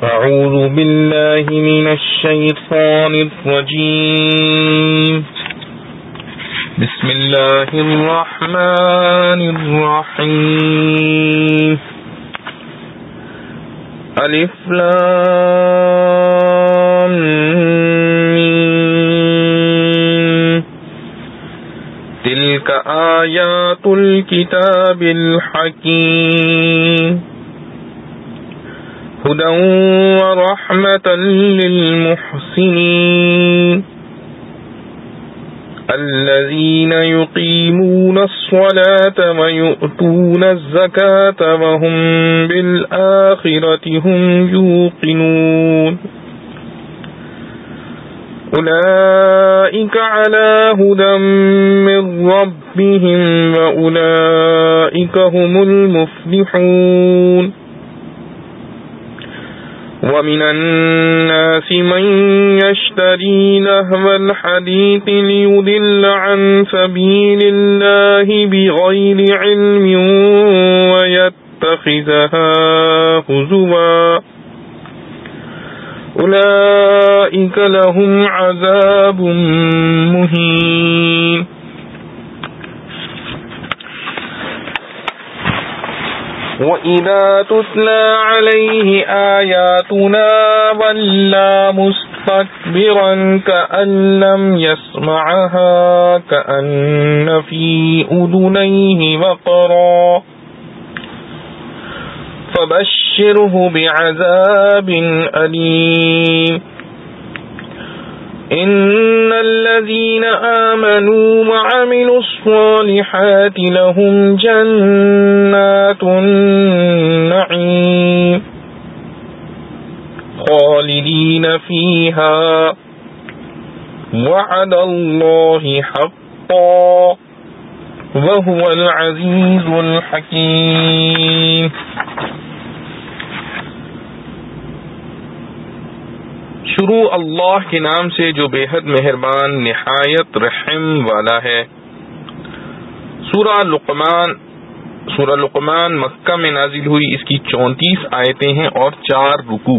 أعوذ بالله من الشيطان الرجيم بسم الله الرحمن الرحيم ألف لام ميم تلك آيات الكتاب الحكيم هدى ورحمة للمحسنين الذين يقيمون الصلاة ويؤتون الزكاة وهم بالآخرة هم يوقنون أولئك على هدى من ربهم وأولئك هم المفلحون ومن الناس من يشتري لهو الحديث ليضل عن سبيل الله بغير علم ويتخذها هزوا أولئك لهم عذاب مهين. وَإِذَا تُتْلَى عَلَيْهِ آيَاتُنَا وَلَّى مُسْتَكْبِرًا كَأَن لَّمْ يَسْمَعْهَا كَأَنَّ فِي أُذُنَيْهِ وَقْرًا فَبَشِّرْهُ بِعَذَابٍ أَلِيمٍ. إِنَّ الَّذِينَ آمَنُوا وَعَمِلُوا الصَّالِحَاتِ لَهُمْ جَنَّاتُ النَّعِيمِ خَالِدِينَ فِيهَا وَعْدَ اللَّهِ حَقًّا وَهُوَ الْعَزِيزُ الْحَكِيمُ. شروع اللہ کے نام سے جو بے حد مہربان نہایت رحم والا ہے. سورہ لقمان مکہ میں نازل ہوئی. اس کی 34 آیتیں ہیں اور 4 رکوع.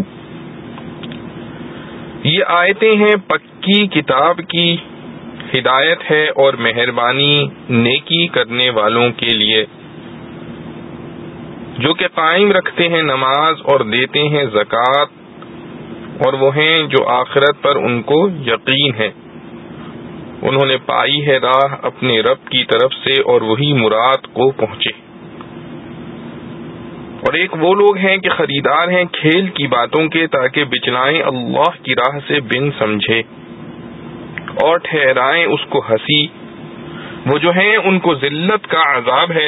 یہ آیتیں ہیں پکی کتاب کی ہدایت ہے اور مہربانی نیکی کرنے والوں کے لیے جو کہ قائم رکھتے ہیں نماز اور دیتے ہیں زکوٰۃ اور وہ ہیں جو آخرت پر ان کو یقین ہے. انہوں نے پائی ہے راہ اپنے رب کی طرف سے اور وہی مراد کو پہنچے. اور ایک وہ لوگ ہیں کہ خریدار ہیں کھیل کی باتوں کے تاکہ بچلائیں اللہ کی راہ سے بن سمجھے اور ٹھہرائیں اس کو ہنسی. وہ جو ہیں ان کو ذلت کا عذاب ہے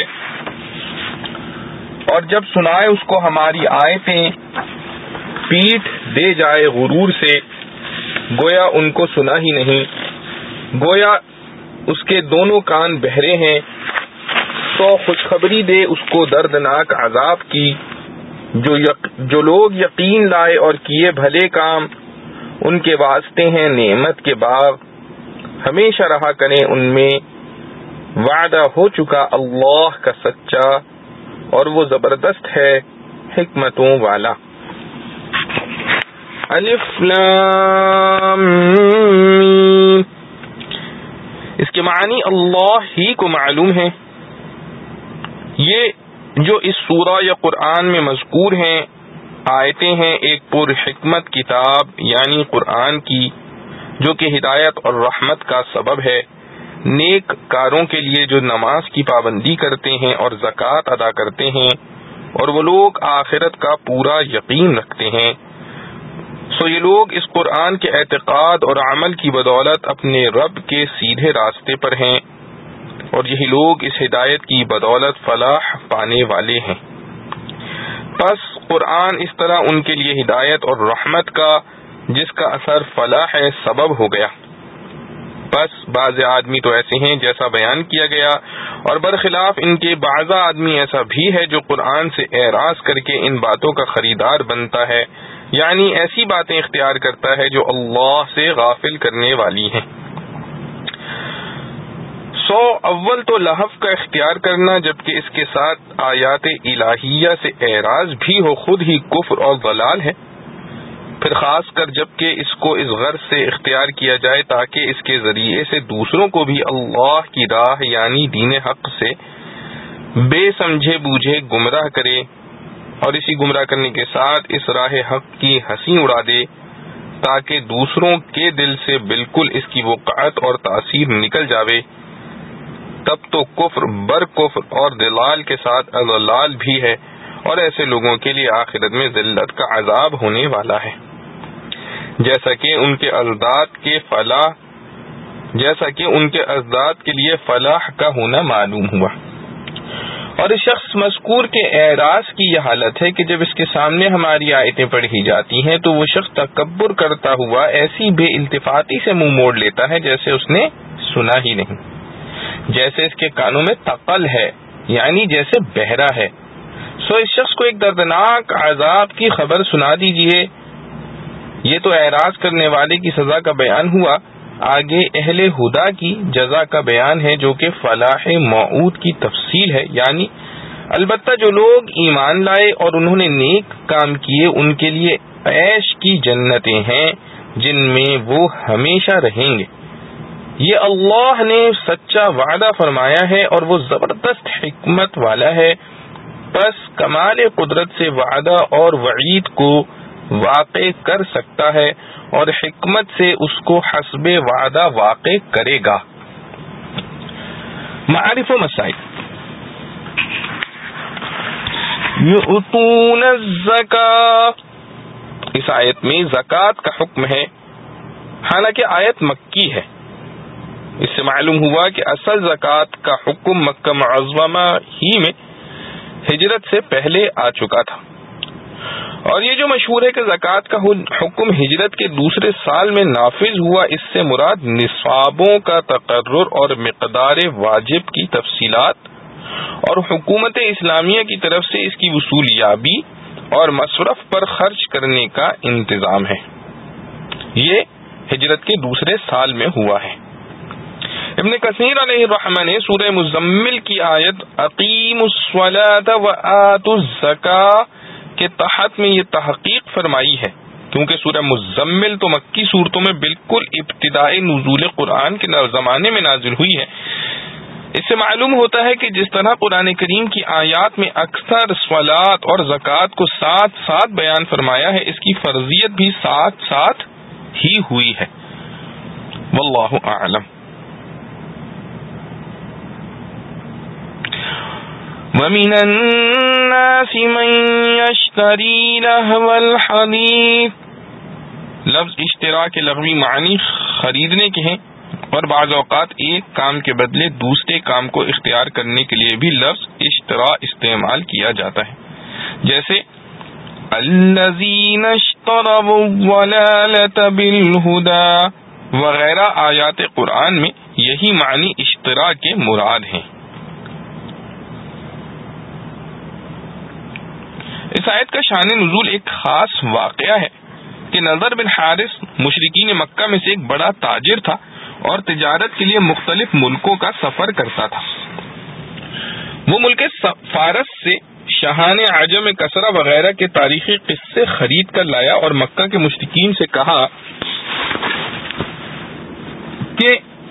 اور جب سنائے اس کو ہماری آیتیں پیٹھ دے جائے غرور سے گویا ان کو سنا ہی نہیں, گویا اس کے دونوں کان بہرے ہیں. تو خوشخبری دے اس کو دردناک عذاب کی. جو لوگ یقین لائے اور کیے بھلے کام ان کے واسطے ہیں نعمت کے باغ ہمیشہ رہا کریں ان میں. وعدہ ہو چکا اللہ کا سچا اور وہ زبردست ہے حکمتوں والا. الف لام میم. اس کے معنی اللہ ہی کو معلوم ہے. یہ جو اس سورہ یا قرآن میں مذکور ہیں آیتیں ہیں ایک پر حکمت کتاب یعنی قرآن کی جو کہ ہدایت اور رحمت کا سبب ہے نیک کاروں کے لیے جو نماز کی پابندی کرتے ہیں اور زکوٰۃ ادا کرتے ہیں اور وہ لوگ آخرت کا پورا یقین رکھتے ہیں. سو یہ لوگ اس قرآن کے اعتقاد اور عمل کی بدولت اپنے رب کے سیدھے راستے پر ہیں اور یہی لوگ اس ہدایت کی بدولت فلاح پانے والے ہیں. پس قرآن اس طرح ان کے لیے ہدایت اور رحمت کا جس کا اثر فلاح ہے سبب ہو گیا. بس بعض آدمی تو ایسے ہیں جیسا بیان کیا گیا اور برخلاف ان کے بعض آدمی ایسا بھی ہے جو قرآن سے اعراض کر کے ان باتوں کا خریدار بنتا ہے یعنی ایسی باتیں اختیار کرتا ہے جو اللہ سے غافل کرنے والی ہیں. اول تو لحف کا اختیار کرنا جبکہ اس کے ساتھ آیات الہیہ سے اعراض بھی ہو خود ہی کفر اور ضلال ہے. پھر خاص کر جب کہ اس کو اس غرض سے اختیار کیا جائے تاکہ اس کے ذریعے سے دوسروں کو بھی اللہ کی راہ یعنی دین حق سے بے سمجھے بوجھے گمراہ کرے، اور اسی گمراہ کرنے کے ساتھ اس راہ حق کی ہنسی اڑا دے تاکہ دوسروں کے دل سے بالکل اس کی وقعت اور تاثیر نکل جاوے، تب تو کفر بر کفر اور دلال کے ساتھ اضلال بھی ہے، اور ایسے لوگوں کے لیے آخرت میں ذلت کا عذاب ہونے والا ہے، جیسا کہ ان کے اضداد کے لیے فلاح کا ہونا معلوم ہوا۔ اور اس شخص مذکور کے اعراض کی یہ حالت ہے کہ جب اس کے سامنے ہماری آیتیں پڑھی جاتی ہیں تو وہ شخص تکبر کرتا ہوا ایسی بے التفاتی سے منہ موڑ لیتا ہے جیسے اس نے سنا ہی نہیں، جیسے اس کے کانوں میں تقل ہے، یعنی جیسے بہرا ہے۔ سو اس شخص کو ایک دردناک عذاب کی خبر سنا دیجئے۔ یہ تو اعراض کرنے والے کی سزا کا بیان ہوا، آگے اہل ہدا کی جزا کا بیان ہے جو کہ فلاح موعود کی تفصیل ہے، یعنی البتہ جو لوگ ایمان لائے اور انہوں نے نیک کام کیے ان کے لیے عیش کی جنتیں ہیں جن میں وہ ہمیشہ رہیں گے۔ یہ اللہ نے سچا وعدہ فرمایا ہے اور وہ زبردست حکمت والا ہے، بس کمال قدرت سے وعدہ اور وعید کو واقع کر سکتا ہے اور حکمت سے اس کو حسب وعدہ واقع کرے گا۔ معارف و مسائل۔ یؤتون الزکاۃ، اس آیت میں زکوٰۃ کا حکم ہے، حالانکہ آیت مکی ہے۔ اس سے معلوم ہوا کہ اصل زکوٰۃ کا حکم مکہ معظمہ ہی میں ہجرت سے پہلے آ چکا تھا، اور یہ جو مشہور ہے کہ زکوٰۃ کا حکم ہجرت کے دوسرے سال میں نافذ ہوا، اس سے مراد نصابوں کا تقرر اور مقدار واجب کی تفصیلات اور حکومت اسلامیہ کی طرف سے اس کی وصولیابی اور مصرف پر خرچ کرنے کا انتظام ہے۔ یہ ہجرت کے دوسرے سال میں ہوا ہے۔ ابن کثیر علیہ الرحمہ نے سورہ مزمل کی آیت اقیموا الصلاۃ وآتوا الزکاۃ کے تحت میں یہ تحقیق فرمائی ہے، کیونکہ سورہ مزمل تو مکی صورتوں میں بالکل ابتدائی نزول قرآن کے زمانے میں نازل ہوئی ہے۔ اس سے معلوم ہوتا ہے کہ جس طرح قرآن کریم کی آیات میں اکثر صلاۃ اور زکوٰۃ کو ساتھ ساتھ بیان فرمایا ہے، اس کی فرضیت بھی ساتھ ساتھ ہی ہوئی ہے۔ واللہ اعلم۔ وَمِنَ النَّاسِ مَن يَشْتَرِي لَهْوَ الْحَدِيثِ، لفظ اشترا کے لغوی معنی خریدنے کے ہیں، اور بعض اوقات ایک کام کے بدلے دوسرے کام کو اختیار کرنے کے لیے بھی لفظ اشترا استعمال کیا جاتا ہے، جیسے الَّذِينَ اشْتَرَوُا الضَّلَالَةَ بِالْهُدَى وغیرہ آیات قرآن میں یہی معنی اشترا کے مراد ہیں۔ اس آیت کا شان نزول ایک خاص واقعہ ہے کہ نضر بن حارث مشرکین مکہ میں سے ایک بڑا تاجر تھا اور تجارت کے لیے مختلف ملکوں کا سفر کرتا تھا۔ وہ ملک فارس سے شاہان عجم کسرا وغیرہ کے تاریخی قصے خرید کر لایا اور مکہ کے مشرکین سے کہا کہ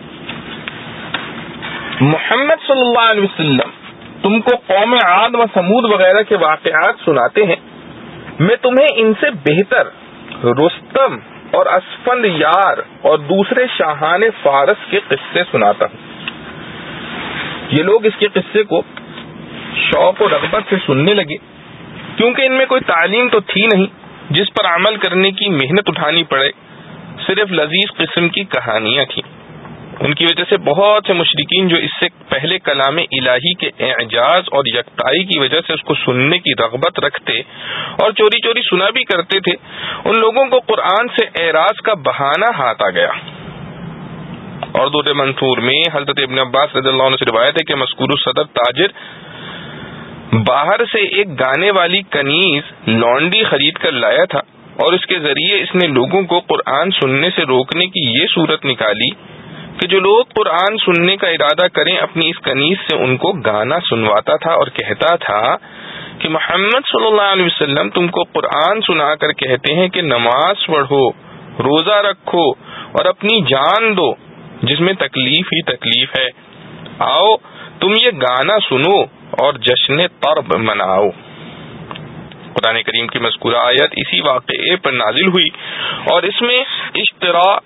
محمد صلی اللہ علیہ وسلم تم کو قوم عاد و ثمود وغیرہ کے واقعات سناتے ہیں، میں تمہیں ان سے بہتر رستم اور اسفند یار اور دوسرے شاہان فارس کے قصے سناتا ہوں۔ یہ لوگ اس کے قصے کو شوق و رغبت سے سننے لگے، کیونکہ ان میں کوئی تعلیم تو تھی نہیں جس پر عمل کرنے کی محنت اٹھانی پڑے، صرف لذیذ قسم کی کہانیاں تھیں۔ ان کی وجہ سے بہت سے مشرکین جو اس سے پہلے کلام الہی کے اعجاز اور یکتائی کی وجہ سے اس کو سننے کی رغبت رکھتے اور چوری چوری سنا بھی کرتے تھے، ان لوگوں کو قرآن سے اعراض کا بہانہ ہاتھ آ گیا۔ اور در منصور میں حضرت ابن عباس رضی اللہ عنہ سے روایت ہے کہ مذکور صدر تاجر باہر سے ایک گانے والی کنیز لونڈی خرید کر لایا تھا، اور اس کے ذریعے اس نے لوگوں کو قرآن سننے سے روکنے کی یہ صورت نکالی کہ جو لوگ قرآن سننے کا ارادہ کریں اپنی اس کنیز سے ان کو گانا سنواتا تھا اور کہتا تھا کہ محمد صلی اللہ علیہ وسلم تم کو قرآن سنا کر کہتے ہیں کہ نماز پڑھو، روزہ رکھو اور اپنی جان دو جس میں تکلیف ہی تکلیف ہے، آؤ تم یہ گانا سنو اور جشن طرب مناؤ۔ قرآن کریم کی مذکورہ آیت اسی واقعے پر نازل ہوئی اور اس میں اشتراء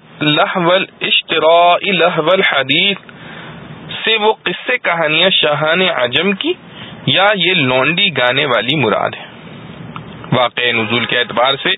لہو الحدیث سے وہ قصے کہانیاں شاہان عجم کی یا یہ لونڈی گانے والی مراد ہے۔ واقع نزول کے اعتبار سے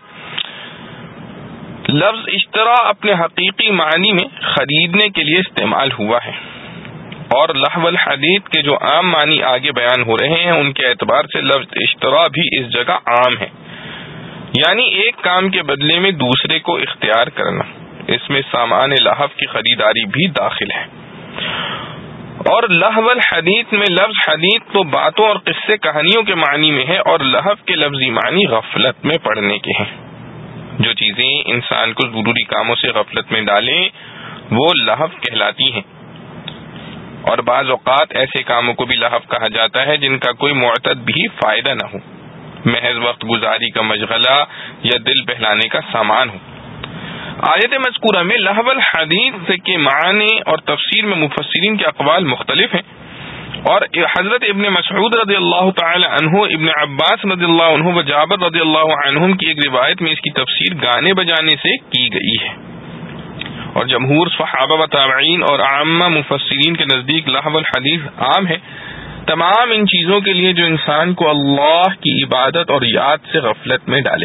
لفظ اشترا اپنے حقیقی معنی میں خریدنے کے لیے استعمال ہوا ہے، اور لہو الحدیث کے جو عام معنی آگے بیان ہو رہے ہیں ان کے اعتبار سے لفظ اشترا بھی اس جگہ عام ہے، یعنی ایک کام کے بدلے میں دوسرے کو اختیار کرنا۔ اس میں سامان لہو کی خریداری بھی داخل ہے۔ اور لہو الحدیث میں لفظ حدیث تو باتوں اور قصے کہانیوں کے معنی میں ہے، اور لہو کے لفظی معنی غفلت میں پڑنے کے ہیں۔ جو چیزیں انسان کو ضروری کاموں سے غفلت میں ڈالیں وہ لہو کہلاتی ہیں، اور بعض اوقات ایسے کاموں کو بھی لہو کہا جاتا ہے جن کا کوئی معتد بھی فائدہ نہ ہو، محض وقت گزاری کا مشغلہ یا دل بہلانے کا سامان ہو۔ آیت مذکورہ میں لہو الحدیث کے معنی اور تفسیر میں مفسرین کے اقوال مختلف ہیں، اور حضرت ابن مسعود رضی اللہ تعالی عنہ، ابن عباس رضی اللہ عنہ و جابر رضی اللہ عنہم کی ایک روایت میں اس کی تفسیر گانے بجانے سے کی گئی ہے، اور جمہور صحابہ و تابعین اور عامہ مفسرین کے نزدیک لہو الحدیث عام ہے تمام ان چیزوں کے لیے جو انسان کو اللہ کی عبادت اور یاد سے غفلت میں ڈالے۔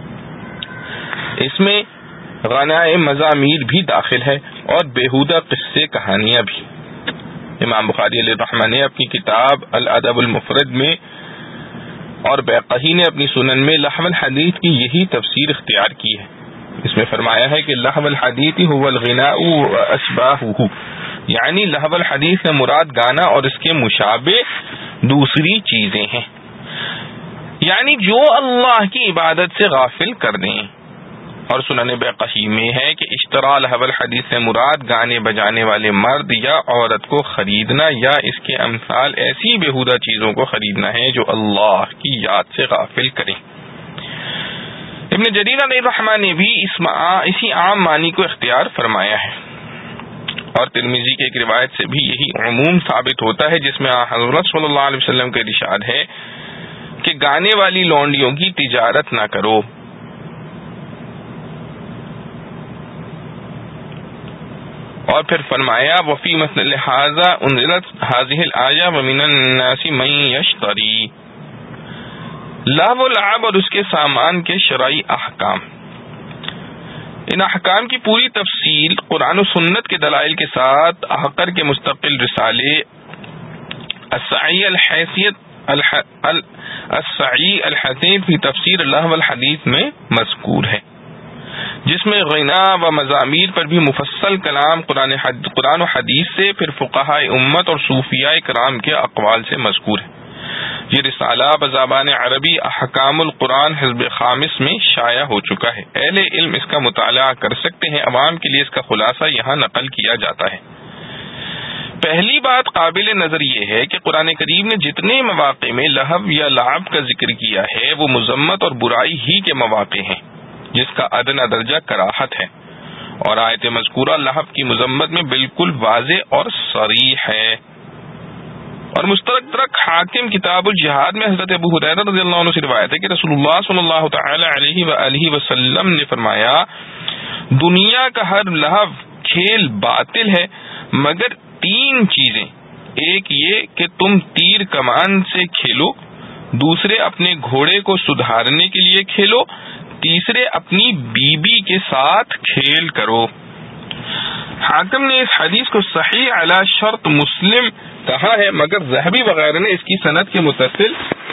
اس میں غنائم مزامیر بھی داخل ہے اور بیہودہ قصے کہانیاں بھی۔ امام بخاری علیہ الرحمہ نے اپنی کتاب الادب المفرد میں اور بیقی نے اپنی سنن میں لہو الحدیث کی یہی تفسیر اختیار کی ہے۔ اس میں فرمایا ہے کہ لہو الحدیث هو الغناء واشباهه، یعنی لہو الحدیث سے مراد گانا اور اس کے مشابہ دوسری چیزیں ہیں، یعنی جو اللہ کی عبادت سے غافل کر دیں۔ اور سنن بیقی میں ہے کہ اشترا لہو الحدیث سے مراد گانے بجانے والے مرد یا عورت کو خریدنا یا اس کے امثال ایسی بیہودہ چیزوں کو خریدنا ہے جو اللہ کی یاد سے غافل کریں۔ ابن جریر علیہ الرحمہ نے بھی اسی عام معنی کو اختیار فرمایا ہے، اور ترمذی کی ایک روایت سے بھی یہی عموم ثابت ہوتا ہے جس میں حضرت صلی اللہ علیہ وسلم کا ارشاد ہے کہ گانے والی لونڈیوں کی تجارت نہ کرو۔ اور پھر فرمایا وفی مثل لہذا انزلت هذه الآیہ ومن الناس من یشتری۔ لہو العب اور اس کے سامان کے شرعی احکام، ان احکام کی پوری تفصیل قرآن و سنت کے دلائل کے ساتھ احقر کے مستقل رسالے السعی الحثیث فی تفسیر لہو الحدیث میں مذکور ہے، جس میں غنا و مزامیر پر بھی مفصل کلام قرآن و حدیث سے، پھر فقہاء امت اور صوفیاء کرام کے اقوال سے مذکور ہے۔ یہ رسالہ بزبان عربی احکام القرآن حزب خامس میں شائع ہو چکا ہے، اہل علم اس کا مطالعہ کر سکتے ہیں، عوام کے لیے اس کا خلاصہ یہاں نقل کیا جاتا ہے۔ پہلی بات قابل نظر یہ ہے کہ قرآن کریم نے جتنے مواقع میں لہو یا لعب کا ذکر کیا ہے وہ مذمت اور برائی ہی کے مواقع ہیں جس کا ادنی درجہ کراہت ہے، اور آیت مذکورہ لہو کی مذمت میں بالکل واضح اور صریح ہے۔ اور مستدرک حاکم کتاب الجہاد میں حضرت ابو ہریرہ رضی اللہ عنہ سے روایت ہے کہ رسول اللہ صلی اللہ تعالی علیہ وآلہ وسلم نے فرمایا دنیا کا ہر لہو کھیل باطل ہے مگر تین چیزیں، ایک یہ کہ تم تیر کمان سے کھیلو، دوسرے اپنے گھوڑے کو سدھارنے کے لیے کھیلو، تیسرے اپنی بیوی کے ساتھ کھیل کرو۔ حاکم نے اس حدیث کو صحیح علی شرط مسلم کہا ہے، مگر ذہبی وغیرہ نے اس کی سند کے متصل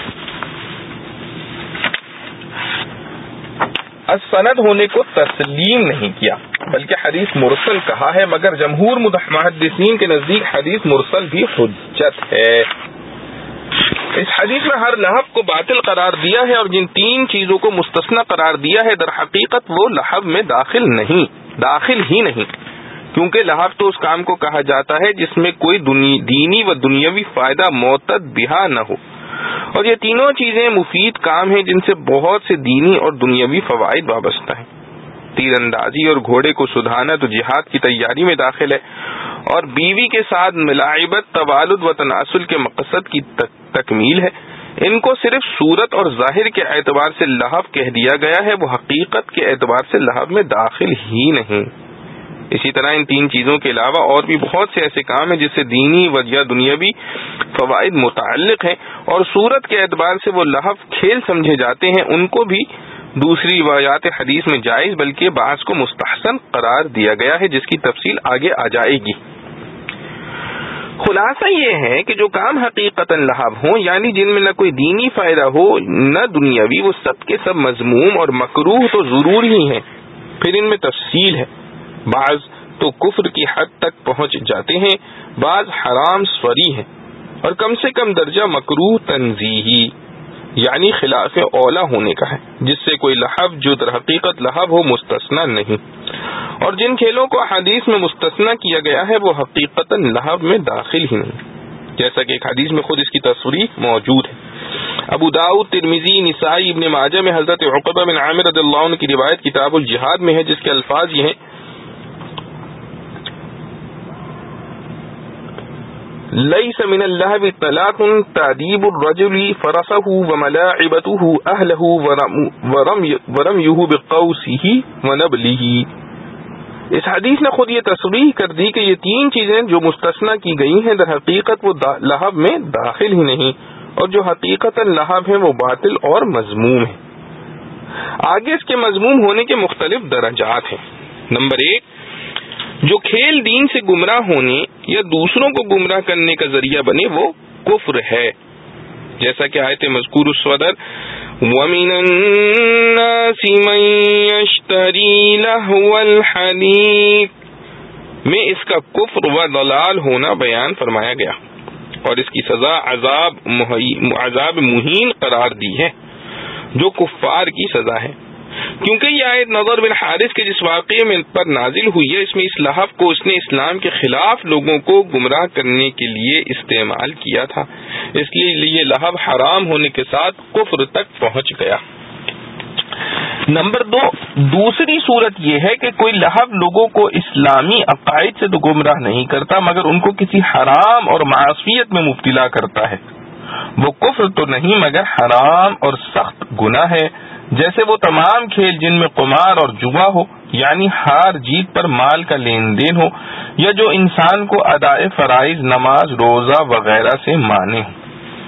السند ہونے کو تسلیم نہیں کیا بلکہ حدیث مرسل کہا ہے، مگر جمہور محدثین کے نزدیک حدیث مرسل بھی حجت ہے۔ اس حدیث میں ہر لہو کو باطل قرار دیا ہے، اور جن تین چیزوں کو مستثنی قرار دیا ہے در حقیقت وہ لہو میں داخل ہی نہیں، کیونکہ لہو تو اس کام کو کہا جاتا ہے جس میں کوئی دینی و دنیاوی فائدہ معتد بہا نہ ہو، اور یہ تینوں چیزیں مفید کام ہیں جن سے بہت سے دینی اور دنیاوی فوائد وابستہ ہیں۔ تیر اندازی اور گھوڑے کو سدھانا تو جہاد کی تیاری میں داخل ہے، اور بیوی کے ساتھ ملاعبت توالد و تناسل کے مقصد کی تکمیل ہے۔ ان کو صرف صورت اور ظاہر کے اعتبار سے لہو کہہ دیا گیا ہے، وہ حقیقت کے اعتبار سے لہو میں داخل ہی نہیں۔ اسی طرح ان تین چیزوں کے علاوہ اور بھی بہت سے ایسے کام ہیں جس سے دینی و یا دنیاوی فوائد متعلق ہیں اور صورت کے اعتبار سے وہ لہو کھیل سمجھے جاتے ہیں، ان کو بھی دوسری روایات حدیث میں جائز بلکہ بعض کو مستحسن قرار دیا گیا ہے، جس کی تفصیل آگے آ جائے گی۔ خلاصہ یہ ہے کہ جو کام حقیقتاً لہو ہوں، یعنی جن میں نہ کوئی دینی فائدہ ہو نہ دنیاوی، وہ سب کے سب مذموم اور مکروہ تو ضرور ہی ہیں۔ پھر ان میں تفصیل ہے، بعض تو کفر کی حد تک پہنچ جاتے ہیں، بعض حرام صریح ہیں، اور کم سے کم درجہ مکروہ تنزیہی یعنی خلاف اولا ہونے کا ہے، جس سے کوئی لہو جو در حقیقت لہو ہو مستثنی نہیں، اور جن کھیلوں کو حدیث میں مستثنی کیا گیا ہے وہ حقیقتاً لہو میں داخل ہی نہیں، جیسا کہ ایک حدیث میں خود اس کی تصریح موجود ہے۔ ابو داؤد، ترمذی، نسائی، ابن ماجہ میں حضرت عقبہ بن عامر رضی اللہ عنہ کی روایت کتاب الجہاد میں ہے، جس کے الفاظ یہ ہیں: ليس من اللهو طلاق تعذيب الرجل فرسه وملاعبته أهله ورميه بقوسه ونبله۔ اس حدیث نے خود یہ تصریح کر دی کہ یہ تین چیزیں جو مستثنی کی گئی ہیں در حقیقت وہ لہو میں داخل ہی نہیں، اور جو حقیقت لہو ہیں وہ باطل اور مذموم ہیں۔ آگے اس کے مذموم ہونے کے مختلف درجات ہیں۔ نمبر 1، جو کھیل دین سے گمراہ ہونے یا دوسروں کو گمراہ کرنے کا ذریعہ بنے وہ کفر ہے، جیسا کہ آیت مذکور الصدر وَمِنَ النَّاسِ مَن يَشْتَرِي لَهْوَ الْحَدِيثِ میں اس کا کفر و ضلال ہونا بیان فرمایا گیا، اور اس کی سزا عذاب مہین قرار دی ہے جو کفار کی سزا ہے، کیونکہ یہ آیت نضر بن حارث کے جس واقعے میں پر نازل ہوئی ہے، اس میں اس لہو کو اس نے اسلام کے خلاف لوگوں کو گمراہ کرنے کے لیے استعمال کیا تھا، اس لیے یہ لہو حرام ہونے کے ساتھ کفر تک پہنچ گیا۔ نمبر 2، دوسری صورت یہ ہے کہ کوئی لہو لوگوں کو اسلامی عقائد سے تو گمراہ نہیں کرتا، مگر ان کو کسی حرام اور معصیت میں مبتلا کرتا ہے۔ وہ کفر تو نہیں مگر حرام اور سخت گناہ ہے، جیسے وہ تمام کھیل جن میں قمار اور جوا ہو، یعنی ہار جیت پر مال کا لین دین ہو، یا جو انسان کو ادائے فرائض نماز روزہ وغیرہ سے مانے ہو۔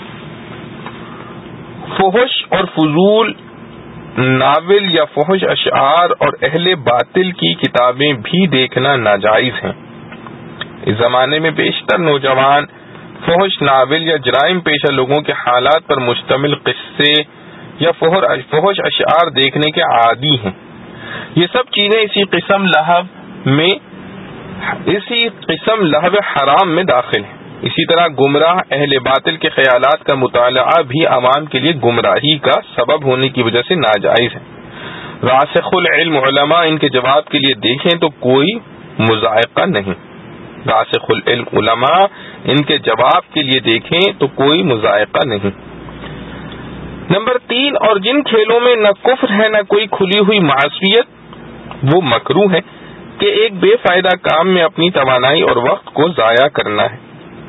فحش اور فضول ناول یا فحش اشعار اور اہل باطل کی کتابیں بھی دیکھنا ناجائز ہیں۔ اس زمانے میں بیشتر نوجوان فحش ناول یا جرائم پیشہ لوگوں کے حالات پر مشتمل قصے یا فحش اشعار دیکھنے کے عادی ہیں۔ یہ سب چیزیں اسی قسم لہو حرام میں داخل ہیں۔ اسی طرح گمراہ اہل باطل کے خیالات کا مطالعہ بھی عوام کے لیے گمراہی کا سبب ہونے کی وجہ سے ناجائز ہے۔ راسخ العلم علماء ان کے جواب کے لیے دیکھیں تو کوئی مذائقہ نہیں۔ راسخ العلم علماء ان کے جواب کے لیے دیکھیں تو کوئی مذائقہ نہیں۔ نمبر 3، اور جن کھیلوں میں نہ کفر ہے نہ کوئی کھلی ہوئی معصیت، وہ مکروہ ہے کہ ایک بے فائدہ کام میں اپنی توانائی اور وقت کو ضائع کرنا ہے۔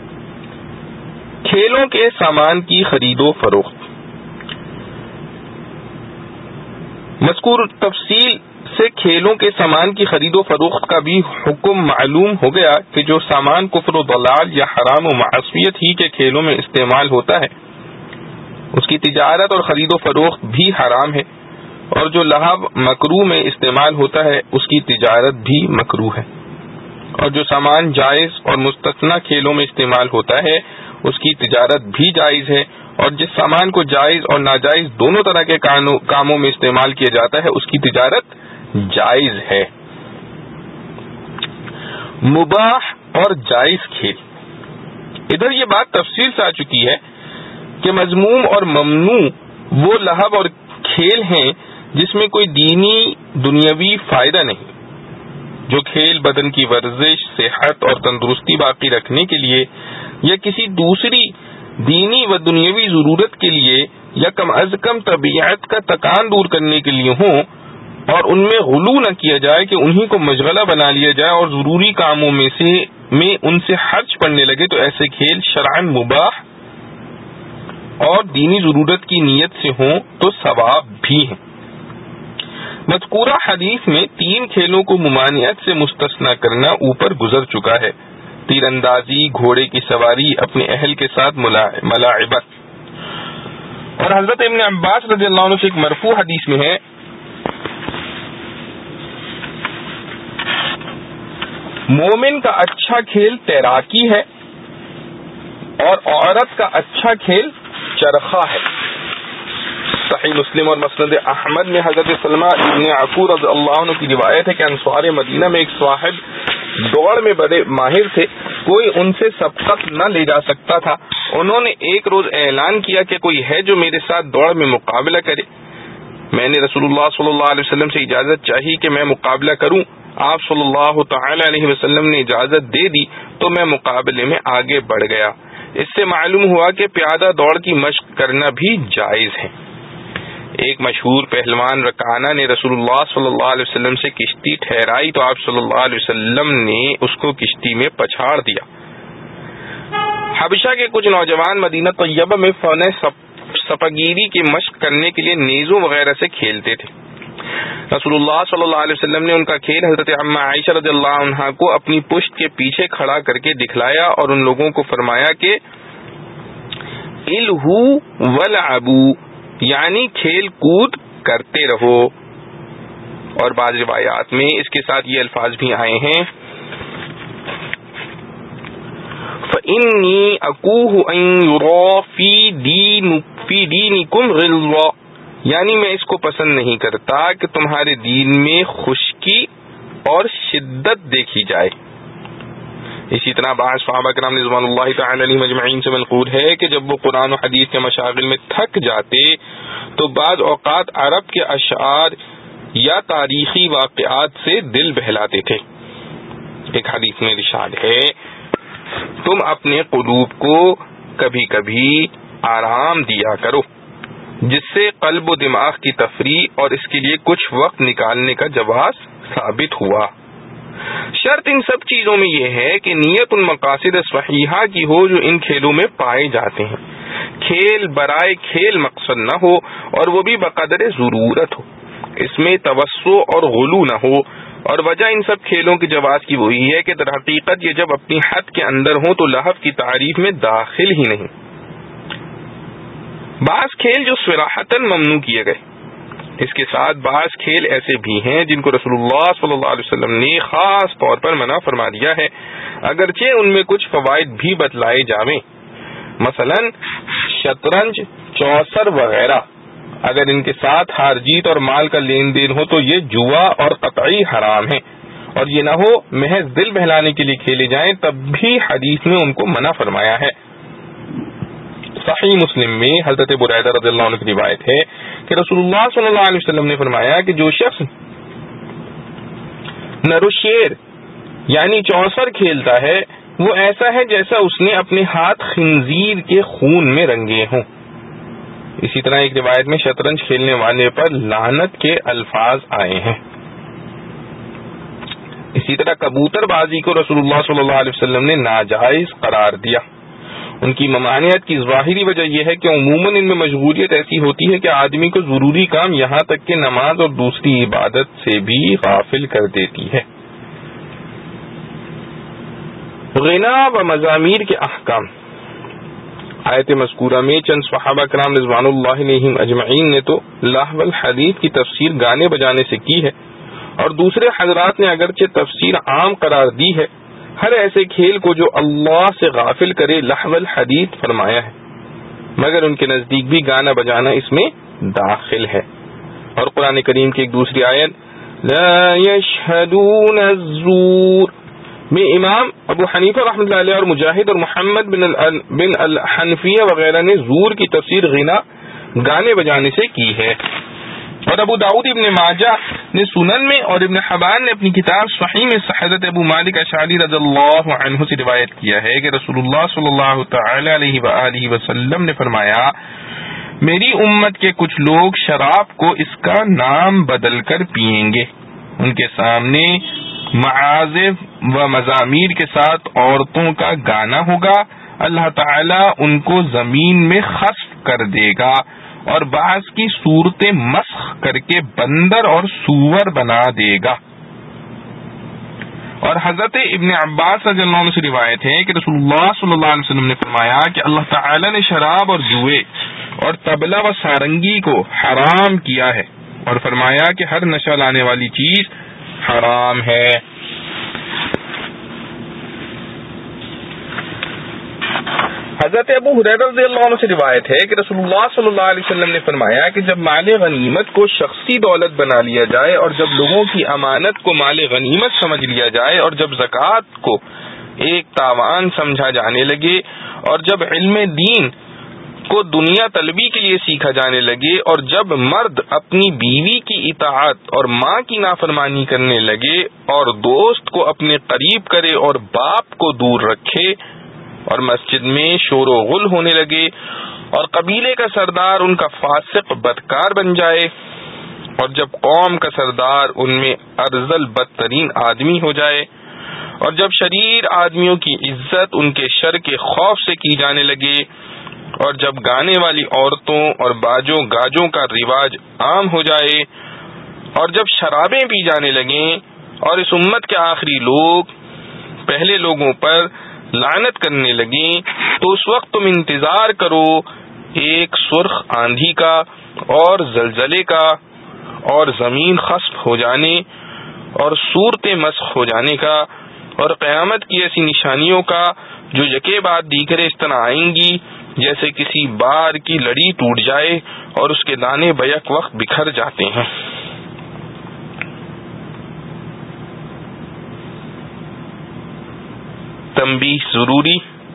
کھیلوں کے سامان کی خرید و فروخت۔ مذکور تفصیل سے کھیلوں کے سامان کی خرید و فروخت کا بھی حکم معلوم ہو گیا کہ جو سامان کفر و ضلال یا حرام و معصیت ہی کے کھیلوں میں استعمال ہوتا ہے اس کی تجارت اور خرید و فروخت بھی حرام ہے، اور جو لہو مکروہ میں استعمال ہوتا ہے اس کی تجارت بھی مکروہ ہے، اور جو سامان جائز اور مستثنی کھیلوں میں استعمال ہوتا ہے اس کی تجارت بھی جائز ہے، اور جس سامان کو جائز اور ناجائز دونوں طرح کے کاموں میں استعمال کیا جاتا ہے اس کی تجارت جائز ہے۔ مباح اور جائز کھیل، ادھر یہ بات تفصیل سے آ چکی ہے کہ مذموم اور ممنوع وہ لہو اور کھیل ہیں جس میں کوئی دینی دنیاوی فائدہ نہیں۔ جو کھیل بدن کی ورزش، صحت اور تندرستی باقی رکھنے کے لیے یا کسی دوسری دینی و دنیاوی ضرورت کے لیے یا کم از کم طبیعت کا تکان دور کرنے کے لیے ہوں، اور ان میں غلو نہ کیا جائے کہ انہی کو مشغلہ بنا لیا جائے اور ضروری کاموں میں ان سے خرچ پڑنے لگے، تو ایسے کھیل شرعاً مباح اور دینی ضرورت کی نیت سے ہوں تو ثواب بھی ہیں۔ مذکورہ حدیث میں 3 کھیلوں کو ممانعت سے مستثنی کرنا اوپر گزر چکا ہے: تیر اندازی، گھوڑے کی سواری، اپنے اہل کے ساتھ ملاعبت۔ اور حضرت ابن عباس رضی اللہ عنہ سے ایک مرفوع حدیث میں ہے، مومن کا اچھا کھیل تیراکی ہے اور عورت کا اچھا کھیل چرخہ ہے۔ صحیح مسلم اور مسند احمد میں حضرت سلمہ ابن عقور رضی اللہ عنہ کی روایت ہے کہ انصار مدینہ میں ایک صاحب دوڑ میں بڑے ماہر تھے، کوئی ان سے سبقت نہ لے جا سکتا تھا۔ انہوں نے ایک روز اعلان کیا کہ کوئی ہے جو میرے ساتھ دوڑ میں مقابلہ کرے۔ میں نے رسول اللہ صلی اللہ علیہ وسلم سے اجازت چاہی کہ میں مقابلہ کروں۔ آپ صلی اللہ تعالی علیہ وسلم نے اجازت دے دی تو میں مقابلے میں آگے بڑھ گیا۔ اس سے معلوم ہوا کہ پیادہ دوڑ کی مشق کرنا بھی جائز ہے۔ ایک مشہور پہلوان رکانہ نے رسول اللہ صلی اللہ علیہ وسلم سے کشتی ٹھہرائی تو آپ صلی اللہ علیہ وسلم نے اس کو کشتی میں پچھاڑ دیا۔ حبشہ کے کچھ نوجوان مدینہ طیبہ میں فن سپاگیری کی مشق کرنے کے لیے نیزوں وغیرہ سے کھیلتے تھے۔ رسول اللہ صلی اللہ علیہ وسلم نے ان کا کھیل حضرت عمہ عائشہ رضی اللہ عنہا کو اپنی پشت کے پیچھے کھڑا کر کے دکھلایا اور ان لوگوں کو فرمایا کہ الہو ولعبو، یعنی کھیل کود کرتے رہو۔ اور بعض روایات میں اس کے ساتھ یہ الفاظ بھی آئے ہیں، فَإِنِّي أَكُوهُ أَن يُرَى فِي دِينِكُمْ غِلْظَةً، یعنی میں اس کو پسند نہیں کرتا کہ تمہارے دین میں خشکی اور شدت دیکھی جائے۔ اسی طرح بعض صحابہ کرام رضوان اللہ تعالی علیہم اجمعین سے منقول ہے کہ جب وہ قرآن و حدیث کے مشاغل میں تھک جاتے تو بعض اوقات عرب کے اشعار یا تاریخی واقعات سے دل بہلاتے تھے۔ ایک حدیث میں ارشاد ہے، تم اپنے قلوب کو کبھی کبھی آرام دیا کرو، جس سے قلب و دماغ کی تفریح اور اس کے لیے کچھ وقت نکالنے کا جواز ثابت ہوا۔ شرط ان سب چیزوں میں یہ ہے کہ نیت ان مقاصد صحیحہ کی ہو جو ان کھیلوں میں پائے جاتے ہیں۔ کھیل برائے کھیل مقصد نہ ہو اور وہ بھی بقدر ضرورت ہو، اس میں توسع اور غلو نہ ہو۔ اور وجہ ان سب کھیلوں کے جواز کی وہی ہے کہ در حقیقت یہ جب اپنی حد کے اندر ہوں تو لہو کی تعریف میں داخل ہی نہیں۔ بعض کھیل جو صراحتاً ممنوع کیے گئے، اس کے ساتھ بعض کھیل ایسے بھی ہیں جن کو رسول اللہ صلی اللہ علیہ وسلم نے خاص طور پر منع فرما دیا ہے، اگرچہ ان میں کچھ فوائد بھی بتلائے جاویں، مثلا شطرنج، چوسر وغیرہ۔ اگر ان کے ساتھ ہار جیت اور مال کا لین دین ہو تو یہ جوا اور قطعی حرام ہے، اور یہ نہ ہو محض دل بہلانے کے لیے کھیلے جائیں تب بھی حدیث میں ان کو منع فرمایا ہے۔ صحیح مسلم میں حضرت بریدہ رضی اللہ عنہ کی روایت ہے کہ رسول اللہ صلی اللہ علیہ وسلم نے فرمایا کہ جو شخص نروشیر یعنی چوسر کھیلتا ہے وہ ایسا ہے جیسا اس نے اپنے ہاتھ خنزیر کے خون میں رنگے ہوں۔ اسی طرح ایک روایت میں شطرنج کھیلنے والے پر لعنت کے الفاظ آئے ہیں۔ اسی طرح کبوتر بازی کو رسول اللہ صلی اللہ علیہ وسلم نے ناجائز قرار دیا۔ ان کی ممانعت کی ظاہری وجہ یہ ہے کہ عموماً ان میں مشغولیت ایسی ہوتی ہے کہ آدمی کو ضروری کام یہاں تک کہ نماز اور دوسری عبادت سے بھی غافل کر دیتی ہے۔ غنا و مزامیر کے احکام۔ آیت مذکورہ میں چند صحابہ کرام رضوان اللہ علیہم اجمعین نے تو لہو الحدیث کی تفسیر گانے بجانے سے کی ہے، اور دوسرے حضرات نے اگرچہ تفسیر عام قرار دی ہے، ہر ایسے کھیل کو جو اللہ سے غافل کرے لہو الحدیث فرمایا ہے، مگر ان کے نزدیک بھی گانا بجانا اس میں داخل ہے۔ اور قرآن کریم کی ایک دوسری آیت لا یشہدون الزور میں امام ابو حنیفہ رحمۃ اللہ علیہ اور مجاہد اور محمد بن الحنفیہ وغیرہ نے زور کی تفسیر غنا گانے بجانے سے کی ہے۔ اور ابو داؤد ابن ماجہ نے سنن میں اور ابن حبان نے اپنی کتاب صحیح میں حضرت ابو مالک اشعری رضی اللہ عنہ سے روایت کیا ہے کہ رسول اللہ صلی اللہ تعالی علیہ وآلہ وسلم نے فرمایا، میری امت کے کچھ لوگ شراب کو اس کا نام بدل کر پیئیں گے، ان کے سامنے معازف و مزامیر کے ساتھ عورتوں کا گانا ہوگا، اللہ تعالی ان کو زمین میں خسف کر دے گا اور بعض کی صورتیں مسخ کر کے بندر اور سور بنا دے گا۔ اور حضرت ابن عباس رضی اللہ عنہ سے روایت ہے کہ رسول اللہ صلی اللہ علیہ وسلم نے فرمایا کہ اللہ تعالی نے شراب اور جوئے اور طبلہ و سارنگی کو حرام کیا ہے اور فرمایا کہ ہر نشہ لانے والی چیز حرام ہے۔ حضرت ابو ہریرہ رضی اللہ عنہ سے روایت ہے کہ رسول اللہ صلی اللہ علیہ وسلم نے فرمایا کہ جب مال غنیمت کو شخصی دولت بنا لیا جائے اور جب لوگوں کی امانت کو مال غنیمت سمجھ لیا جائے اور جب زکوٰۃ کو ایک تاوان سمجھا جانے لگے اور جب علم دین کو دنیا طلبی کے لیے سیکھا جانے لگے اور جب مرد اپنی بیوی کی اطاعت اور ماں کی نافرمانی کرنے لگے اور دوست کو اپنے قریب کرے اور باپ کو دور رکھے اور مسجد میں شور و غل ہونے لگے اور قبیلے کا سردار ان کا فاسق بدکار بن جائے اور جب قوم کا سردار ان میں ارذل بدترین آدمی ہو جائے اور جب شریر آدمیوں کی عزت ان کے شر کے خوف سے کی جانے لگے اور جب گانے والی عورتوں اور باجوں گاجوں کا رواج عام ہو جائے اور جب شرابیں پی جانے لگیں اور اس امت کے آخری لوگ پہلے لوگوں پر لعنت کرنے لگیں تو اس وقت تم انتظار کرو ایک سرخ آندھی کا اور زلزلے کا اور زمین خسف ہو جانے اور صورتیں مسخ ہو جانے کا اور قیامت کی ایسی نشانیوں کا جو یکے بعد دیگرے اس طرح آئیں گی جیسے کسی بار کی لڑی ٹوٹ جائے اور اس کے دانے بیک وقت بکھر جاتے ہیں۔ تنبیہ ضروری،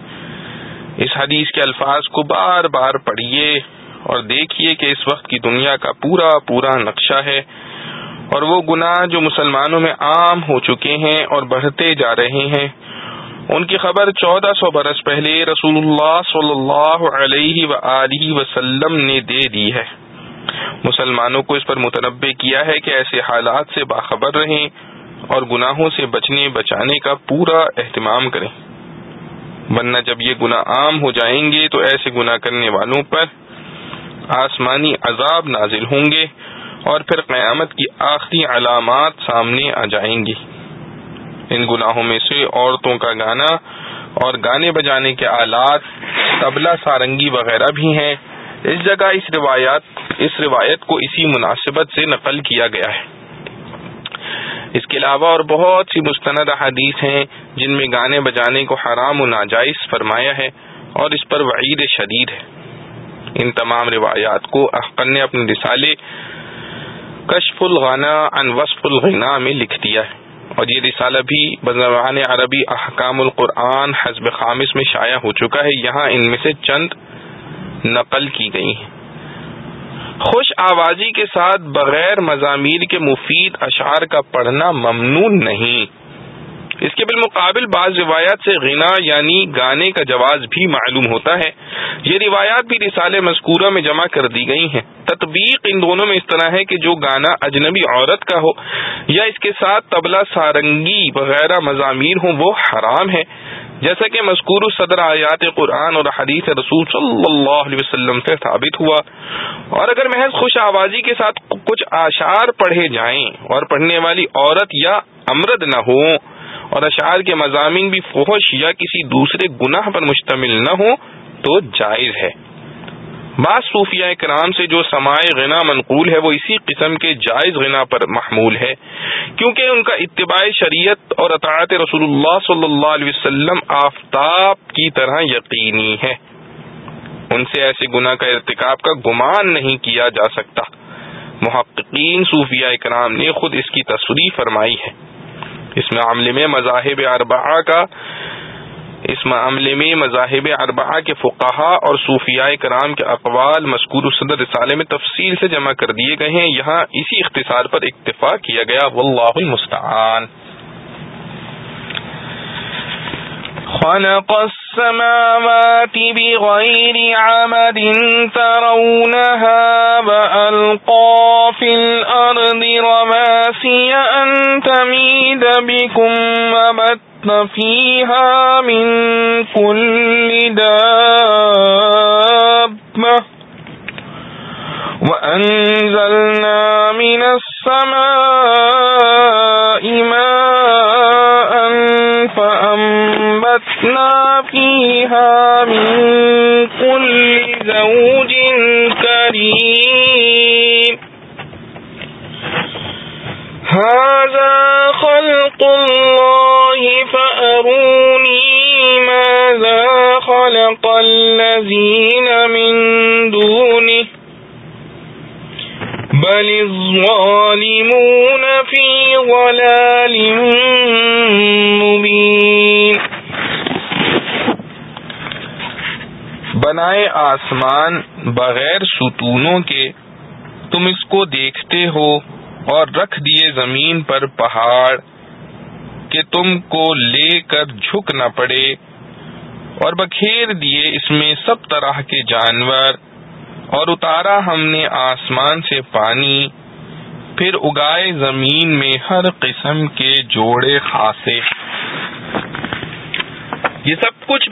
اس حدیث کے الفاظ کو بار بار پڑھیے اور دیکھیے کہ اس وقت کی دنیا کا پورا پورا نقشہ ہے اور وہ گناہ جو مسلمانوں میں عام ہو چکے ہیں اور بڑھتے جا رہے ہیں، ان کی خبر 1400 برس پہلے رسول اللہ صلی اللہ علیہ وآلہ وسلم نے دے دی ہے۔ مسلمانوں کو اس پر متنبہ کیا ہے کہ ایسے حالات سے باخبر رہیں اور گناہوں سے بچنے بچانے کا پورا اہتمام کریں، ورنہ جب یہ گناہ عام ہو جائیں گے تو ایسے گناہ کرنے والوں پر آسمانی عذاب نازل ہوں گے اور پھر قیامت کی آخری علامات سامنے آ جائیں گی۔ ان گناہوں میں سے عورتوں کا گانا اور گانے بجانے کے آلات، طبلہ سارنگی وغیرہ بھی ہیں۔ اس جگہ اس روایت کو اسی مناسبت سے نقل کیا گیا ہے۔ اس کے علاوہ اور بہت سی مستند احادیث ہیں جن میں گانے بجانے کو حرام و ناجائز فرمایا ہے اور اس پر وعید شدید ہے۔ ان تمام روایات کو احقن نے اپنے رسالے کشف الغنا عن وصف الغنا میں لکھ دیا ہے اور یہ رسالہ بھی بزبان عربی احکام القرآن حزب خامس میں شائع ہو چکا ہے۔ یہاں ان میں سے چند نقل کی گئی ہیں۔ خوش آوازی کے ساتھ بغیر مزامیر کے مفید اشعار کا پڑھنا ممنوع نہیں۔ اس کے بالمقابل بعض روایات سے غنا یعنی گانے کا جواز بھی معلوم ہوتا ہے۔ یہ روایات بھی رسالے مذکورہ میں جمع کر دی گئی ہیں۔ تطبیق ان دونوں میں اس طرح ہے کہ جو گانا اجنبی عورت کا ہو یا اس کے ساتھ طبلہ سارنگی وغیرہ مزامیر ہوں وہ حرام ہے، جیسا کہ مذکور صدر آیات قرآن اور حدیث رسول صلی اللہ علیہ وسلم سے ثابت ہوا۔ اور اگر محض خوش آوازی کے ساتھ کچھ اشعار پڑھے جائیں اور پڑھنے والی عورت یا امرد نہ ہو اور اشعار کے مضامین بھی فحش یا کسی دوسرے گناہ پر مشتمل نہ ہو تو جائز ہے۔ بعض صوفیاء کرام سے جو سماع غنا منقول ہے وہ اسی قسم کے جائز غنا پر محمول ہے، کیونکہ ان کا اتباع شریعت اور اطاعت رسول اللہ صلی اللہ علیہ وسلم آفتاب کی طرح یقینی ہے۔ ان سے ایسے گناہ کا ارتکاب کا گمان نہیں کیا جا سکتا۔ محققین صوفیاء کرام نے خود اس کی تصریح فرمائی ہے۔ اس معاملے میں مذاہب اربعہ کا اس معاملے میں مذاہب اربعہ کے فقہا اور صوفیاء کرام کے اقوال مذکور صدر رسالے میں تفصیل سے جمع کر دیے گئے ہیں. یہاں اسی اختصار پر اکتفا کیا گیا. واللہ المستعان. خلق السماوات بغير عمد ترونها وألقى في الأرض رواسي أن تميد بكم وبث فيها من كل دابة وأنزلنا من السماء ماء فأنبتنا فيها من كل زوج كريم هذا خلق الله فأروني ماذا خلق الذين من دونه بل الظالمون في ضلال مبين. بنائے آسمان بغیر ستونوں کے تم اس کو دیکھتے ہو اور رکھ دیے زمین پر پہاڑ کہ تم کو لے کر جھک نہ پڑے اور بکھیر دیے اس میں سب طرح کے جانور اور اتارا ہم نے آسمان سے پانی پھر اگائے زمین میں ہر قسم کے جوڑے خاصے. یہ سب کچھ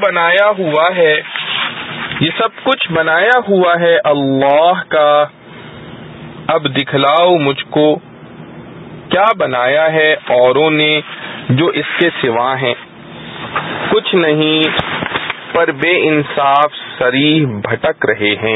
بنایا ہوا ہے اللہ کا. اب دکھلاؤ مجھ کو کیا بنایا ہے اوروں نے جو اس کے سوا ہیں. کچھ نہیں پر بے انصاف صریح بھٹک رہے ہیں.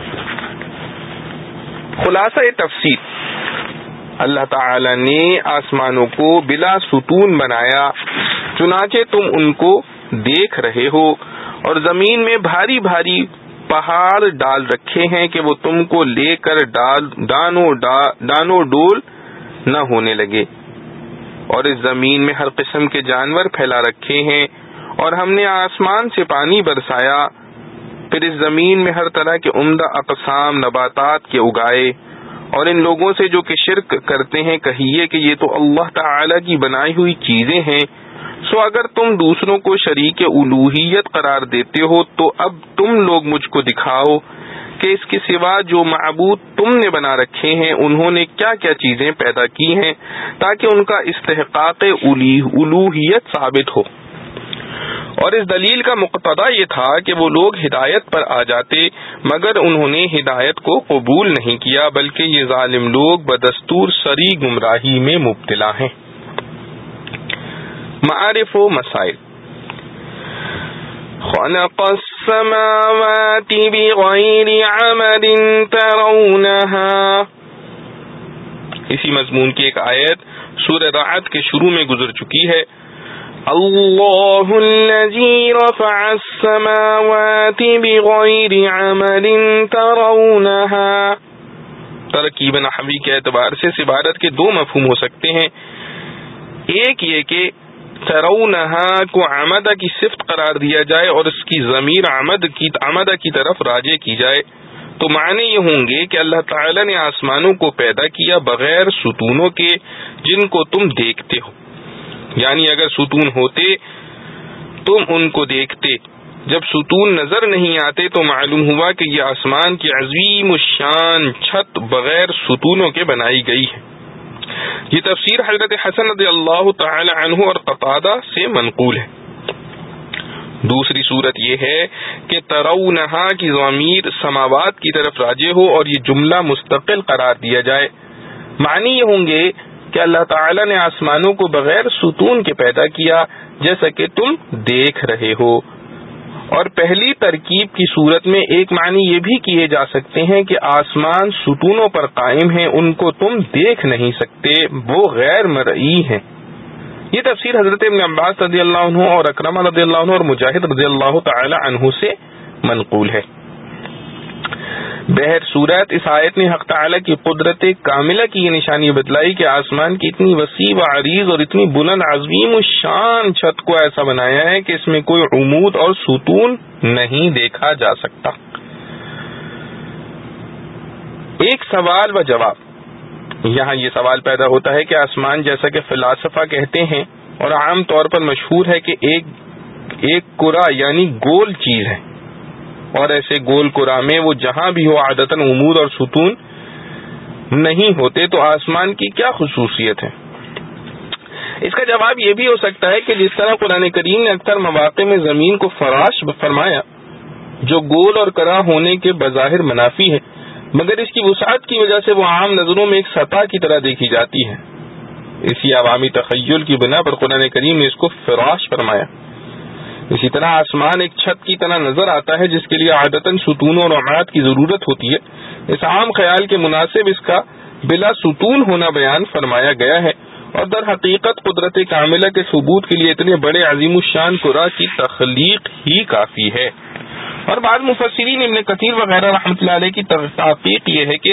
خلاصہ تفسیر: اللہ تعالی نے آسمانوں کو بلا ستون بنایا چنانچہ تم ان کو دیکھ رہے ہو، اور زمین میں بھاری بھاری پہاڑ ڈال رکھے ہیں کہ وہ تم کو لے کر ڈانو ڈول نہ ہونے لگے، اور اس زمین میں ہر قسم کے جانور پھیلا رکھے ہیں، اور ہم نے آسمان سے پانی برسایا، پھر اس زمین میں ہر طرح کے عمدہ اقسام نباتات کے اگائے. اور ان لوگوں سے جو کہ شرک کرتے ہیں کہیے کہ یہ تو اللہ تعالی کی بنائی ہوئی چیزیں ہیں، سو اگر تم دوسروں کو شریک الوہیت قرار دیتے ہو تو اب تم لوگ مجھ کو دکھاؤ کہ اس کے سوا جو معبود تم نے بنا رکھے ہیں انہوں نے کیا کیا چیزیں پیدا کی ہیں تاکہ ان کا استحقاق الوہیت ثابت ہو. اور اس دلیل کا مقتضا یہ تھا کہ وہ لوگ ہدایت پر آ جاتے، مگر انہوں نے ہدایت کو قبول نہیں کیا، بلکہ یہ ظالم لوگ بدستور سری گمراہی میں مبتلا ہیں. معارف و مسائل. خلق السماوات بغیر عمد ترونها، اسی مضمون کی ایک آیت سورہ رعد کے شروع میں گزر چکی ہے. اللہ الذی رفع السماوات بغیر عمد ترونها. ترکیب نحوی کے اعتبار سے اس عبارت کے دو مفہوم ہو سکتے ہیں. ایک یہ کہ ترونها کو عمدہ کی صفت قرار دیا جائے اور اس کی ضمیر عمدہ کی طرف راجع کی جائے، تو معنی یہ ہوں گے کہ اللہ تعالی نے آسمانوں کو پیدا کیا بغیر ستونوں کے جن کو تم دیکھتے ہو. یعنی اگر ستون ہوتے تم ان کو دیکھتے، جب ستون نظر نہیں آتے تو معلوم ہوا کہ یہ آسمان کی عظیم الشان چھت بغیر ستونوں کے بنائی گئی ہے. یہ تفسیر حضرت حسن رضی اللہ تعالی عنہ اور قتادہ سے منقول ہے. دوسری صورت یہ ہے کہ ترونہا کی ضمیر سماوات کی طرف راجع ہو اور یہ جملہ مستقل قرار دیا جائے. معنی یہ ہوں گے کہ اللہ تعالی نے آسمانوں کو بغیر ستون کے پیدا کیا جیسا کہ تم دیکھ رہے ہو. اور پہلی ترکیب کی صورت میں ایک معنی یہ بھی کیے جا سکتے ہیں کہ آسمان ستونوں پر قائم ہیں، ان کو تم دیکھ نہیں سکتے، وہ غیر مرئی ہیں. یہ تفسیر حضرت ابن عباس رضی اللہ عنہ اور اکرمہ رضی اللہ عنہ اور مجاہد رضی اللہ تعالی عنہ سے منقول ہے. بہر صورت اس آیت نے حق تعالی کی قدرت کاملہ کی یہ نشانی بتلائی کہ آسمان کی اتنی وسیع و عریض اور اتنی بلند عظیم و شان چھت کو ایسا بنایا ہے کہ اس میں کوئی عمود اور ستون نہیں دیکھا جا سکتا۔ ایک سوال و جواب، یہاں یہ سوال پیدا ہوتا ہے کہ آسمان جیسا کہ فلاسفہ کہتے ہیں اور عام طور پر مشہور ہے کہ ایک کرہ یعنی گول چیز ہے، اور ایسے گول کرہ میں وہ جہاں بھی ہو عادتاً عمود اور ستون نہیں ہوتے، تو آسمان کی کیا خصوصیت ہے؟ اس کا جواب یہ بھی ہو سکتا ہے کہ جس طرح قرآن کریم نے اکثر مواقع میں زمین کو فراش فرمایا جو گول اور کرہ ہونے کے بظاہر منافی ہے، مگر اس کی وسعت کی وجہ سے وہ عام نظروں میں ایک سطح کی طرح دیکھی جاتی ہے، اسی عوامی تخیل کی بنا پر قرآن کریم نے اس کو فراش فرمایا۔ اسی طرح آسمان ایک چھت کی طرح نظر آتا ہے جس کے لیے عادتاً ستونوں اور عماد کی ضرورت ہوتی ہے، اس عام خیال کے مناسب اس کا بلا ستون ہونا بیان فرمایا گیا ہے، اور در حقیقت قدرت کاملہ کے ثبوت کے لیے اتنے بڑے عظیم الشان کرہ کی تخلیق ہی کافی ہے۔ اور بعض مفسرین ابن کثیر وغیرہ رحمۃ اللہ علیہ کی تحقیق یہ ہے کہ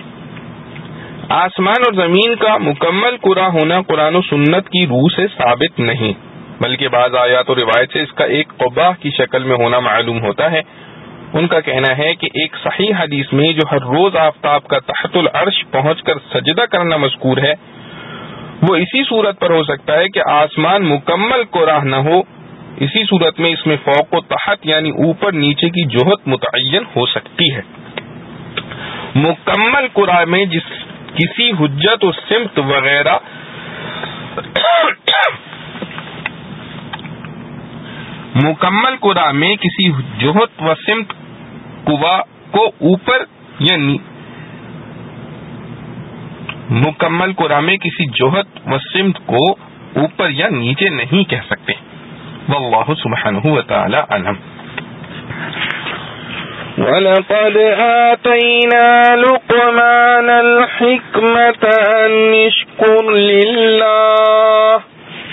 آسمان اور زمین کا مکمل کرہ ہونا قرآن و سنت کی روح سے ثابت نہیں، بلکہ بعض آیات و روایت سے اس کا ایک قبہ کی شکل میں ہونا معلوم ہوتا ہے۔ ان کا کہنا ہے کہ ایک صحیح حدیث میں جو ہر روز آفتاب کا تحت العرش پہنچ کر سجدہ کرنا مذکور ہے، وہ اسی صورت پر ہو سکتا ہے کہ آسمان مکمل کرہ نہ ہو، اسی صورت میں اس میں فوق و تحت یعنی اوپر نیچے کی جہت متعین ہو سکتی ہے۔ مکمل کرہ میں کسی حجت و سمت وغیرہ مکمل کرہ میں کسی جہت و سمت کو اوپر یا مکمل کرہ میں کسی جہت و سمت کو اوپر یا نیچے نہیں کہہ سکتے۔ واللہ سبحانہ وتعالی اعلم۔ وَلَقَدْ آتَيْنَا لُقْمَانَ الْحِكْمَةَ أَنِ اشْكُرْ لِلَّهِ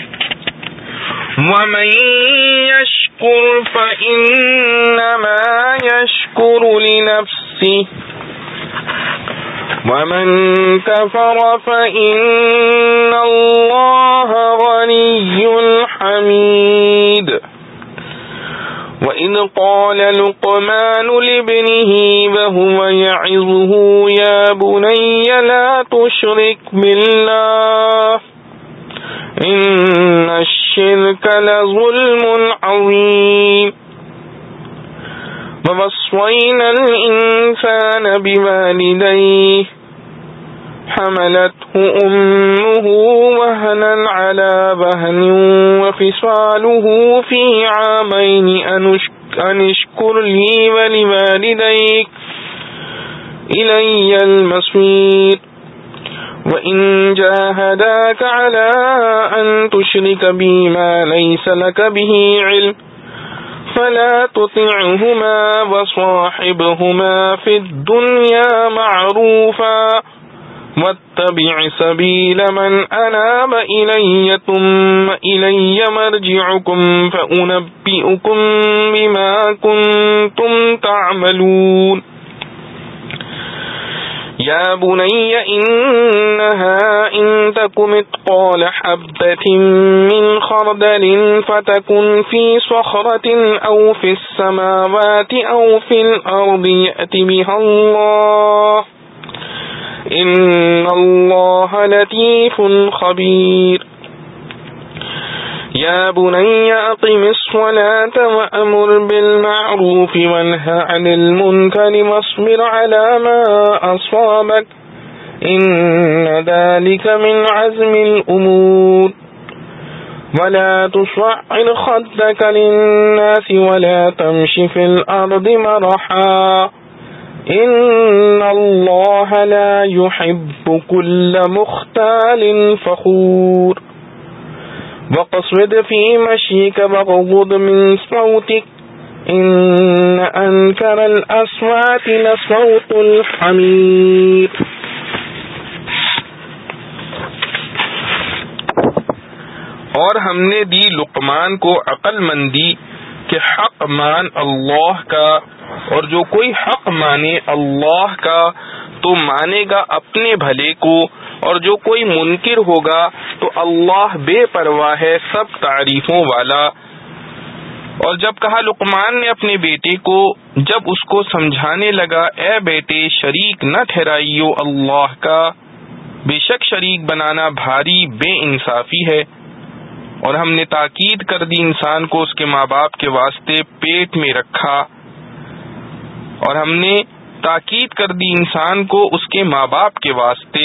وَمَن يَشْكُرْ فَإِنَّمَا يَشْكُرُ لِنَفْسِهِ وَمَن كَفَرَ فَإِنَّ اللَّهَ غَنِيٌّ حَمِيدٌ۔ وَإِذْ قَالَ لُقْمَانُ لِابْنِهِ وَهُوَ يَعِظُهُ يَا بُنَيَّ لَا تُشْرِكْ بِاللَّهِ إِنَّ الشِّرْكَ لَظُلْمٌ عَظِيمٌ۔ وَوَصَّيْنَا الْإِنسَانَ بِوَالِدَيْهِ حَمَلَتْهُ أُمُّهُ وَهْنًا عَلَى وَهْنٍ وَفِصَالُهُ فِي عَامَيْنِ أَنِ اشْكُرْ لِي وَلِوَالِدَيْكَ إِلَيَّ الْمَصِيرُ وَإِنْ جَاهَدَاكَ عَلَى أَن تُشْرِكَ بِي مَا لَيْسَ لَكَ بِهِ عِلْمٌ فَلَا تُطِعْهُمَا وَصَاحِبْهُمَا فِي الدُّنْيَا مَعْرُوفًا وَاتَّبِعْ سَبِيلَ مَنْ أَنَابَ إِلَيَّ ثُمَّ إِلَيَّ مَرْجِعُكُمْ فَأُنَبِّئُكُمْ بِمَا كُنْتُمْ تَعْمَلُونَ۔ يَا بُنَيَّ إِنَّهَا إِن تَكُ مِثْقَالَ حَبَّةٍ مِّنْ خَرْدَلٍ فَتَكُنْ فِي صَخْرَةٍ أَوْ فِي السَّمَاوَاتِ أَوْ فِي الْأَرْضِ يَأْتِ بِهَا اللَّهُ إِنَّ اللَّهَ لَطِيفٌ خَبِيرٌ۔ يَا بُنَيَّ أَقِمِ الصَّلَاةَ وَأْمُرْ بِالْمَعْرُوفِ وَانْهَ عَنِ الْمُنكَرِ وَاصْبِرْ عَلَى مَا أَصَابَكَ إِنَّ ذَلِكَ مِنْ عَزْمِ الْأُمُورِ وَلَا تُصَعِّرْ خَدَّكَ لِلنَّاسِ وَلَا تَمْشِ فِي الْأَرْضِ مَرَحًا إِنَّ اللَّهَ لَا يُحِبُّ كُلَّ مُخْتَالٍ فَخُورٍ وَقَصِدْ فِي مَشْيِكَ وَاغْضُضْ مِنْ صَوْتِكَ إِنَّ أَنْكَرَ الْأَصْوَاتِ لَصَوْتُ الْحَمِيرِ۔ اور ہم نے دی لقمان کو عقل مندی کہ حق مان اللہ کا اور جو کوئی حق مانے اللہ کا تو مانے گا اپنے بھلے کو، اور جو کوئی منکر ہوگا تو اللہ بے پرواہ ہے، سب تعریفوں والا۔ اور جب کہا لقمان نے اپنے بیٹے کو جب اس کو سمجھانے لگا، اے بیٹے شریک نہ ٹھہرائیو اللہ کا، بے شک شریک بنانا بھاری بے انصافی ہے۔ اور ہم نے تاکید کر دی انسان کو اس کے ماں باپ کے واسطے پیٹ میں رکھا، اور ہم نے تاکید کر دی انسان کو اس کے ماں باپ کے واسطے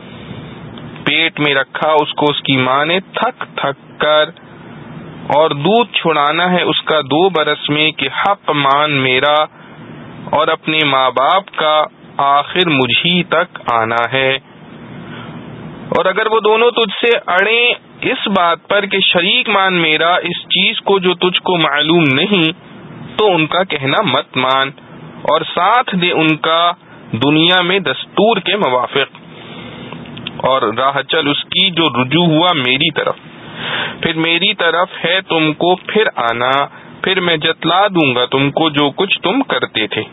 پیٹ میں رکھا، اس کو اس کی ماں نے تھک تھک کر، اور دودھ چھڑانا ہے اس کا 2 برس میں کہ حق مان میرا، اور اپنے ماں باپ کا آخر مجھی تک آنا ہے۔ اور اگر وہ دونوں تجھ سے اڑیں اس بات پر کہ شریک مان میرا اس چیز کو جو تجھ کو معلوم نہیں، تو ان کا کہنا مت مان، اور ساتھ دے ان کا دنیا میں دستور کے موافق، اور راہ چل اس کی جو رجوع ہوا میری طرف، پھر میری طرف ہے تم کو پھر آنا، پھر میں جتلا دوں گا تم کو جو کچھ تم کرتے تھے۔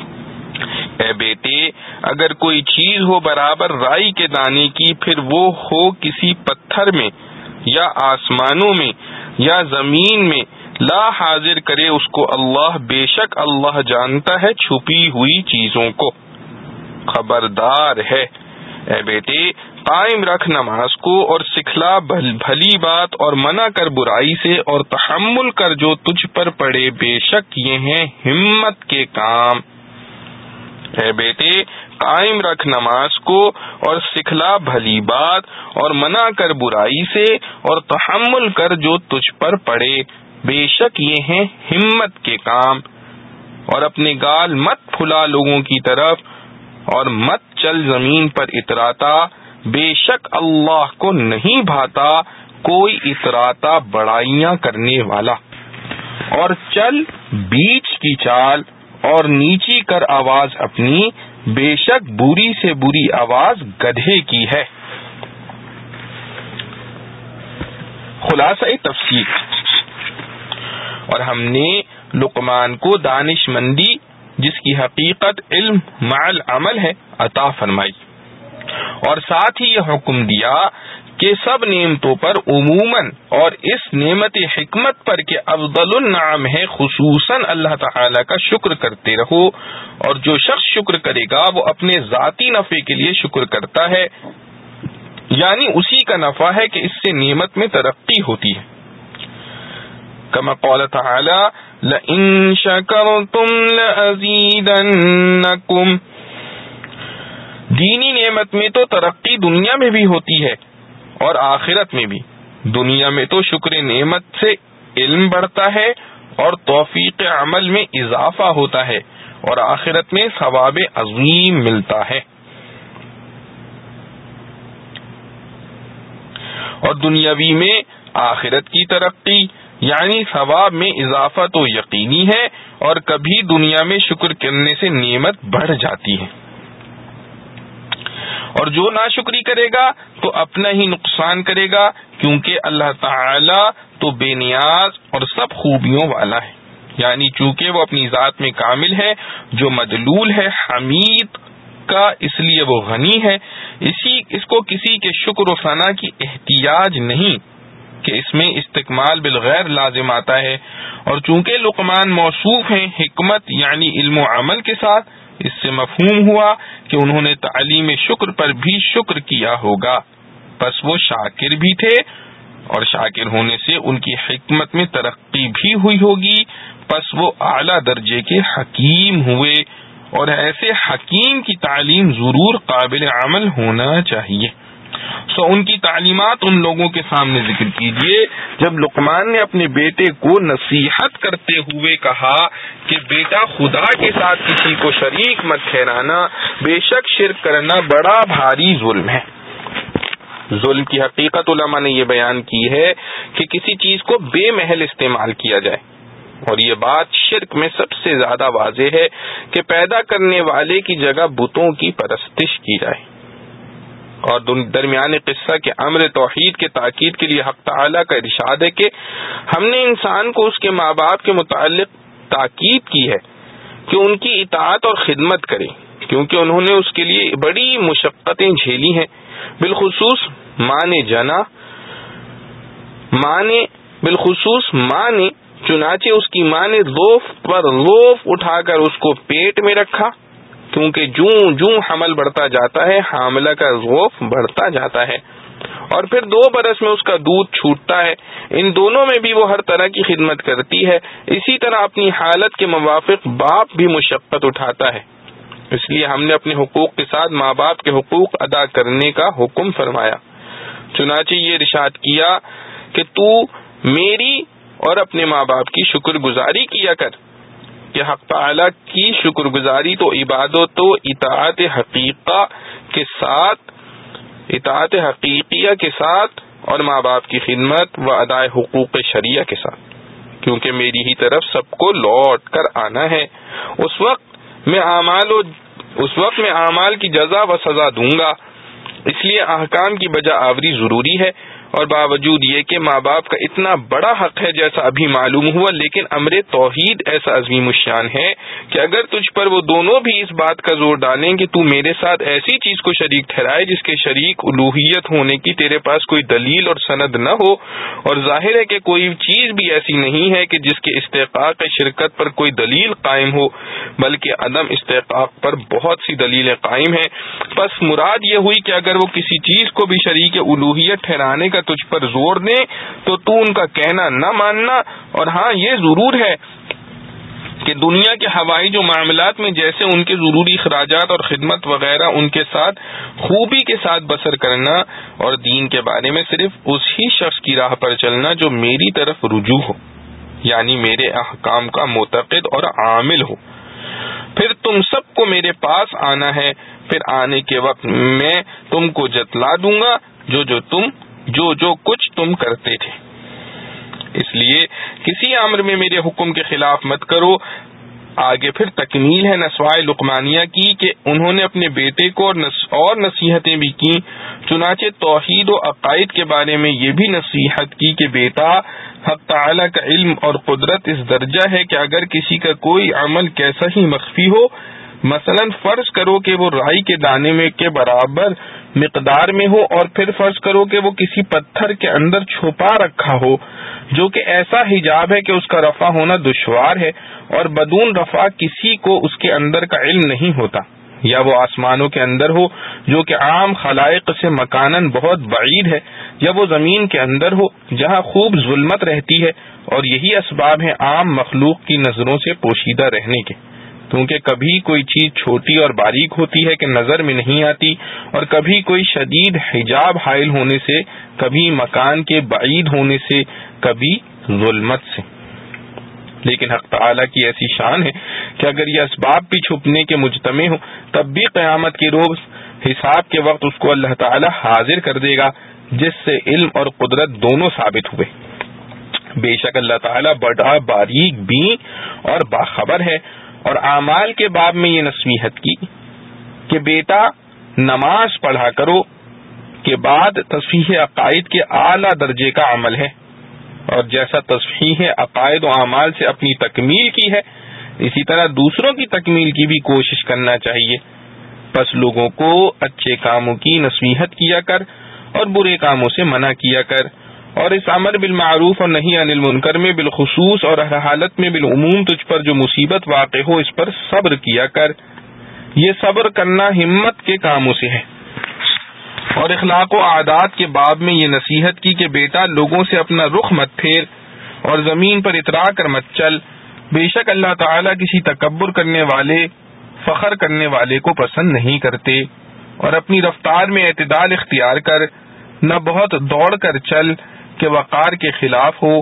اے بیٹے اگر کوئی چیز ہو برابر رائی کے دانے کی، پھر وہ ہو کسی پتھر میں یا آسمانوں میں یا زمین میں، لا حاضر کرے اس کو اللہ، بے شک اللہ جانتا ہے چھپی ہوئی چیزوں کو۔ خبردار ہے اے بیٹے قائم رکھ نماز کو، اور سکھلا بھلی بات اور منع کر برائی سے، اور تحمل کر جو تجھ پر پڑے، بے شک یہ ہیں ہمت کے کام۔ اے بیٹے قائم رکھ نماز کو، اور سکھلا بھلی بات اور منع کر برائی سے، اور تحمل کر جو تجھ پر پڑے، بے شک یہ ہیں ہمت کے کام۔ اور اپنے گال مت پھلا لوگوں کی طرف، اور مت چل زمین پر اتراتا، بے شک اللہ کو نہیں بھاتا کوئی اتراتا بڑائیاں کرنے والا۔ اور چل بیچ کی چال، اور نیچی کر آواز اپنی، بے شک بری سے بری آواز گدھے کی ہے۔ خلاصہ تفسیر، اور ہم نے لقمان کو دانش مندی جس کی حقیقت علم مع العمل ہے عطا فرمائی، اور ساتھ ہی یہ حکم دیا کہ سب نعمتوں پر عموماً، اور اس نعمت حکمت پر کہ افضل النعم ہے، خصوصاً اللہ تعالی کا شکر کرتے رہو، اور جو شخص شکر کرے گا وہ اپنے ذاتی نفع کے لیے شکر کرتا ہے، یعنی اسی کا نفع ہے کہ اس سے نعمت میں ترقی ہوتی ہے۔ کما قال تعالی لئن شکرتم لأزیدنکم، دینی نعمت میں تو ترقی دنیا میں بھی ہوتی ہے اور آخرت میں بھی۔ دنیا میں تو شکر نعمت سے علم بڑھتا ہے اور توفیق عمل میں اضافہ ہوتا ہے، اور آخرت میں ثواب عظیم ملتا ہے۔ اور دنیاوی میں آخرت کی ترقی یعنی ثواب میں اضافہ تو یقینی ہے، اور کبھی دنیا میں شکر کرنے سے نعمت بڑھ جاتی ہے، اور جو ناشکری کرے گا تو اپنا ہی نقصان کرے گا، کیونکہ اللہ تعالی تو بے نیاز اور سب خوبیوں والا ہے، یعنی چونکہ وہ اپنی ذات میں کامل ہے، جو مدلول ہے حمید کا، اس لیے وہ غنی ہے، اس کو کسی کے شکر و ثنا کی احتیاج نہیں کہ اس میں استکمال بالغیر لازم آتا ہے، اور چونکہ لقمان موصوف ہیں حکمت یعنی علم و عمل کے ساتھ، اس سے مفہوم ہوا کہ انہوں نے تعلیم شکر پر بھی شکر کیا ہوگا، پس وہ شاکر بھی تھے، اور شاکر ہونے سے ان کی حکمت میں ترقی بھی ہوئی ہوگی، پس وہ اعلیٰ درجے کے حکیم ہوئے، اور ایسے حکیم کی تعلیم ضرور قابل عمل ہونا چاہیے۔ ان کی تعلیمات ان لوگوں کے سامنے ذکر کیجیے جب لقمان نے اپنے بیٹے کو نصیحت کرتے ہوئے کہا کہ بیٹا خدا کے ساتھ کسی کو شریک مت ٹھہرانا، بے شک شرک کرنا بڑا بھاری ظلم ہے۔ ظلم کی حقیقت علماء نے یہ بیان کی ہے کہ کسی چیز کو بے محل استعمال کیا جائے، اور یہ بات شرک میں سب سے زیادہ واضح ہے کہ پیدا کرنے والے کی جگہ بتوں کی پرستش کی جائے۔ اور درمیان قصہ کے امر توحید کے تاکید کے لیے حق تعالیٰ کا ارشاد ہے کہ ہم نے انسان کو اس کے ماں باپ کے متعلق تاکید کی ہے کہ ان کی اطاعت اور خدمت کرے، کیونکہ انہوں نے اس کے لیے بڑی مشقتیں جھیلی ہیں، بالخصوص ماں نے چنانچہ اس کی ماں نے ضعف پر ضعف اٹھا کر اس کو پیٹ میں رکھا، کیونکہ جوں حمل بڑھتا جاتا ہے حاملہ کا ضعف بڑھتا جاتا ہے، اور پھر 2 برس میں اس کا دودھ چھوٹتا ہے۔ ان دونوں میں بھی وہ ہر طرح کی خدمت کرتی ہے۔ اسی طرح اپنی حالت کے موافق باپ بھی مشقت اٹھاتا ہے، اس لیے ہم نے اپنے حقوق کے ساتھ ماں باپ کے حقوق ادا کرنے کا حکم فرمایا۔ چنانچہ یہ ارشاد کیا کہ تو میری اور اپنے ماں باپ کی شکر گزاری کیا کر، کہ حق تعالی کی شکر گزاری تو عبادت و اطاعت حقیقیہ کے ساتھ اور ماں باپ کی خدمت و ادائے حقوق شرعیہ کے ساتھ، کیونکہ میری ہی طرف سب کو لوٹ کر آنا ہے۔ اس وقت میں اعمال کی جزا و سزا دوں گا، اس لیے احکام کی بجا آوری ضروری ہے، اور باوجود یہ کہ ماں باپ کا اتنا بڑا حق ہے جیسا ابھی معلوم ہوا، لیکن امر توحید ایسا عظیم الشان ہے کہ اگر تجھ پر وہ دونوں بھی اس بات کا زور ڈالیں کہ تو میرے ساتھ ایسی چیز کو شریک ٹھہرائے جس کے شریک الوہیت ہونے کی تیرے پاس کوئی دلیل اور سند نہ ہو، اور ظاہر ہے کہ کوئی چیز بھی ایسی نہیں ہے کہ جس کے استحقاق شرکت پر کوئی دلیل قائم ہو، بلکہ عدم استحقاق پر بہت سی دلیلیں قائم ہیں، پس مراد یہ ہوئی کہ اگر وہ کسی چیز کو بھی شریک الوہیت ٹھہرانے کا تجھ پر زور دیں تو ان کا کہنا نہ ماننا، اور ہاں یہ ضرور ہے کہ دنیا کے ہوائی جو معاملات میں جیسے ان کے ضروری اخراجات اور خدمت وغیرہ ان کے ساتھ خوبی کے ساتھ بسر کرنا، اور دین کے بارے میں صرف اسی شخص کی راہ پر چلنا جو میری طرف رجوع ہو، یعنی میرے احکام کا معتقد اور عامل ہو۔ پھر تم سب کو میرے پاس آنا ہے، پھر آنے کے وقت میں تم کو جتلا دوں گا جو کچھ تم کرتے تھے، اس لیے کسی امر میں میرے حکم کے خلاف مت کرو۔ آگے پھر تکمیل ہے نسوائے لقمانیہ کی کہ انہوں نے اپنے بیٹے کو اور نصیحتیں بھی کی، چنانچہ توحید و عقائد کے بارے میں یہ بھی نصیحت کی کہ بیٹا، حق تعالی کا علم اور قدرت اس درجہ ہے کہ اگر کسی کا کوئی عمل کیسا ہی مخفی ہو، مثلا فرض کرو کہ وہ رائی کے دانے میں کے برابر مقدار میں ہو، اور پھر فرض کرو کہ وہ کسی پتھر کے اندر چھپا رکھا ہو جو کہ ایسا حجاب ہے کہ اس کا رفع ہونا دشوار ہے، اور بدون رفع کسی کو اس کے اندر کا علم نہیں ہوتا، یا وہ آسمانوں کے اندر ہو جو کہ عام خلائق سے مکاناً بہت بعید ہے، یا وہ زمین کے اندر ہو جہاں خوب ظلمت رہتی ہے، اور یہی اسباب ہیں عام مخلوق کی نظروں سے پوشیدہ رہنے کے، کیونکہ کبھی کوئی چیز چھوٹی اور باریک ہوتی ہے کہ نظر میں نہیں آتی، اور کبھی کوئی شدید حجاب حائل ہونے سے، کبھی مکان کے بعید ہونے سے، کبھی ظلمت سے۔ لیکن حق تعالیٰ کی ایسی شان ہے کہ اگر یہ اسباب بھی چھپنے کے مجتمع ہوں، تب بھی قیامت کے روز حساب کے وقت اس کو اللہ تعالیٰ حاضر کر دے گا، جس سے علم اور قدرت دونوں ثابت ہوئے۔ بے شک اللہ تعالیٰ بڑا باریک بین اور باخبر ہے۔ اور اعمال کے باب میں یہ نصیحت کی کہ بیٹا، نماز پڑھا کرو کے بعد تصحیح عقائد کے اعلیٰ درجے کا عمل ہے، اور جیسا تصحیح عقائد و اعمال سے اپنی تکمیل کی ہے، اسی طرح دوسروں کی تکمیل کی بھی کوشش کرنا چاہیے۔ پس لوگوں کو اچھے کاموں کی نصیحت کیا کر اور برے کاموں سے منع کیا کر، اور اس امر بالمعروف اور نہی عن المنکر میں بالخصوص اور ہر حالت میں بالعموم تجھ پر جو مصیبت واقع ہو اس پر صبر کیا کر۔ یہ صبر کرنا ہمت کے کاموں سے ہے۔ اور اخلاق و عادات کے باب میں یہ نصیحت کی کہ بیٹا، لوگوں سے اپنا رخ مت پھیر اور زمین پر اترا کر مت چل، بے شک اللہ تعالیٰ کسی تکبر کرنے والے، فخر کرنے والے کو پسند نہیں کرتے، اور اپنی رفتار میں اعتدال اختیار کر، نہ بہت دوڑ کر چل کہ وقار کے خلاف ہو،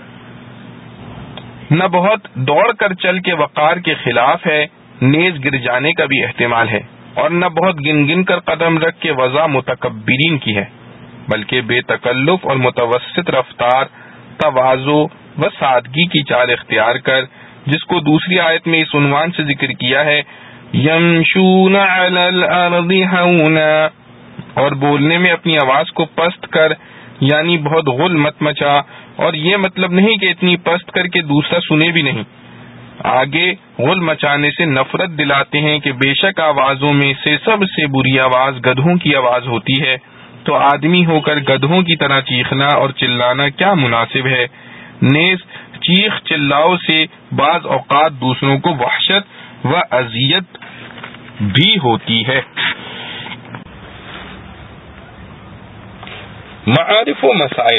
نہ بہت دوڑ کر چل کے وقار کے خلاف ہے، نیز گر جانے کا بھی احتمال ہے، اور نہ بہت گن گن کر قدم رکھ کے وضع متکبرین کی ہے، بلکہ بے تکلف اور متوسط رفتار، تواضع و سادگی کی چال اختیار کر، جس کو دوسری آیت میں اس عنوان سے ذکر کیا ہے، یمشون علی الارض ہونا، اور بولنے میں اپنی آواز کو پست کر، یعنی بہت غل مت مچا، اور یہ مطلب نہیں کہ اتنی پست کر کے دوسرا سنے بھی نہیں، آگے غل مچانے سے نفرت دلاتے ہیں کہ بے شک آوازوں میں سے سب سے بری آواز گدھوں کی آواز ہوتی ہے، تو آدمی ہو کر گدھوں کی طرح چیخنا اور چلانا کیا مناسب ہے؟ نیز چیخ چلاؤ سے بعض اوقات دوسروں کو وحشت و اذیت بھی ہوتی ہے۔ معارف و مسائل۔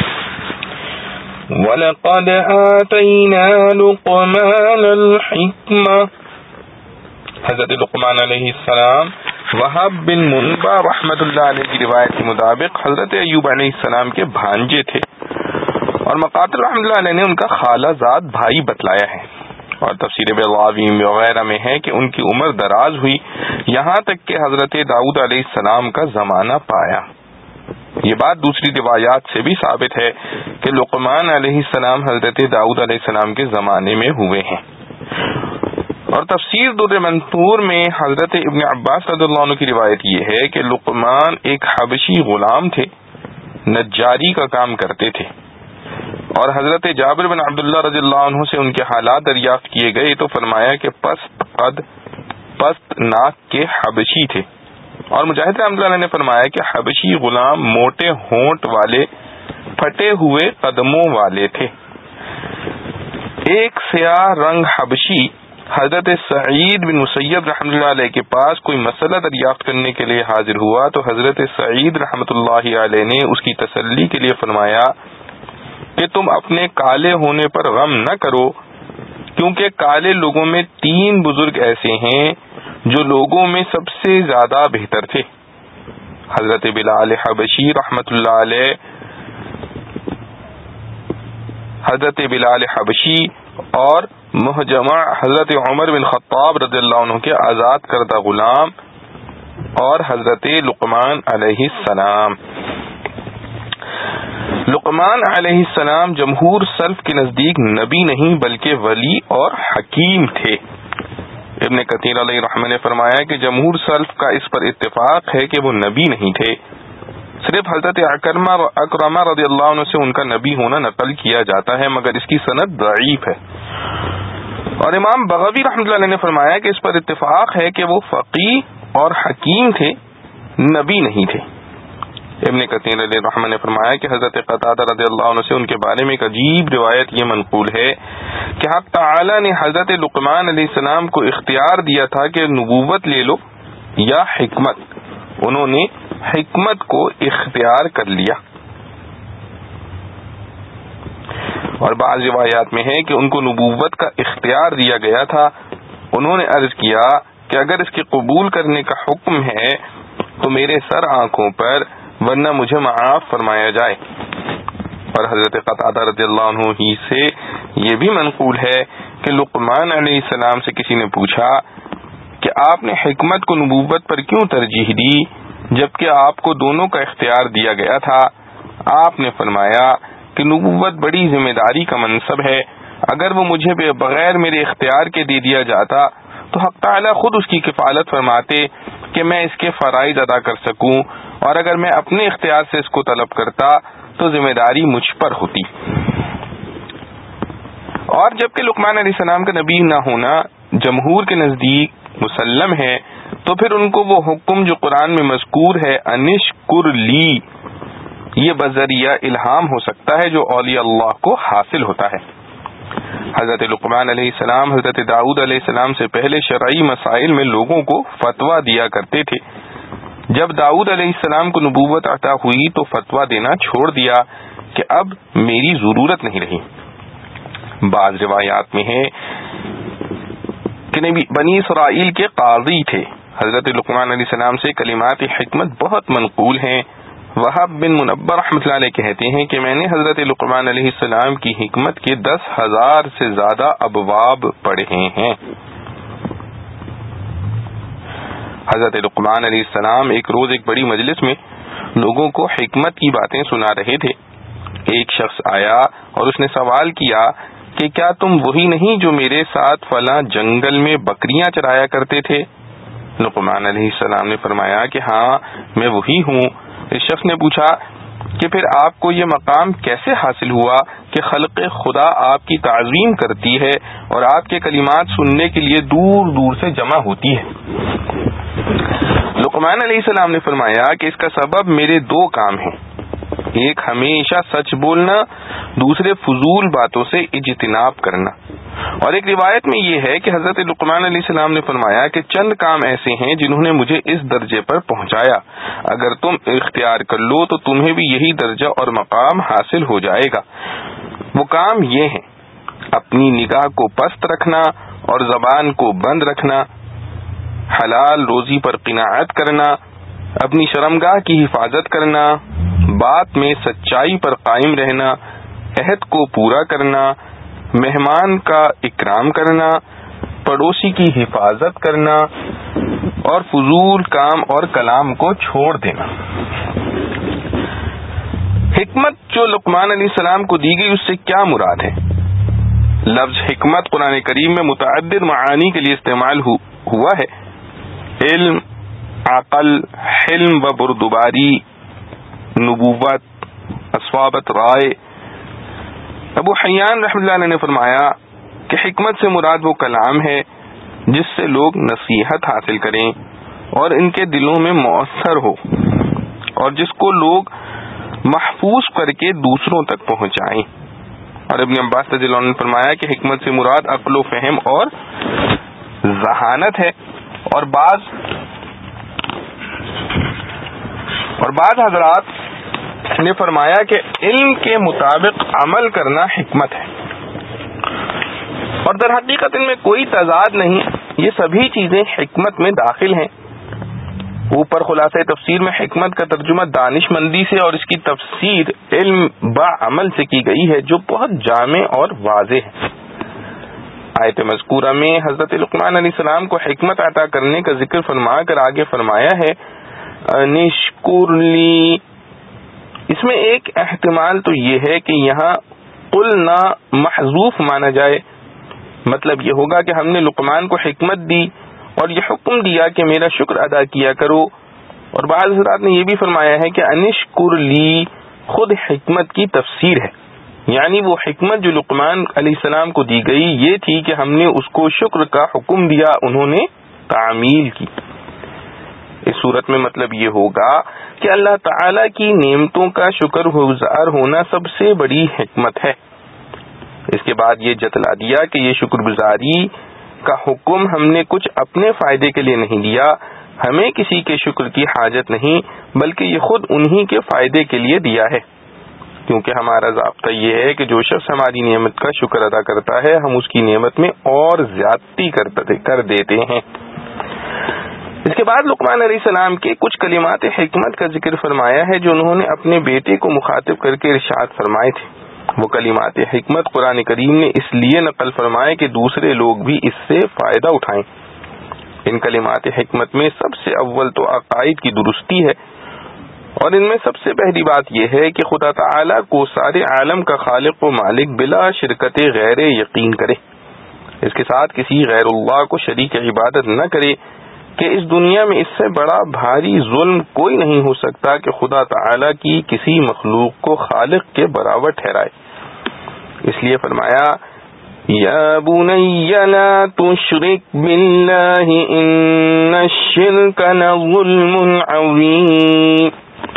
وَلَقَدْ آتَيْنَا لُقْمَانَ الْحِكْمَةَ، حضرت لقمان علیہ السلام وہب بن منبع رحمۃ اللہ علیہ کی روایت کے مطابق حضرت ایوب علیہ السلام کے بھانجے تھے، اور مقاتل رحمۃ اللہ علیہ نے ان کا خالہ زاد بھائی بتلایا ہے، اور تفسیر بغوی وغیرہ میں ہے کہ ان کی عمر دراز ہوئی یہاں تک کہ حضرت داؤد علیہ السلام کا زمانہ پایا۔ یہ بات دوسری روایات سے بھی ثابت ہے کہ لقمان علیہ السلام حضرت داؤد علیہ السلام کے زمانے میں ہوئے ہیں، اور تفسیر در منثور میں حضرت ابن عباس رضی اللہ عنہ کی روایت یہ ہے کہ لقمان ایک حبشی غلام تھے، نجاری کا کام کرتے تھے، اور حضرت جابر بن عبداللہ رضی اللہ عنہ سے ان کے حالات دریافت کیے گئے تو فرمایا کہ پست قد پست ناک کے حبشی تھے، اور مجاہد رحمۃ اللہ نے فرمایا کہ حبشی غلام موٹے ہونٹ والے پھٹے ہوئے قدموں والے تھے۔ ایک سیاہ رنگ حبشی حضرت سعید بن مسیب رحمۃ اللہ علیہ کے پاس کوئی مسئلہ دریافت کرنے کے لیے حاضر ہوا تو حضرت سعید رحمۃ اللہ علیہ نے اس کی تسلی کے لیے فرمایا کہ تم اپنے کالے ہونے پر غم نہ کرو، کیونکہ کالے لوگوں میں 3 بزرگ ایسے ہیں جو لوگوں میں سب سے زیادہ بہتر تھے، حضرت بلال حبشی رحمۃ اللہ علیہ، حضرت بلال حبشی اور محجمع حضرت عمر بن خطاب رضی اللہ عنہ کے آزاد کردہ غلام، اور حضرت لقمان علیہ السلام۔ لقمان علیہ السلام جمہور سلف کے نزدیک نبی نہیں بلکہ ولی اور حکیم تھے۔ ابن کثیر علیہ رحمہ نے فرمایا کہ جمہور سلف کا اس پر اتفاق ہے کہ وہ نبی نہیں تھے، صرف حضرت اکرمہ رضی اللہ عنہ سے ان کا نبی ہونا نقل کیا جاتا ہے، مگر اس کی سند ضعیف ہے۔ اور امام بغوی رحمۃ اللہ علیہ نے فرمایا کہ اس پر اتفاق ہے کہ وہ فقیہ اور حکیم تھے، نبی نہیں تھے۔ ابن کثیر علیہ رحمہ نے فرمایا کہ حضرت قتادہ رضی اللہ عنہ سے ان کے بارے میں ایک عجیب روایت یہ منقول ہے کہ حق تعالی نے حضرت لقمان علیہ السلام کو اختیار دیا تھا کہ نبوت لے لو یا حکمت، انہوں نے حکمت کو اختیار کر لیا۔ اور بعض روایات میں ہے کہ ان کو نبوت کا اختیار دیا گیا تھا، انہوں نے عرض کیا کہ اگر اس کے قبول کرنے کا حکم ہے تو میرے سر آنکھوں پر، ورنہ مجھے معاف فرمایا جائے۔ اور حضرت قتادہ رضی اللہ عنہ ہی سے یہ بھی منقول ہے کہ لقمان علیہ السلام سے کسی نے پوچھا کہ آپ نے حکمت کو نبوت پر کیوں ترجیح دی جبکہ آپ کو دونوں کا اختیار دیا گیا تھا؟ آپ نے فرمایا کہ نبوت بڑی ذمہ داری کا منصب ہے، اگر وہ مجھے بغیر میرے اختیار کے دے دیا جاتا تو حق تعالی خود اس کی کفالت فرماتے کہ میں اس کے فرائض ادا کر سکوں، اور اگر میں اپنے اختیار سے اس کو طلب کرتا تو ذمہ داری مجھ پر ہوتی۔ اور جبکہ لقمان علیہ السلام کا نبی نہ ہونا جمہور کے نزدیک مسلم ہے، تو پھر ان کو وہ حکم جو قرآن میں مذکور ہے انشکر لی، یہ بذریعہ الہام ہو سکتا ہے جو اولیاء اللہ کو حاصل ہوتا ہے۔ حضرت لقمان علیہ السلام حضرت داؤد علیہ السلام سے پہلے شرعی مسائل میں لوگوں کو فتویٰ دیا کرتے تھے۔ جب داؤد علیہ السلام کو نبوت عطا ہوئی تو فتویٰ دینا چھوڑ دیا کہ اب میری ضرورت نہیں رہی۔ بعض روایات میں ہے کہ نبی بنی اسرائیل کے قاضی تھے۔ حضرت لقمان علیہ السلام سے کلمات حکمت بہت منقول ہیں۔ وہب بن منبع رحمۃ اللہ علیہ کہتے ہیں کہ میں نے حضرت لقمان علیہ السلام کی حکمت کے 10,000 سے زیادہ ابواب پڑھے ہیں۔ حضرت لقمان علیہ السلام ایک روز ایک بڑی مجلس میں لوگوں کو حکمت کی باتیں سنا رہے تھے۔ ایک شخص آیا اور اس نے سوال کیا کہ کیا تم وہی نہیں جو میرے ساتھ فلاں جنگل میں بکریاں چرایا کرتے تھے؟ لقمان علیہ السلام نے فرمایا کہ ہاں میں وہی ہوں۔ اس شخص نے پوچھا کہ پھر آپ کو یہ مقام کیسے حاصل ہوا کہ خلق خدا آپ کی تعظیم کرتی ہے اور آپ کے کلمات سننے کے لیے دور دور سے جمع ہوتی ہے؟ لقمان علیہ السلام نے فرمایا کہ اس کا سبب میرے دو کام ہیں، ایک ہمیشہ سچ بولنا، دوسرے فضول باتوں سے اجتناب کرنا۔ اور ایک روایت میں یہ ہے کہ حضرت لقمان علیہ السلام نے فرمایا کہ چند کام ایسے ہیں جنہوں نے مجھے اس درجے پر پہنچایا، اگر تم اختیار کر لو تو تمہیں بھی یہی درجہ اور مقام حاصل ہو جائے گا۔ وہ کام یہ ہیں: اپنی نگاہ کو پست رکھنا اور زبان کو بند رکھنا، حلال روزی پر قناعت کرنا، اپنی شرمگاہ کی حفاظت کرنا، بات میں سچائی پر قائم رہنا، عہد کو پورا کرنا، مہمان کا اکرام کرنا، پڑوسی کی حفاظت کرنا اور فضول کام اور کلام کو چھوڑ دینا۔ حکمت جو لقمان علیہ السلام کو دی گئی، اس سے کیا مراد ہے؟ لفظ حکمت قرآن کریم میں متعدد معانی کے لیے استعمال ہوا ہے: علم، عقل، حلم و بردباری، نبوت، اصوابت رائے۔ ابو حیان رحمۃ اللہ علیہ نے فرمایا کہ حکمت سے مراد وہ کلام ہے جس سے لوگ نصیحت حاصل کریں اور ان کے دلوں میں مؤثر ہو، اور جس کو لوگ محفوظ کر کے دوسروں تک پہنچائیں۔ اور ابن عباس رضی اللہ عنہ نے فرمایا کہ حکمت سے مراد عقل و فہم اور ذہانت ہے۔ اور بعض حضرات نے فرمایا کہ علم کے مطابق عمل کرنا حکمت ہے۔ اور در حقیقت ان میں کوئی تضاد نہیں، یہ سبھی چیزیں حکمت میں داخل ہیں۔ اوپر خلاصہ تفسیر میں حکمت کا ترجمہ دانش مندی سے اور اس کی تفسیر علم با عمل سے کی گئی ہے، جو بہت جامع اور واضح ہے۔ آیت مذکورہ میں حضرت لقمان علیہ السلام کو حکمت عطا کرنے کا ذکر فرما کر آگے فرمایا ہے انشکر لی۔ اس میں ایک احتمال تو یہ ہے کہ یہاں قلنا محذوف مانا جائے، مطلب یہ ہوگا کہ ہم نے لقمان کو حکمت دی اور یہ حکم دیا کہ میرا شکر ادا کیا کرو۔ اور بعض حضرات نے یہ بھی فرمایا ہے کہ انشکر لی خود حکمت کی تفسیر ہے، یعنی وہ حکمت جو لقمان علیہ السلام کو دی گئی یہ تھی کہ ہم نے اس کو شکر کا حکم دیا، انہوں نے تعمیل کی۔ اس صورت میں مطلب یہ ہوگا کہ اللہ تعالی کی نعمتوں کا شکر گزار ہونا سب سے بڑی حکمت ہے۔ اس کے بعد یہ جتلا دیا کہ یہ شکر گزاری کا حکم ہم نے کچھ اپنے فائدے کے لیے نہیں دیا، ہمیں کسی کے شکر کی حاجت نہیں، بلکہ یہ خود انہی کے فائدے کے لیے دیا ہے، کیونکہ ہمارا ضابطہ یہ ہے کہ جو شخص ہماری نعمت کا شکر ادا کرتا ہے ہم اس کی نعمت میں اور زیادتی کر دیتے ہیں۔ اس کے بعد لقمان علیہ السلام کے کچھ کلمات حکمت کا ذکر فرمایا ہے جو انہوں نے اپنے بیٹے کو مخاطب کر کے ارشاد فرمائے تھے۔ وہ کلمات حکمت قرآن کریم نے اس لیے نقل فرمائے کہ دوسرے لوگ بھی اس سے فائدہ اٹھائیں۔ ان کلمات حکمت میں سب سے اول تو عقائد کی درستی ہے، اور ان میں سب سے پہلی بات یہ ہے کہ خدا تعالی کو سارے عالم کا خالق و مالک بلا شرکت غیر یقین کرے، اس کے ساتھ کسی غیر اللہ کو شریک عبادت نہ کرے، کہ اس دنیا میں اس سے بڑا بھاری ظلم کوئی نہیں ہو سکتا کہ خدا تعالی کی کسی مخلوق کو خالق کے برابر ٹھہرائے۔ اس لیے فرمایا یا بنی لا تشرک باللہ ان الشرک لظلم عظیم،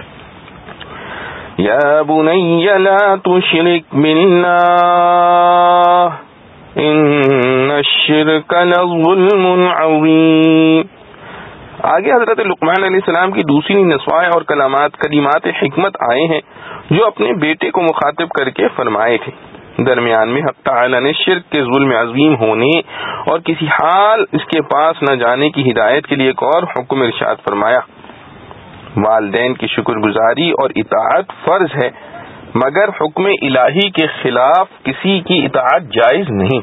یا بنی لا تشرک باللہ ان الشرک لظلم عظیم۔ آگے حضرت لقمان علیہ السلام کی دوسری نصائح اور کلمات حکمت آئے ہیں جو اپنے بیٹے کو مخاطب کر کے فرمائے تھے۔ درمیان میں حق تعالی نے شرک کے ظلم عظیم ہونے اور کسی حال اس کے پاس نہ جانے کی ہدایت کے لیے ایک اور حکم ارشاد فرمایا۔ والدین کی شکر گزاری اور اطاعت فرض ہے، مگر حکم الہی کے خلاف کسی کی اطاعت جائز نہیں۔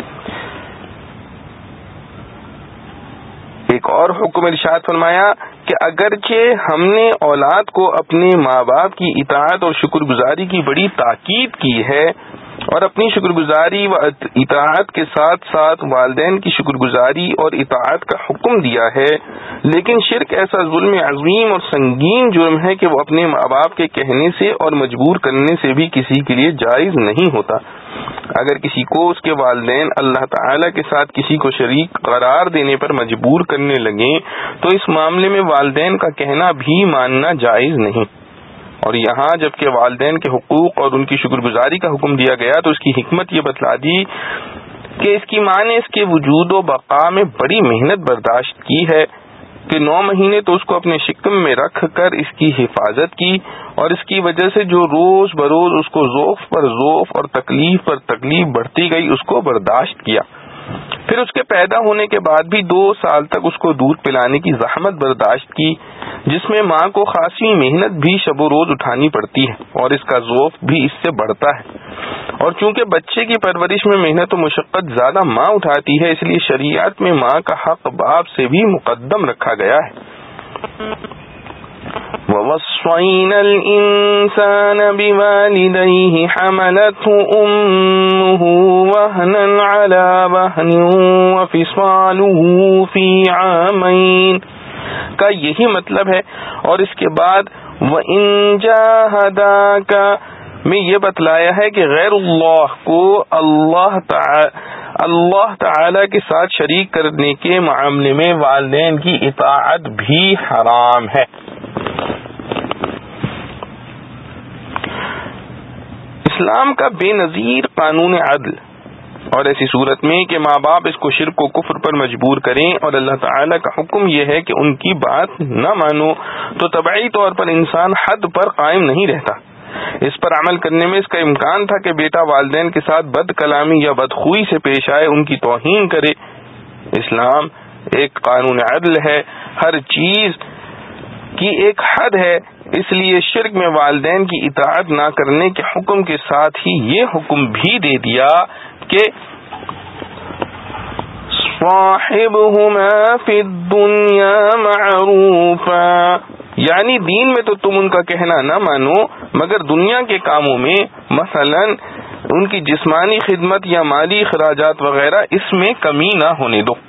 ایک اور حکم ارشاد فرمایا کہ اگرچہ ہم نے اولاد کو اپنے ماں باپ کی اطاعت اور شکر گزاری کی بڑی تاکید کی ہے، اور اپنی شکر گزاری و اطاعت کے ساتھ ساتھ والدین کی شکر گزاری اور اطاعت کا حکم دیا ہے. لیکن شرک ایسا ظلم عظیم اور سنگین جرم ہے کہ وہ اپنے ماں باپ کے کہنے سے اور مجبور کرنے سے بھی کسی کے لیے جائز نہیں ہوتا. اگر کسی کو اس کے والدین اللہ تعالی کے ساتھ کسی کو شریک قرار دینے پر مجبور کرنے لگیں تو اس معاملے میں والدین کا کہنا بھی ماننا جائز نہیں. اور یہاں جبکہ والدین کے حقوق اور ان کی شکر گزاری کا حکم دیا گیا تو اس کی حکمت یہ بتلا دی کہ اس کی ماں نے اس کے وجود و بقا میں بڑی محنت برداشت کی ہے کہ 9 مہینے تو اس کو اپنے شکم میں رکھ کر اس کی حفاظت کی اور اس کی وجہ سے جو روز بروز اس کو ذوق پر ذوق اور تکلیف پر تکلیف بڑھتی گئی اس کو برداشت کیا. پھر اس کے پیدا ہونے کے بعد بھی 2 سال تک اس کو دودھ پلانے کی زحمت برداشت کی جس میں ماں کو خاصی محنت بھی شب و روز اٹھانی پڑتی ہے اور اس کا ذوق بھی اس سے بڑھتا ہے. اور چونکہ بچے کی پرورش میں محنت و مشقت زیادہ ماں اٹھاتی ہے اس لیے شریعت میں ماں کا حق باپ سے بھی مقدم رکھا گیا ہے. وَوَصَّيْنَا الْإِنسَانَ بِوَالِدَيْهِ حَمَلَتْهُ أُمُّهُ وَهْنًا عَلَى وَهْنٍ وَفِصَالُهُ فِي عَامَيْنِ کا یہی مطلب ہے. اور اس کے بعد وَإِن جَاهَدَاكَ میں یہ بتلایا ہے کہ غیر اللہ کو اللہ تعالی کے ساتھ شریک کرنے کے معاملے میں والدین کی اطاعت بھی حرام ہے. اسلام کا بے نظیر قانون عدل اور ایسی صورت میں کہ ماں باپ اس کو شرک و کفر پر مجبور کریں اور اللہ تعالی کا حکم یہ ہے کہ ان کی بات نہ مانو تو طبعی طور پر انسان حد پر قائم نہیں رہتا. اس پر عمل کرنے میں اس کا امکان تھا کہ بیٹا والدین کے ساتھ بد کلامی یا بدخوئی سے پیش آئے، ان کی توہین کرے. اسلام ایک قانون عدل ہے، ہر چیز کی ایک حد ہے، اس لیے شرک میں والدین کی اطاعت نہ کرنے کے حکم کے ساتھ ہی یہ حکم بھی دے دیا کہ صاحبہما فی الدنیا معروفا، یعنی دین میں تو تم ان کا کہنا نہ مانو مگر دنیا کے کاموں میں مثلا ان کی جسمانی خدمت یا مالی اخراجات وغیرہ اس میں کمی نہ ہونے دو،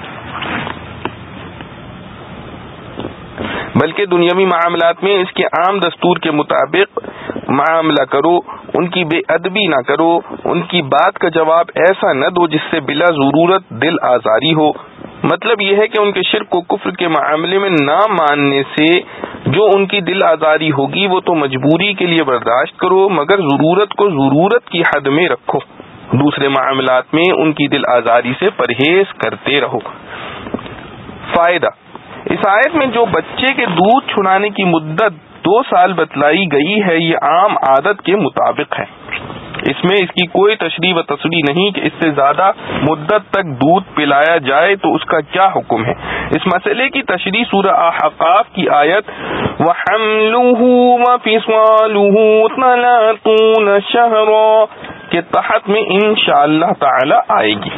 بلکہ دنیاوی معاملات میں اس کے عام دستور کے مطابق معاملہ کرو. ان کی بے ادبی نہ کرو، ان کی بات کا جواب ایسا نہ دو جس سے بلا ضرورت دل آزاری ہو. مطلب یہ ہے کہ ان کے شرک و کفر کے معاملے میں نہ ماننے سے جو ان کی دل آزاری ہوگی وہ تو مجبوری کے لیے برداشت کرو مگر ضرورت کو ضرورت کی حد میں رکھو. دوسرے معاملات میں ان کی دل آزاری سے پرہیز کرتے رہو. فائدہ: اس آیت میں جو بچے کے دودھ چھڑانے کی مدت 2 سال بتلائی گئی ہے یہ عام عادت کے مطابق ہے. اس میں اس کی کوئی تشریح و تصریح نہیں کہ اس سے زیادہ مدت تک دودھ پلایا جائے تو اس کا کیا حکم ہے. اس مسئلے کی تشریح سورہ احقاف کی آیت وَحَمْلُهُ وَفِصَالُهُ 30 شَهْرًا کے تحت میں انشاءاللہ تعالی آئے گی.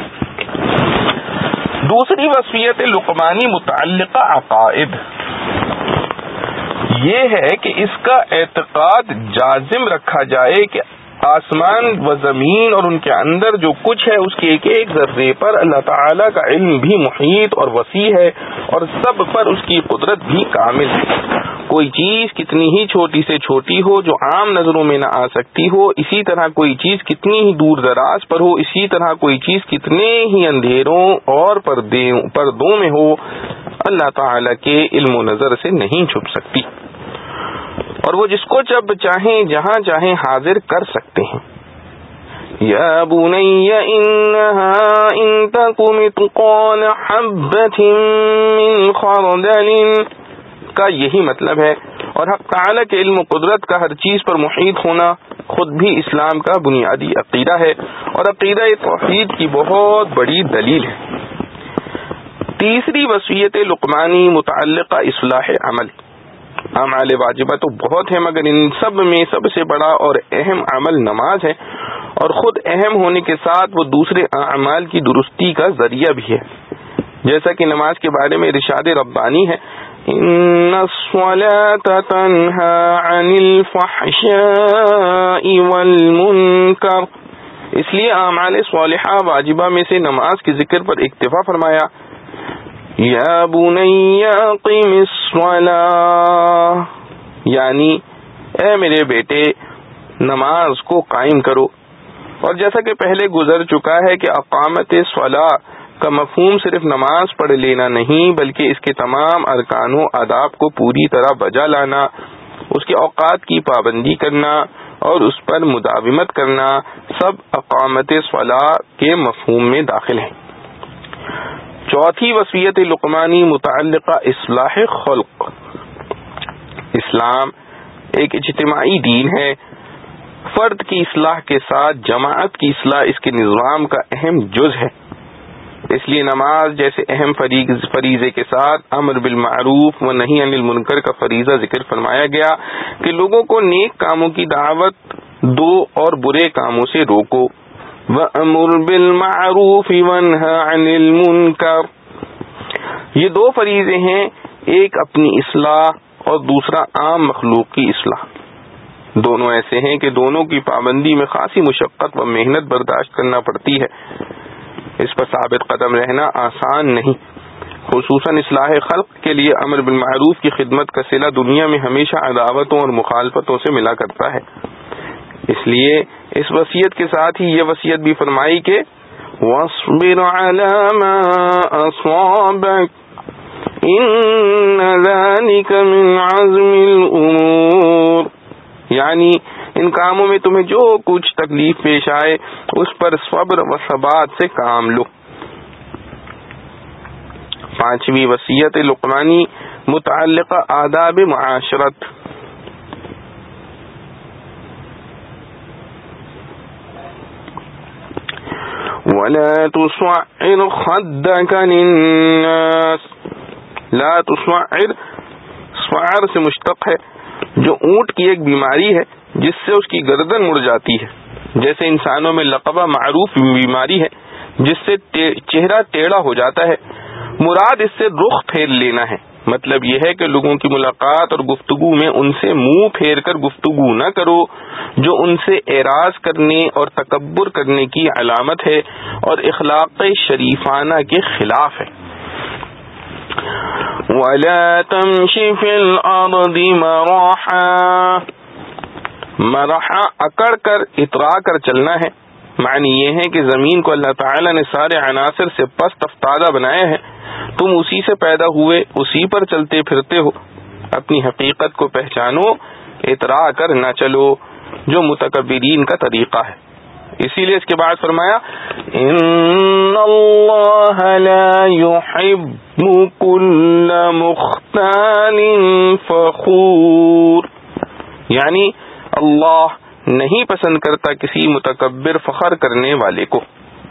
دوسری وصیت لقمانی متعلقہ عقائد یہ ہے کہ اس کا اعتقاد جازم رکھا جائے کہ آسمان و زمین اور ان کے اندر جو کچھ ہے اس کے ایک ایک ذرے پر اللہ تعالی کا علم بھی محیط اور وسیع ہے اور سب پر اس کی قدرت بھی کامل ہے. کوئی چیز کتنی ہی چھوٹی سے چھوٹی ہو جو عام نظروں میں نہ آ سکتی ہو، اسی طرح کوئی چیز کتنی ہی دور دراز پر ہو، اسی طرح کوئی چیز کتنے ہی اندھیروں اور پردوں میں ہو، اللہ تعالی کے علم و نظر سے نہیں چھپ سکتی اور وہ جس کو جب چاہیں جہاں چاہیں حاضر کر سکتے ہیں. یا بنی انها ان تک مثقال حبۃ من خردل کا یہی مطلب ہے. اور حق تعالی کے علم و قدرت کا ہر چیز پر محیط ہونا خود بھی اسلام کا بنیادی عقیدہ ہے اور عقیدہ توحید کی بہت بڑی دلیل ہے. تیسری وصیت لقمانی متعلقہ اصلاح عمل. اعمال واجبہ تو بہت ہیں مگر ان سب میں سب سے بڑا اور اہم عمل نماز ہے اور خود اہم ہونے کے ساتھ وہ دوسرے اعمال کی درستی کا ذریعہ بھی ہے. جیسا کہ نماز کے بارے میں ارشاد ربانی ہے ان الصلاۃ تنہی عن الفحشاء والمنکر اس لیے اعمال صالحہ واجبہ میں سے نماز کے ذکر پر اکتفا فرمایا، یا بنی اقم الصلاۃ، یعنی اے میرے بیٹے نماز کو قائم کرو۔ اور جیسا کہ پہلے گزر چکا ہے کہ اقامت صلاح کا مفہوم صرف نماز پڑھ لینا نہیں، بلکہ اس کے تمام ارکان و آداب کو پوری طرح بجا لانا، اس کے اوقات کی پابندی کرنا اور اس پر مداومت کرنا سب اقامت صلاح کے مفہوم میں داخل ہیں۔ چوتھی وصیت لقمانی متعلقہ اصلاح خلق۔ اسلام ایک اجتماعی دین ہے، فرد کی اصلاح کے ساتھ جماعت کی اصلاح اس کے نظام کا اہم جز ہے۔ اس لیے نماز جیسے اہم فریضے کے ساتھ امر بالمعروف و نہی عن المنکر کا فریضہ ذکر فرمایا گیا کہ لوگوں کو نیک کاموں کی دعوت دو اور برے کاموں سے روکو، وَأَمُرْ بِالْمَعْرُوفِ وَانْهَ عَنِ الْمُنْكَرِ۔ یہ دو فریضے ہیں، ایک اپنی اصلاح اور دوسرا عام مخلوق کی اصلاح۔ دونوں ایسے ہیں کہ دونوں کی پابندی میں خاصی مشقت و محنت برداشت کرنا پڑتی ہے، اس پر ثابت قدم رہنا آسان نہیں۔ خصوصاً اصلاح خلق کے لیے امر بالمعروف کی خدمت کا صلہ دنیا میں ہمیشہ عداوتوں اور مخالفتوں سے ملا کرتا ہے۔ اس لیے اس وصیت کے ساتھ ہی یہ وصیت بھی فرمائی کہ وَاصْبِرْ عَلَى مَا أَصَابَكَ إِنَّ ذَلِكَ مِنْ عَزْمِ الْأُمُورِ، یعنی ان کاموں میں تمہیں جو کچھ تکلیف پیش آئے اس پر صبر و ثبات سے کام لو۔ پانچویں وصیت لقمانی متعلقہ آداب معاشرت۔ وَلَا تُصَعِّرْ خَدَّكَ لِلنَّاسِ، لا تصعر صعر سے مشتق ہے، جو اونٹ کی ایک بیماری ہے جس سے اس کی گردن مڑ جاتی ہے، جیسے انسانوں میں لقبہ معروف بیماری ہے جس سے چہرہ ٹیڑھا ہو جاتا ہے۔ مراد اس سے رخ پھیر لینا ہے، مطلب یہ ہے کہ لوگوں کی ملاقات اور گفتگو میں ان سے منہ پھیر کر گفتگو نہ کرو، جو ان سے اعراض کرنے اور تکبر کرنے کی علامت ہے اور اخلاق شریفانہ کے خلاف ہے۔ وَلَا تَمْشِ فِي الْأَرْضِ مَرَحًا، مرحا اکڑ کر اترا کر چلنا ہے، معنی یہ ہے کہ زمین کو اللہ تعالی نے سارے عناصر سے پست افتادہ بنایا ہے، تم اسی سے پیدا ہوئے، اسی پر چلتے پھرتے ہو۔ اپنی حقیقت کو پہچانو، اترا کر نہ چلو، جو متکبرین کا طریقہ ہے۔ اسی لیے اس کے بعد فرمایا ان اللہ لا يحب كل مختال فخور، یعنی اللہ نہیں پسند کرتا کسی متکبر فخر کرنے والے کو۔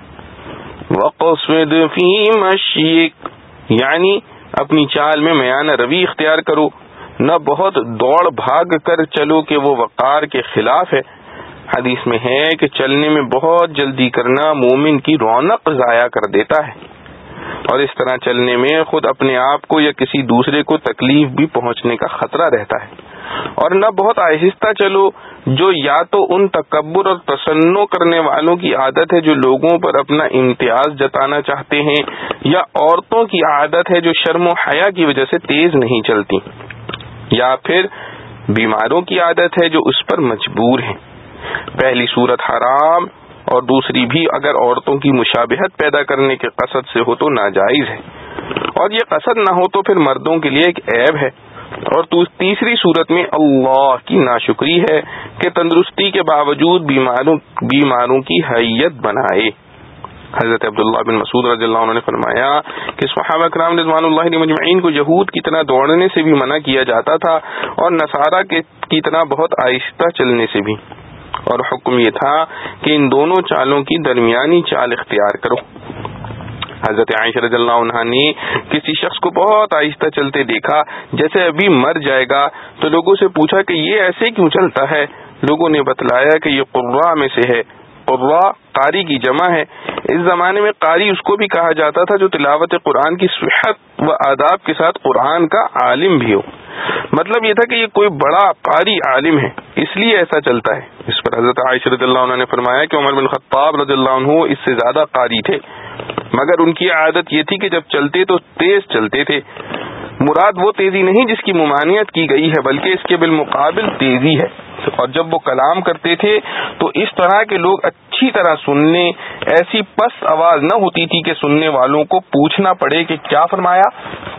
وَقَصِدْ فِي مَشْيِكَ، یعنی اپنی چال میں میانہ روی اختیار کرو، نہ بہت دوڑ بھاگ کر چلو کہ وہ وقار کے خلاف ہے۔ حدیث میں ہے کہ چلنے میں بہت جلدی کرنا مومن کی رونق ضائع کر دیتا ہے، اور اس طرح چلنے میں خود اپنے آپ کو یا کسی دوسرے کو تکلیف بھی پہنچنے کا خطرہ رہتا ہے۔ اور نہ بہت آہستہ چلو، جو یا تو ان تکبر اور تسنع کرنے والوں کی عادت ہے جو لوگوں پر اپنا امتیاز جتانا چاہتے ہیں، یا عورتوں کی عادت ہے جو شرم و حیا کی وجہ سے تیز نہیں چلتی، یا پھر بیماروں کی عادت ہے جو اس پر مجبور ہیں۔ پہلی صورت حرام اور دوسری بھی اگر عورتوں کی مشابہت پیدا کرنے کے قصد سے ہو تو ناجائز ہے، اور یہ قصد نہ ہو تو پھر مردوں کے لیے ایک عیب ہے۔ اور تیسری صورت میں اللہ کی ناشکری ہے کہ تندرستی کے باوجود بیماروں کی حیت بنائے۔ حضرت عبداللہ بن مسعود رضی اللہ عنہ نے فرمایا کہ صحابہ کرام رضوان اللہ علیہم اجمعین کو یہود کی طرح دوڑنے سے بھی منع کیا جاتا تھا اور نصارہ کی طرح بہت آہستہ چلنے سے بھی، اور حکم یہ تھا کہ ان دونوں چالوں کی درمیانی چال اختیار کرو۔ حضرت عائشہ رضی اللہ عنہا نے کسی شخص کو بہت آہستہ چلتے دیکھا جیسے ابھی مر جائے گا، تو لوگوں سے پوچھا کہ یہ ایسے کیوں چلتا ہے؟ لوگوں نے بتلایا کہ یہ قراء میں سے ہے۔ قراء قاری کی جمع ہے، اس زمانے میں قاری اس کو بھی کہا جاتا تھا جو تلاوت قرآن کی صحت و آداب کے ساتھ قرآن کا عالم بھی ہو. مطلب یہ تھا کہ یہ کوئی بڑا قاری عالم ہے، اس لیے ایسا چلتا ہے. اس پر حضرت عائشہ رضی اللہ عنہ نے فرمایا کہ عمر بن خطاب رضی اللہ عنہ اس سے زیادہ قاری تھے، مگر ان کی عادت یہ تھی کہ جب چلتے تو تیز چلتے تھے. مراد وہ تیزی نہیں جس کی ممانعت کی گئی ہے، بلکہ اس کے بالمقابل تیزی ہے. اور جب وہ کلام کرتے تھے تو اس طرح کے لوگ اچھی طرح سننے، ایسی پست آواز نہ ہوتی تھی کہ سننے والوں کو پوچھنا پڑے کہ کیا فرمایا.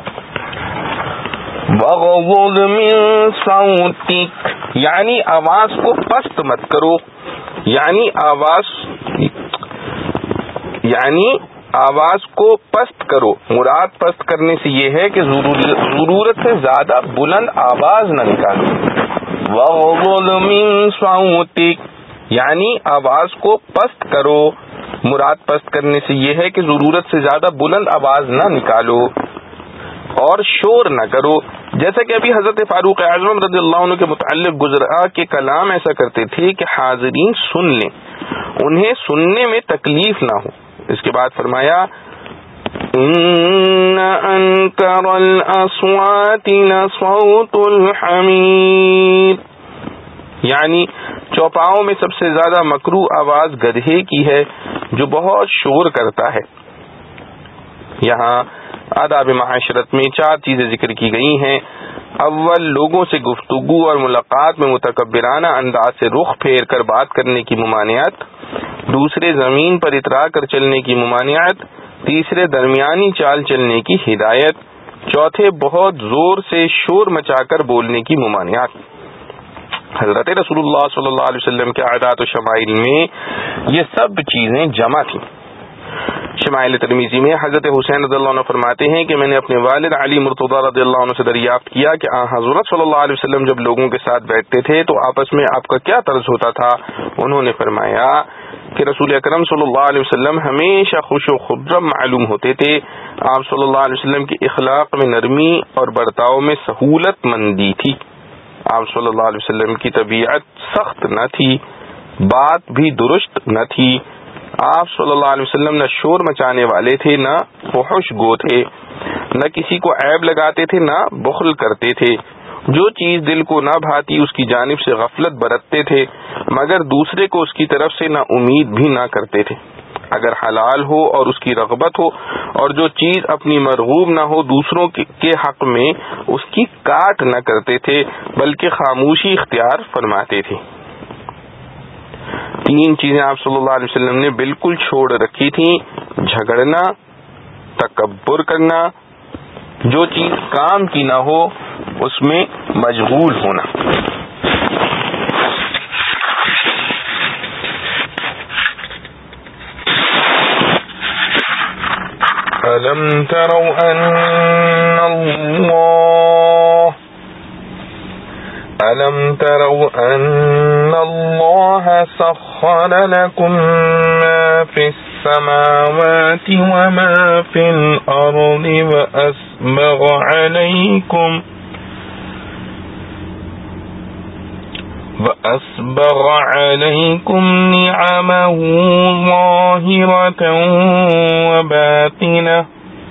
وَغَضُّضْ مِن صَوْتِكَ، یعنی آواز کو پست مت کرو، یعنی آواز کو پست کرو. مراد پست کرنے سے یہ ہے کہ ضرورت سے زیادہ بلند آواز نہ نکالو. وَغَضُّضْ مِن صَوْتِكَ، یعنی آواز کو پست کرو. مراد پست کرنے سے یہ ہے کہ ضرورت سے زیادہ بلند آواز نہ نکالو اور شور نہ کرو. جیسا کہ ابھی حضرت فاروق اعظم رضی اللہ عنہ کے متعلق گزرا کہ کلام ایسا کرتے تھے کہ حاضرین سن لیں، انہیں سننے میں تکلیف نہ ہو. اس کے بعد فرمایا ان انکر الاصوات لصوت الحمیر، یعنی چوپاؤں میں سب سے زیادہ مکروہ آواز گدھے کی ہے جو بہت شور کرتا ہے. یہاں آداب معاشرت میں 4 چیزیں ذکر کی گئی ہیں. اول، لوگوں سے گفتگو اور ملاقات میں متکبرانہ انداز سے رخ پھیر کر بات کرنے کی ممانعت. دوسرے، زمین پر اترا کر چلنے کی ممانعت. تیسرے، درمیانی چال چلنے کی ہدایت. چوتھے، بہت زور سے شور مچا کر بولنے کی ممانعت. حضرت رسول اللہ صلی اللہ علیہ وسلم کے عادات و شمائل میں یہ سب چیزیں جمع تھیں. شمائل ترمذی میں حضرت حسین رضی اللہ عنہ فرماتے ہیں کہ میں نے اپنے والد علی مرتضی رضی اللہ عنہ سے دریافت کیا کہ حضرت صلی اللہ علیہ وسلم جب لوگوں کے ساتھ بیٹھتے تھے تو آپس میں آپ کا کیا طرز ہوتا تھا. انہوں نے فرمایا کہ رسول اکرم صلی اللہ علیہ وسلم ہمیشہ خوش و خرم معلوم ہوتے تھے. آپ صلی اللہ علیہ وسلم کے اخلاق میں نرمی اور برتاؤ میں سہولت مندی تھی. آپ صلی اللہ علیہ وسلم کی طبیعت سخت نہ تھی، بات بھی درست نہ تھی. آپ صلی اللہ علیہ وسلم نہ شور مچانے والے تھے، نہ فحش گو تھے، نہ کسی کو عیب لگاتے تھے، نہ بخل کرتے تھے. جو چیز دل کو نہ بھاتی اس کی جانب سے غفلت برتتے تھے، مگر دوسرے کو اس کی طرف سے نہ امید بھی نہ کرتے تھے. اگر حلال ہو اور اس کی رغبت ہو اور جو چیز اپنی مرغوب نہ ہو دوسروں کے حق میں اس کی کاٹ نہ کرتے تھے بلکہ خاموشی اختیار فرماتے تھے. 3 چیزیں آپ صلی اللہ علیہ وسلم نے بالکل چھوڑ رکھی تھیں: جھگڑنا، تکبر کرنا، جو چیز کام کی نہ ہو اس میں مشغول ہونا. أَلَمْ تَرَوْا أَنَّ اللَّهَ سَخَّرَ لَكُم مَّا فِي السَّمَاوَاتِ وَمَا فِي الْأَرْضِ وَأَسْبَغَ عَلَيْكُمْ نِعَمَهُ ظَاهِرَةً وَبَاطِنَةً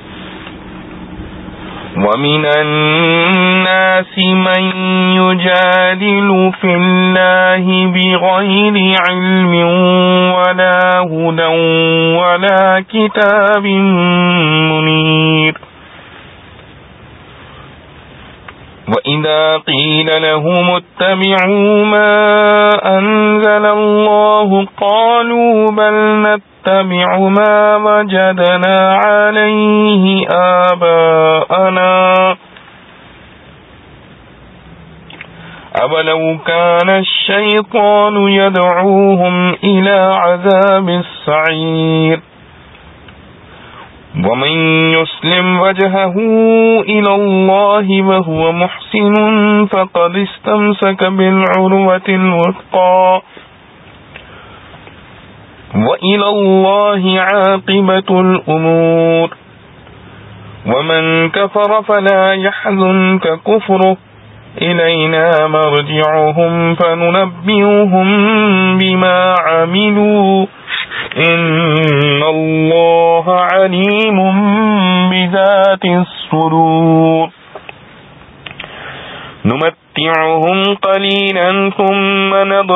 وَمِنَ النَّاسِ مَن يُجَادِلُ فِي اللَّهِ بِغَيْرِ عِلْمٍ وَلَا هُدًى وَلَا كِتَابٍ مُنِيرٍ. وَإِذَا قِيلَ لَهُمُ اتَّبِعُوا مَا أَنزَلَ اللَّهُ قَالُوا بَلْ نَتَّبِعُ مَا وَجَدْنَا عَلَيْهِ آبَاءَنَا أَوَلَوْ كَانَ الشَّيْطَانُ يَدْعُوهُمْ إِلَى عَذَابِ السَّعِيرِ. وَمَن يُسْلِمْ وَجْهَهُ إِلَى اللَّهِ وَهُوَ مُحْسِنٌ فَقَدِ اسْتَمْسَكَ بِالْعُرْوَةِ الْوُثْقَى وَإِلَى اللَّهِ عَاقِبَةُ الْأُمُورِ. وَمَن كَفَرَ فَلَا يَحْزُنكَ كُفْرُهُ إِلَيْنَا مَرْجِعُهُمْ فَنُنَبِّئُهُم بِمَا عَمِلُوا إن الله عليم بذات الصدور نمتعهم قليلا ثم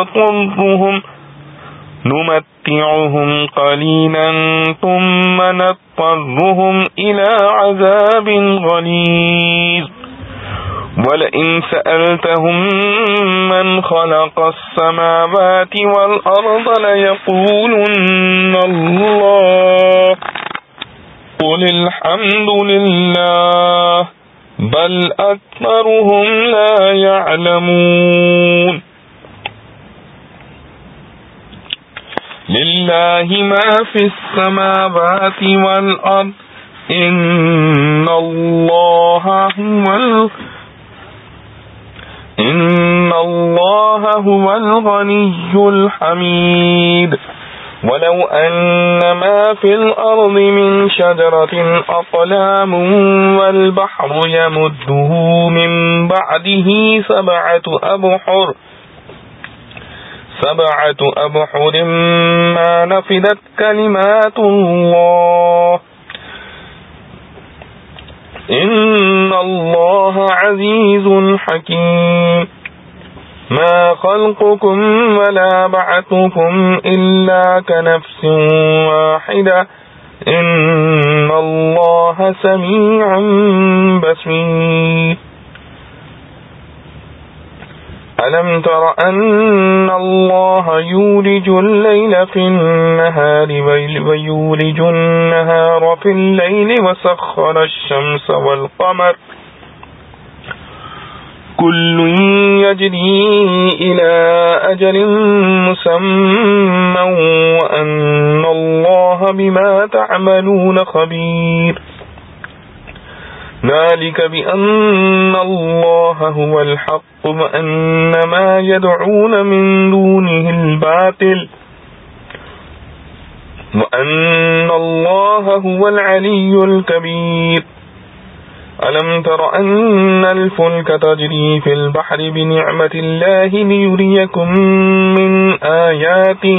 نضطرهم إلى عذاب غليظ وَلَئِن سَأَلْتَهُم مَّنْ خَلَقَ السَّمَاوَاتِ وَالْأَرْضَ لَيَقُولُنَّ اللَّهُ قُلِ الْحَمْدُ لِلَّهِ بَلْ أَكْثَرُهُمْ لَا يَعْلَمُونَ لِلَّهِ مَا فِي السَّمَاوَاتِ وَالْأَرْضِ إِنَّ اللَّهَ هُوَ الْغَنِيُّ الْحَمِيدُ وَلَوْ أَنَّ مَا فِي الْأَرْضِ مِنْ شَجَرَةٍ أَقْلَامٌ وَالْبَحْرُ يَمُدُّهُ مِنْ بَعْدِهِ سَبْعَةُ أَبْحُرٍ مَا نَفِدَتْ كَلِمَاتُ اللَّهِ إِنَّ اللَّهَ عَزِيزٌ حَكِيمٌ مَا خَلْقُكُمْ وَلَا بَعْثُكُمْ إِلَّا كَنَفْسٍ وَاحِدَةٍ إِنَّ اللَّهَ سَمِيعٌ بَصِيرٌ أَلَمْ تَرَ أَنَّ اللَّهَ يُولِجُ اللَّيْلَ فِي النَّهَارِ وَيُولِجُ النَّهَارَ فِي اللَّيْلِ وَسَخَّرَ الشَّمْسَ وَالْقَمَرَ كُلٌّ يَجْرِي إِلَى أَجَلٍ مُّسَمًّى وَأَنَّ اللَّهَ بِمَا تَعْمَلُونَ خَبِيرٌ ذَلِكَ بِأَنَّ اللَّهَ هُوَ الْحَقُّ وَأَنَّ مَا يَدْعُونَ مِن دُونِهِ الْبَاطِلُ وَأَنَّ اللَّهَ هُوَ الْعَلِيُّ الْكَبِيرُ أَلَمْ تَرَ أَنَّ الْفُلْكَ تَجْرِي فِي الْبَحْرِ بِنِعْمَةِ اللَّهِ لِيُرِيَكُم مِّنْ آيَاتِهِ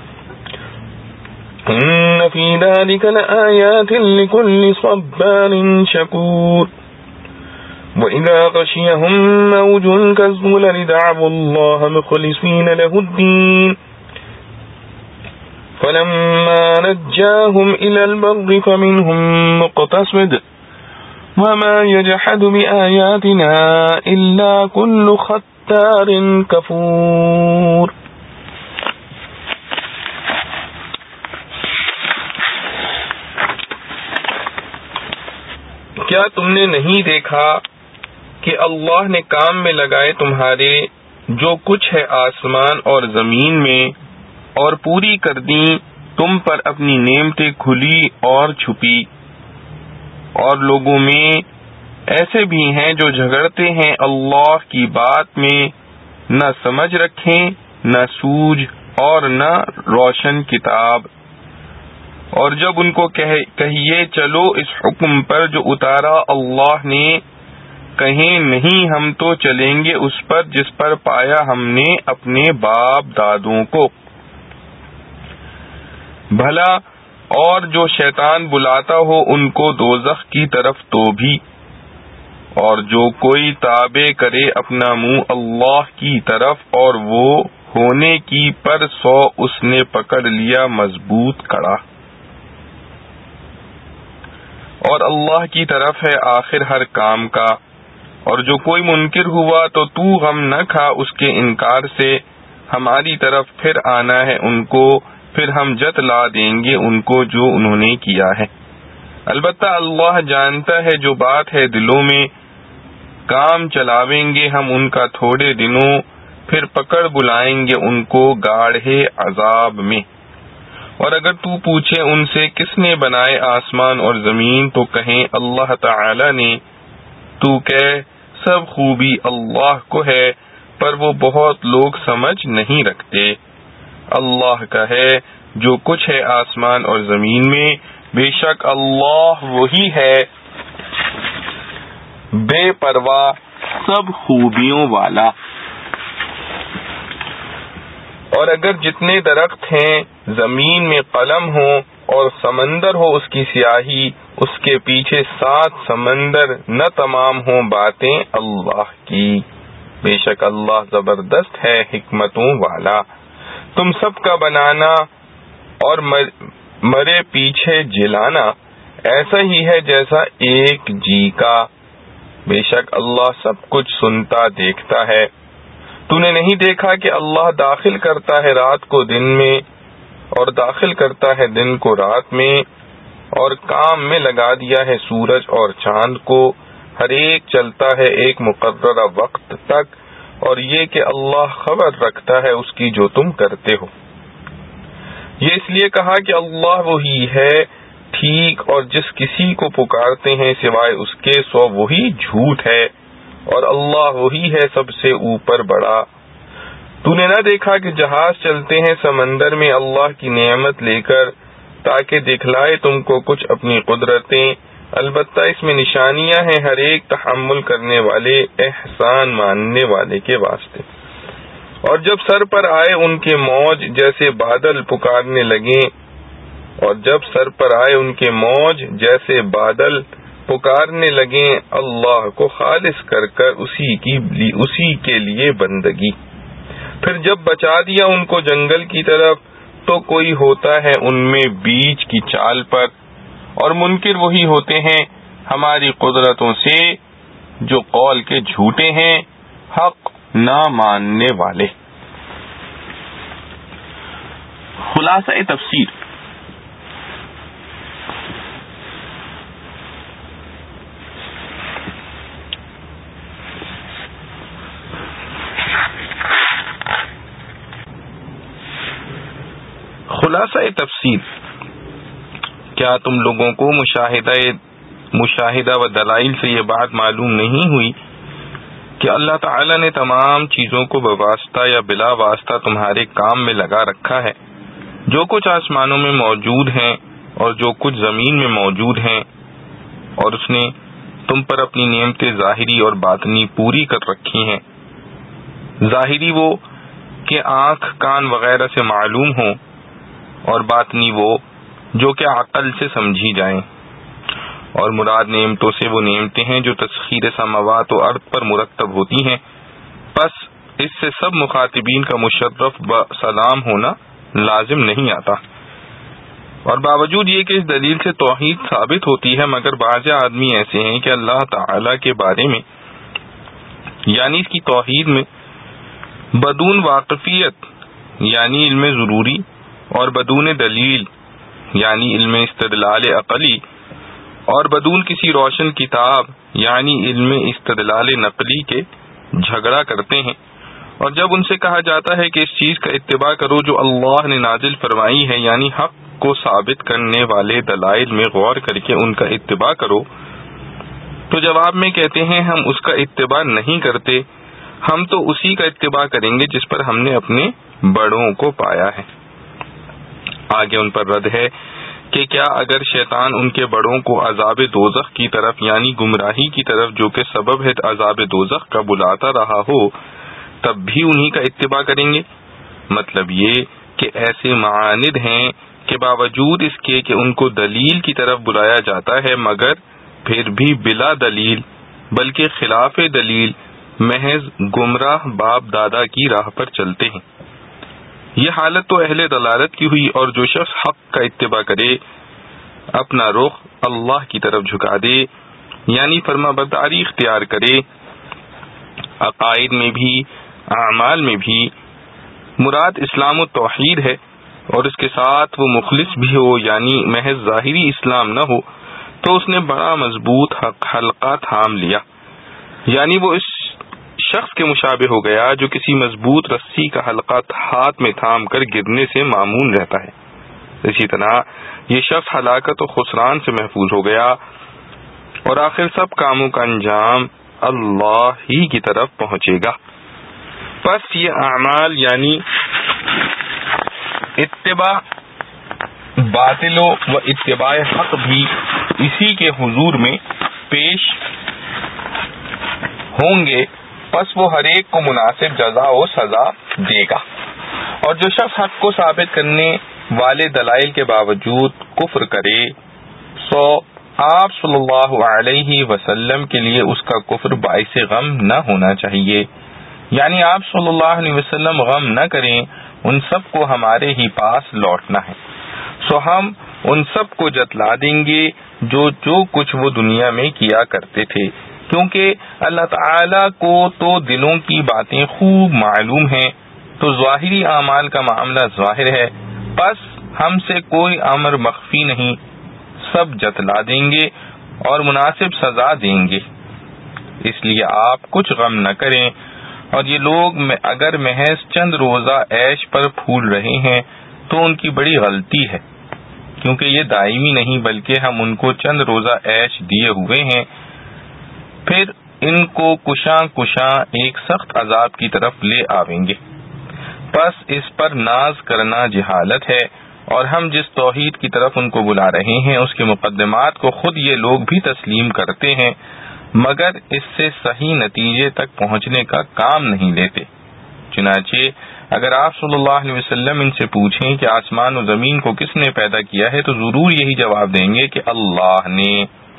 إِنَّ فِي ذَلِكَ لَآيَاتٍ لِكُلِّ صَبَّارٍ شَكُورٍ وَإِذَا غَشِيَهُم مَّوْجٌ كَالظُّلَلِ دَعَوُا اللَّهَ مُخْلِصِينَ لَهُ الدِّينَ فَلَمَّا نَجَّاهُمْ إِلَى الْبَرِّ فَمِنْهُم مُّقْتَصِدٌ وَمَا يَجْحَدُ بِآيَاتِنَا إِلَّا كُلُّ خَتَّارٍ كَفُورٍ کیا تم نے نہیں دیکھا کہ اللہ نے کام میں لگائے تمہارے جو کچھ ہے آسمان اور زمین میں اور پوری کر دیں تم پر اپنی نعمتیں کھلی اور چھپی اور لوگوں میں ایسے بھی ہیں جو جھگڑتے ہیں اللہ کی بات میں نہ سمجھ رکھیں نہ سوجھ اور نہ روشن کتاب اور جب ان کو کہیے چلو اس حکم پر جو اتارا اللہ نے کہیں نہیں ہم تو چلیں گے اس پر جس پر پایا ہم نے اپنے باپ دادوں کو بھلا اور جو شیطان بلاتا ہو ان کو دوزخ کی طرف تو بھی اور جو کوئی تابع کرے اپنا منہ اللہ کی طرف اور وہ ہونے کی پر 100 اس نے پکڑ لیا مضبوط کڑا اور اللہ کی طرف ہے آخر ہر کام کا اور جو کوئی منکر ہوا تو غم نہ کھا اس کے انکار سے ہماری طرف پھر آنا ہے ان کو پھر ہم جتلا دیں گے ان کو جو انہوں نے کیا ہے البتہ اللہ جانتا ہے جو بات ہے دلوں میں کام چلاویں گے ہم ان کا تھوڑے دنوں پھر پکڑ بلائیں گے ان کو گاڑھے عذاب میں اور اگر تو پوچھے ان سے کس نے بنائے آسمان اور زمین تو کہیں اللہ تعالی نے تو کہہ سب خوبی اللہ کو ہے پر وہ بہت لوگ سمجھ نہیں رکھتے اللہ کا ہے جو کچھ ہے آسمان اور زمین میں بے شک اللہ وہی ہے بے پرواہ سب خوبیوں والا اور اگر جتنے درخت ہیں زمین میں قلم ہو اور سمندر ہو اس کی سیاہی، اس کے پیچھے 7 سمندر نہ تمام ہوں باتیں اللہ کی، بے شک اللہ زبردست ہے حکمتوں والا۔ تم سب کا بنانا اور مرے پیچھے جلانا ایسا ہی ہے جیسا ایک جی کا، بے شک اللہ سب کچھ سنتا دیکھتا ہے۔ تو نے نہیں دیکھا کہ اللہ داخل کرتا ہے رات کو دن میں اور داخل کرتا ہے دن کو رات میں، اور کام میں لگا دیا ہے سورج اور چاند کو، ہر ایک چلتا ہے ایک مقررہ وقت تک، اور یہ کہ اللہ خبر رکھتا ہے اس کی جو تم کرتے ہو۔ یہ اس لیے کہا کہ اللہ وہی ہے ٹھیک، اور جس کسی کو پکارتے ہیں سوائے اس کے سو وہی جھوٹ ہے، اور اللہ وہی ہے سب سے اوپر بڑا۔ تو نے نہ دیکھا کہ جہاز چلتے ہیں سمندر میں اللہ کی نعمت لے کر، تاکہ دکھلائے تم کو کچھ اپنی قدرتیں، البتہ اس میں نشانیاں ہیں ہر ایک تحمل کرنے والے احسان ماننے والے کے واسطے۔ اور جب سر پر آئے ان کے موج جیسے بادل پکارنے لگیں، اور جب سر پر آئے ان کے موج جیسے بادل پکارنے لگیں اللہ کو خالص کر کر اسی کے لیے بندگی، پھر جب بچا دیا ان کو جنگل کی طرف تو کوئی ہوتا ہے ان میں بیچ کی چال پر، اور منکر وہی ہوتے ہیں ہماری قدرتوں سے جو قول کے جھوٹے ہیں حق نہ ماننے والے۔ خلاصہ تفسیر، کیا تم لوگوں کو مشاہدہ و دلائل سے یہ بات معلوم نہیں ہوئی کہ اللہ تعالی نے تمام چیزوں کو بواسطہ یا بلا واسطہ تمہارے کام میں لگا رکھا ہے، جو کچھ آسمانوں میں موجود ہیں اور جو کچھ زمین میں موجود ہیں، اور اس نے تم پر اپنی نعمتیں ظاہری اور باطنی پوری کر رکھی ہیں۔ ظاہری وہ کہ آنکھ کان وغیرہ سے معلوم ہوں، اور باطنی وہ جو کہ عقل سے سمجھی جائیں، اور مراد نعمتوں سے وہ نعمتیں ہیں جو تسخیر سماوات و ارض پر مرتب ہوتی ہیں، پس اس سے سب مخاطبین کا مشرف سلام ہونا لازم نہیں آتا۔ اور باوجود یہ کہ اس دلیل سے توحید ثابت ہوتی ہے، مگر بعض آدمی ایسے ہیں کہ اللہ تعالی کے بارے میں یعنی اس کی توحید میں بدون واقفیت یعنی علم ضروری، اور بدون دلیل یعنی علم استدلال عقلی، اور بدون کسی روشن کتاب یعنی علم استدلال نقلی کے جھگڑا کرتے ہیں۔ اور جب ان سے کہا جاتا ہے کہ اس چیز کا اتباع کرو جو اللہ نے نازل فرمائی ہے، یعنی حق کو ثابت کرنے والے دلائل میں غور کر کے ان کا اتباع کرو، تو جواب میں کہتے ہیں ہم اس کا اتباع نہیں کرتے، ہم تو اسی کا اتباع کریں گے جس پر ہم نے اپنے بڑوں کو پایا ہے۔ آگے ان پر رد ہے کہ کیا اگر شیطان ان کے بڑوں کو عذاب دوزخ کی طرف یعنی گمراہی کی طرف جو کہ سبب ہے عذاب دوزخ کا بلاتا رہا ہو تب بھی انہی کا اتباع کریں گے؟ مطلب یہ کہ ایسے معاند ہیں کہ باوجود اس کے کہ ان کو دلیل کی طرف بلایا جاتا ہے مگر پھر بھی بلا دلیل بلکہ خلاف دلیل محض گمراہ باپ دادا کی راہ پر چلتے ہیں۔ یہ حالت تو اہل دلالت کی ہوئی، اور جو شخص حق کا اتباع کرے اپنا رخ اللہ کی طرف جھکا دے یعنی فرما برداری اختیار کرے، عقائد میں بھی اعمال میں بھی مراد اسلام و توحید ہے، اور اس کے ساتھ وہ مخلص بھی ہو یعنی محض ظاہری اسلام نہ ہو، تو اس نے بڑا مضبوط حلقہ تھام لیا، یعنی وہ اس شخص کے مشابہ ہو گیا جو کسی مضبوط رسی کا حلقہ ہاتھ میں تھام کر گرنے سے معمون رہتا ہے۔ اسی طرح یہ شخص ہلاکت و خسران سے محفوظ ہو گیا، اور آخر سب کاموں کا انجام اللہ ہی کی طرف پہنچے گا۔ پس یہ اعمال یعنی اتباع باطل و اتباع حق بھی اسی کے حضور میں پیش ہوں گے، پس وہ ہر ایک کو مناسب جزا و سزا دے گا۔ اور جو شخص حق کو ثابت کرنے والے دلائل کے باوجود کفر کرے سو آپ صلی اللہ علیہ وسلم کے لیے اس کا کفر باعث غم نہ ہونا چاہیے، یعنی آپ صلی اللہ علیہ وسلم غم نہ کریں، ان سب کو ہمارے ہی پاس لوٹنا ہے، سو ہم ان سب کو جتلا دیں گے جو کچھ وہ دنیا میں کیا کرتے تھے، کیونکہ اللہ تعالی کو تو دلوں کی باتیں خوب معلوم ہیں، تو ظاہری اعمال کا معاملہ ظاہر ہے، بس ہم سے کوئی امر مخفی نہیں، سب جتلا دیں گے اور مناسب سزا دیں گے، اس لیے آپ کچھ غم نہ کریں۔ اور یہ لوگ اگر محض چند روزہ عیش پر پھول رہے ہیں تو ان کی بڑی غلطی ہے، کیونکہ یہ دائمی نہیں بلکہ ہم ان کو چند روزہ عیش دیے ہوئے ہیں، پھر ان کو کشاں ایک سخت عذاب کی طرف لے آویں گے، بس اس پر ناز کرنا جہالت ہے، اور ہم جس توحید کی طرف ان کو بلا رہے ہیں اس کے مقدمات کو خود یہ لوگ بھی تسلیم کرتے ہیں، مگر اس سے صحیح نتیجے تک پہنچنے کا کام نہیں لیتے۔ چنانچہ اگر آپ صلی اللہ علیہ وسلم ان سے پوچھیں کہ آسمان و زمین کو کس نے پیدا کیا ہے تو ضرور یہی جواب دیں گے کہ اللہ نے۔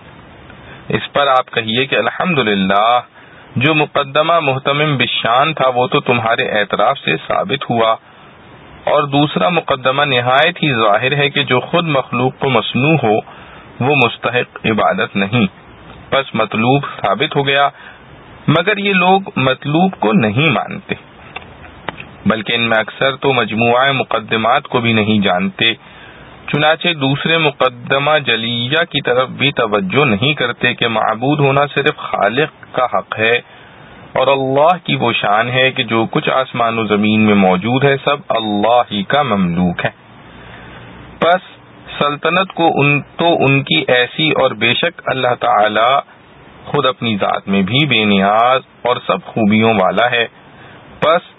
اس پر آپ کہیے کہ الحمدللہ، جو مقدمہ محتمم بالشان تھا وہ تو تمہارے اعتراف سے ثابت ہوا، اور دوسرا مقدمہ نہایت ہی ظاہر ہے کہ جو خود مخلوق کو مصنوع ہو وہ مستحق عبادت نہیں، پس مطلوب ثابت ہو گیا، مگر یہ لوگ مطلوب کو نہیں مانتے، بلکہ ان میں اکثر تو مجموعہ مقدمات کو بھی نہیں جانتے، چنانچہ دوسرے مقدمہ جلیہ کی طرف بھی توجہ نہیں کرتے کہ معبود ہونا صرف خالق کا حق ہے، اور اللہ کی وہ شان ہے کہ جو کچھ آسمان و زمین میں موجود ہے سب اللہ ہی کا مملوک ہے، پس سلطنت کو ان کی ایسی، اور بے شک اللہ تعالی خود اپنی ذات میں بھی بے نیاز اور سب خوبیوں والا ہے، پس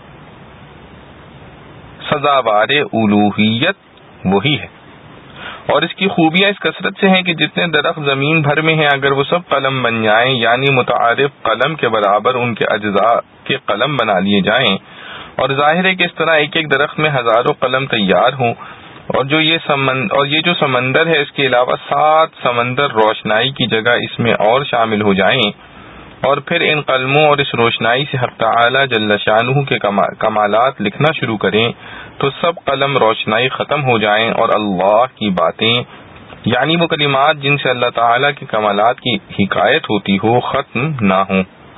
سزاوار الوہیت وہی ہے، اور اس کی خوبیاں اس کثرت سے ہیں کہ جتنے درخت زمین بھر میں ہیں اگر وہ سب قلم بن جائیں، یعنی متعارف قلم کے برابر ان کے اجزاء کے قلم بنا لیے جائیں، اور ظاہر ہے کہ اس طرح ایک ایک درخت میں ہزاروں قلم تیار ہوں، اور یہ جو سمندر ہے اس کے علاوہ 7 سمندر روشنائی کی جگہ اس میں اور شامل ہو جائیں، اور پھر ان قلموں اور اس روشنائی سے حق تعالی جل شانہ کے کمالات لکھنا شروع کریں تو سب قلم روشنائی ختم ہو جائیں اور اللہ کی باتیں، یعنی وہ کلمات جن سے اللہ تعالی کے کمالات کی حکایت ہوتی ہو، ختم نہ ہوں۔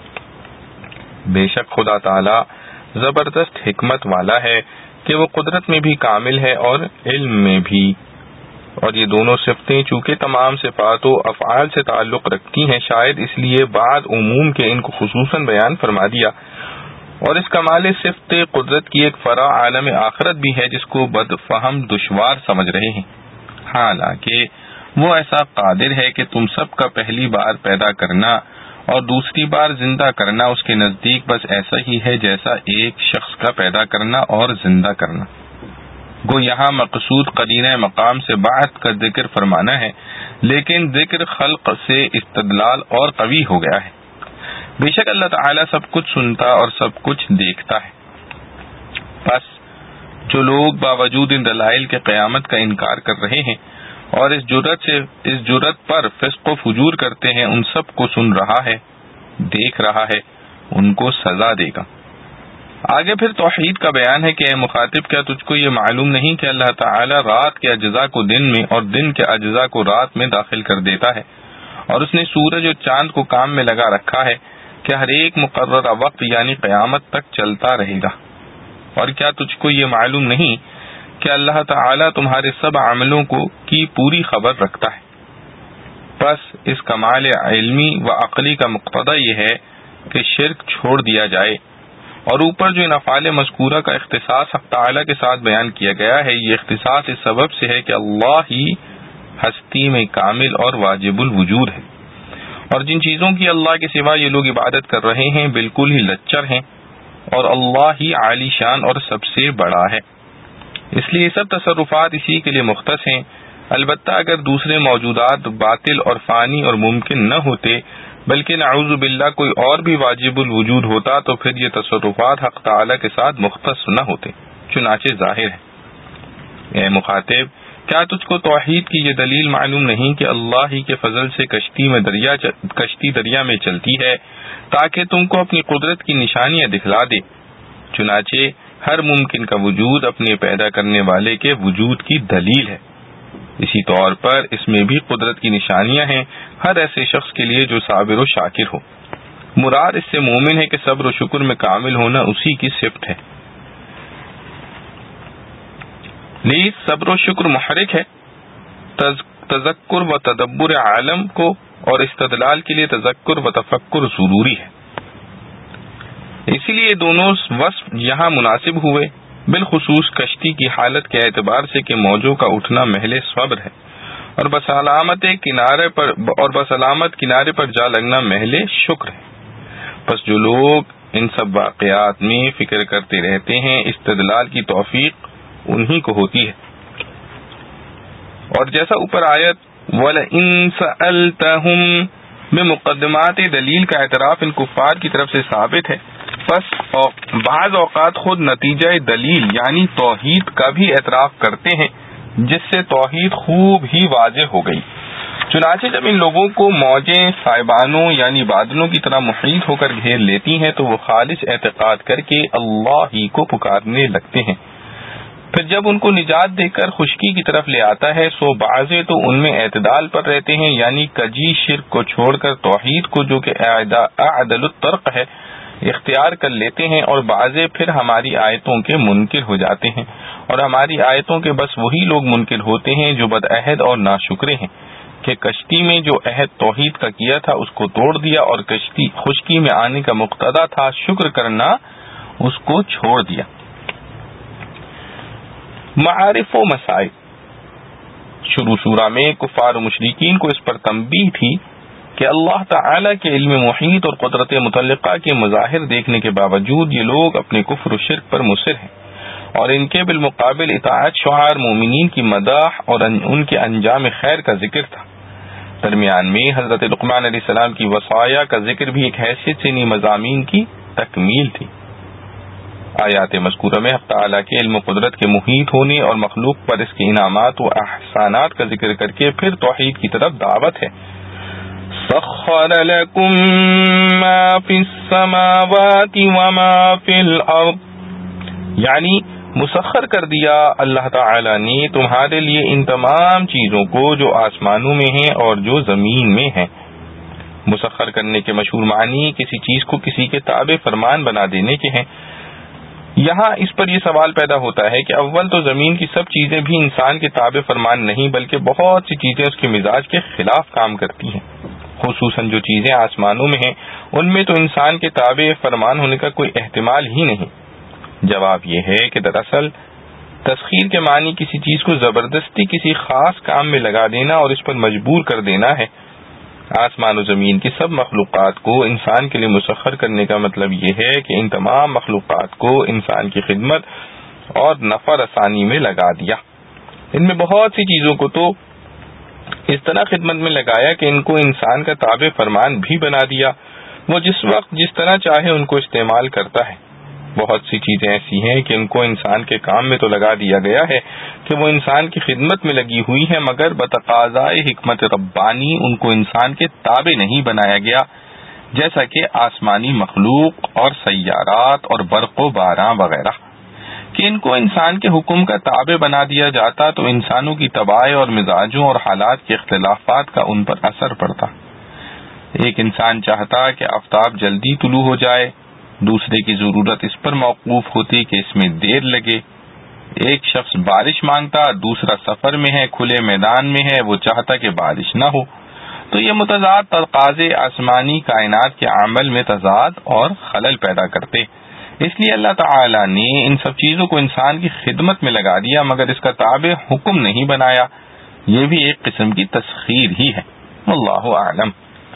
بے شک خدا تعالی زبردست حکمت والا ہے کہ وہ قدرت میں بھی کامل ہے اور علم میں بھی، اور یہ دونوں صفتیں چونکہ تمام صفات و افعال سے تعلق رکھتی ہیں شاید اس لیے بعد عموم کے ان کو خصوصاً بیان فرما دیا، اور اس کمال صفت قدرت کی ایک فرع عالم آخرت بھی ہے جس کو بد فہم دشوار سمجھ رہے ہیں، حالانکہ وہ ایسا قادر ہے کہ تم سب کا پہلی بار پیدا کرنا اور دوسری بار زندہ کرنا اس کے نزدیک بس ایسا ہی ہے جیسا ایک شخص کا پیدا کرنا اور زندہ کرنا۔ گو یہاں مقصود قرینہ مقام سے بعد کا ذکر فرمانا ہے، لیکن ذکر خلق سے استدلال اور قوی ہو گیا ہے۔ بے شک اللہ تعالی سب کچھ سنتا اور سب کچھ دیکھتا ہے، بس جو لوگ باوجود ان دلائل کے قیامت کا انکار کر رہے ہیں اور اس جرت پر فسق و فجور کرتے ہیں ان سب کو سن رہا ہے، دیکھ رہا ہے، ان کو سزا دے گا۔ آگے پھر توحید کا بیان ہے کہ اے مخاطب کیا تجھ کو یہ معلوم نہیں کہ اللہ تعالی رات کے اجزاء کو دن میں اور دن کے اجزاء کو رات میں داخل کر دیتا ہے، اور اس نے سورج اور چاند کو کام میں لگا رکھا ہے کہ ہر ایک مقررہ وقت یعنی قیامت تک چلتا رہے گا، اور کیا تجھ کو یہ معلوم نہیں کہ اللہ تعالی تمہارے سب عملوں کی پوری خبر رکھتا ہے۔ بس اس کمال علمی و عقلی کا مقتضی یہ ہے کہ شرک چھوڑ دیا جائے، اور اوپر جو ان افعال مذکورہ کا اختصاص حق تعالی کے ساتھ بیان کیا گیا ہے یہ اختصاص اس سبب سے ہے کہ اللہ ہی ہستی میں کامل اور واجب الوجود ہے، اور جن چیزوں کی اللہ کے سوا یہ لوگ عبادت کر رہے ہیں بالکل ہی لچر ہیں، اور اللہ ہی عالی شان اور سب سے بڑا ہے، اس لیے سب تصرفات اسی کے لیے مختص ہیں۔ البتہ اگر دوسرے موجودات باطل اور فانی اور ممکن نہ ہوتے بلکہ نعوذ باللہ کوئی اور بھی واجب الوجود ہوتا تو پھر یہ تصرفات حق تعالی کے ساتھ مختص نہ ہوتے۔ چنانچہ ظاہر ہے۔ اے مخاطب، کیا تجھ کو توحید کی یہ دلیل معلوم نہیں کہ اللہ ہی کے فضل سے کشتی دریا میں چلتی ہے تاکہ تم کو اپنی قدرت کی نشانیاں دکھلا دے؟ چنانچہ ہر ممکن کا وجود اپنے پیدا کرنے والے کے وجود کی دلیل ہے۔ اسی طور پر اس میں بھی قدرت کی نشانیاں ہیں ہر ایسے شخص کے لیے جو صابر و شاکر ہو۔ مراد اس سے مومن ہے کہ صبر و شکر میں کامل ہونا اسی کی صفت ہے۔ نیز صبر و شکر محرک ہے، تذکر و تدبر عالم کو، اور استدلال کے لیے تذکر و تفکر ضروری ہے۔ اسی لیے دونوں وصف یہاں مناسب ہوئے، بالخصوص کشتی کی حالت کے اعتبار سے کہ موجوں کا اٹھنا محل صبر ہے، اور بسلامت کنارے پر جا لگنا محل شکر ہے۔ پس جو لوگ ان سب واقعات میں فکر کرتے رہتے ہیں، استدلال کی توفیق انہی کو ہوتی ہے۔ اور جیسا اوپر آیت وَلَئِن سَأَلْتَهُمْ میں مقدمات دلیل کا اعتراف ان کفار کی طرف سے ثابت ہے، پس بعض اوقات خود نتیجہ دلیل یعنی توحید کا بھی اعتراف کرتے ہیں، جس سے توحید خوب ہی واضح ہو گئی۔ چنانچہ جب ان لوگوں کو موجیں سائبانوں یعنی بادلوں کی طرح محیط ہو کر گھیر لیتی ہیں تو وہ خالص اعتقاد کر کے اللہ ہی کو پکارنے لگتے ہیں۔ پھر جب ان کو نجات دے کر خشکی کی طرف لے آتا ہے سو بعضے تو ان میں اعتدال پر رہتے ہیں، یعنی کجی شرک کو چھوڑ کر توحید کو جو کہ اعدل الطرق ہے اختیار کر لیتے ہیں، اور بعضے پھر ہماری آیتوں کے منکر ہو جاتے ہیں، اور ہماری آیتوں کے بس وہی لوگ منکر ہوتے ہیں جو بدعہد اور ناشکرے ہیں کہ کشتی میں جو عہد توحید کا کیا تھا اس کو توڑ دیا، اور خشکی میں آنے کا مقتضا تھا شکر کرنا، اس کو چھوڑ دیا۔ معارف و مسائل، شروع سورہ میں کفار و مشرکین کو اس پر تنبیہ تھی کہ اللہ تعالی کے علم محیط اور قدرت متعلقہ کے مظاہر دیکھنے کے باوجود یہ لوگ اپنے کفر و شرک پر مصر ہیں، اور ان کے بالمقابل اطاعت شعار مومنین کی مداح اور ان کے انجام خیر کا ذکر تھا۔ درمیان میں حضرت لقمان علیہ السلام کی وصایا کا ذکر بھی ایک حیثیت سے انہی مضامین کی تکمیل تھی۔ آیات مذکورہ میں حق تعالیٰ کے علم و قدرت کے محیط ہونے اور مخلوق پر اس کے انعامات و احسانات کا ذکر کر کے پھر توحید کی طرف دعوت ہے۔ سخر لکم ما فی السماوات وما فی الارض، یعنی مسخر کر دیا اللہ تعالی نے تمہارے لیے ان تمام چیزوں کو جو آسمانوں میں ہیں اور جو زمین میں ہیں۔ مسخر کرنے کے مشہور معنی کسی چیز کو کسی کے تابع فرمان بنا دینے کے ہیں۔ یہاں اس پر یہ سوال پیدا ہوتا ہے کہ اول تو زمین کی سب چیزیں بھی انسان کے تابع فرمان نہیں بلکہ بہت سی چیزیں اس کے مزاج کے خلاف کام کرتی ہیں، خصوصاً جو چیزیں آسمانوں میں ہیں ان میں تو انسان کے تابع فرمان ہونے کا کوئی احتمال ہی نہیں۔ جواب یہ ہے کہ دراصل تسخیر کے معنی کسی چیز کو زبردستی کسی خاص کام میں لگا دینا اور اس پر مجبور کر دینا ہے۔ آسمان و زمین کی سب مخلوقات کو انسان کے لیے مسخر کرنے کا مطلب یہ ہے کہ ان تمام مخلوقات کو انسان کی خدمت اور نفع رسانی میں لگا دیا۔ ان میں بہت سی چیزوں کو تو اس طرح خدمت میں لگایا کہ ان کو انسان کا تابع فرمان بھی بنا دیا، وہ جس وقت جس طرح چاہے ان کو استعمال کرتا ہے۔ بہت سی چیزیں ایسی ہیں کہ ان کو انسان کے کام میں تو لگا دیا گیا ہے کہ وہ انسان کی خدمت میں لگی ہوئی ہیں، مگر بتقاضائے حکمت ربانی ان کو انسان کے تابع نہیں بنایا گیا، جیسا کہ آسمانی مخلوق اور سیارات اور برق و باراں وغیرہ، کہ ان کو انسان کے حکم کا تابع بنا دیا جاتا تو انسانوں کی طباع اور مزاجوں اور حالات کے اختلافات کا ان پر اثر پڑتا۔ ایک انسان چاہتا کہ آفتاب جلدی طلوع ہو جائے، دوسرے کی ضرورت اس پر موقوف ہوتی کہ اس میں دیر لگے۔ ایک شخص بارش مانگتا، دوسرا سفر میں ہے، کھلے میدان میں ہے، وہ چاہتا کہ بارش نہ ہو۔ تو یہ متضاد تقاضے آسمانی کائنات کے عمل میں تضاد اور خلل پیدا کرتے، اس لیے اللہ تعالی نے ان سب چیزوں کو انسان کی خدمت میں لگا دیا مگر اس کا تابع حکم نہیں بنایا۔ یہ بھی ایک قسم کی تسخیر ہی ہے۔ واللہ اعلم۔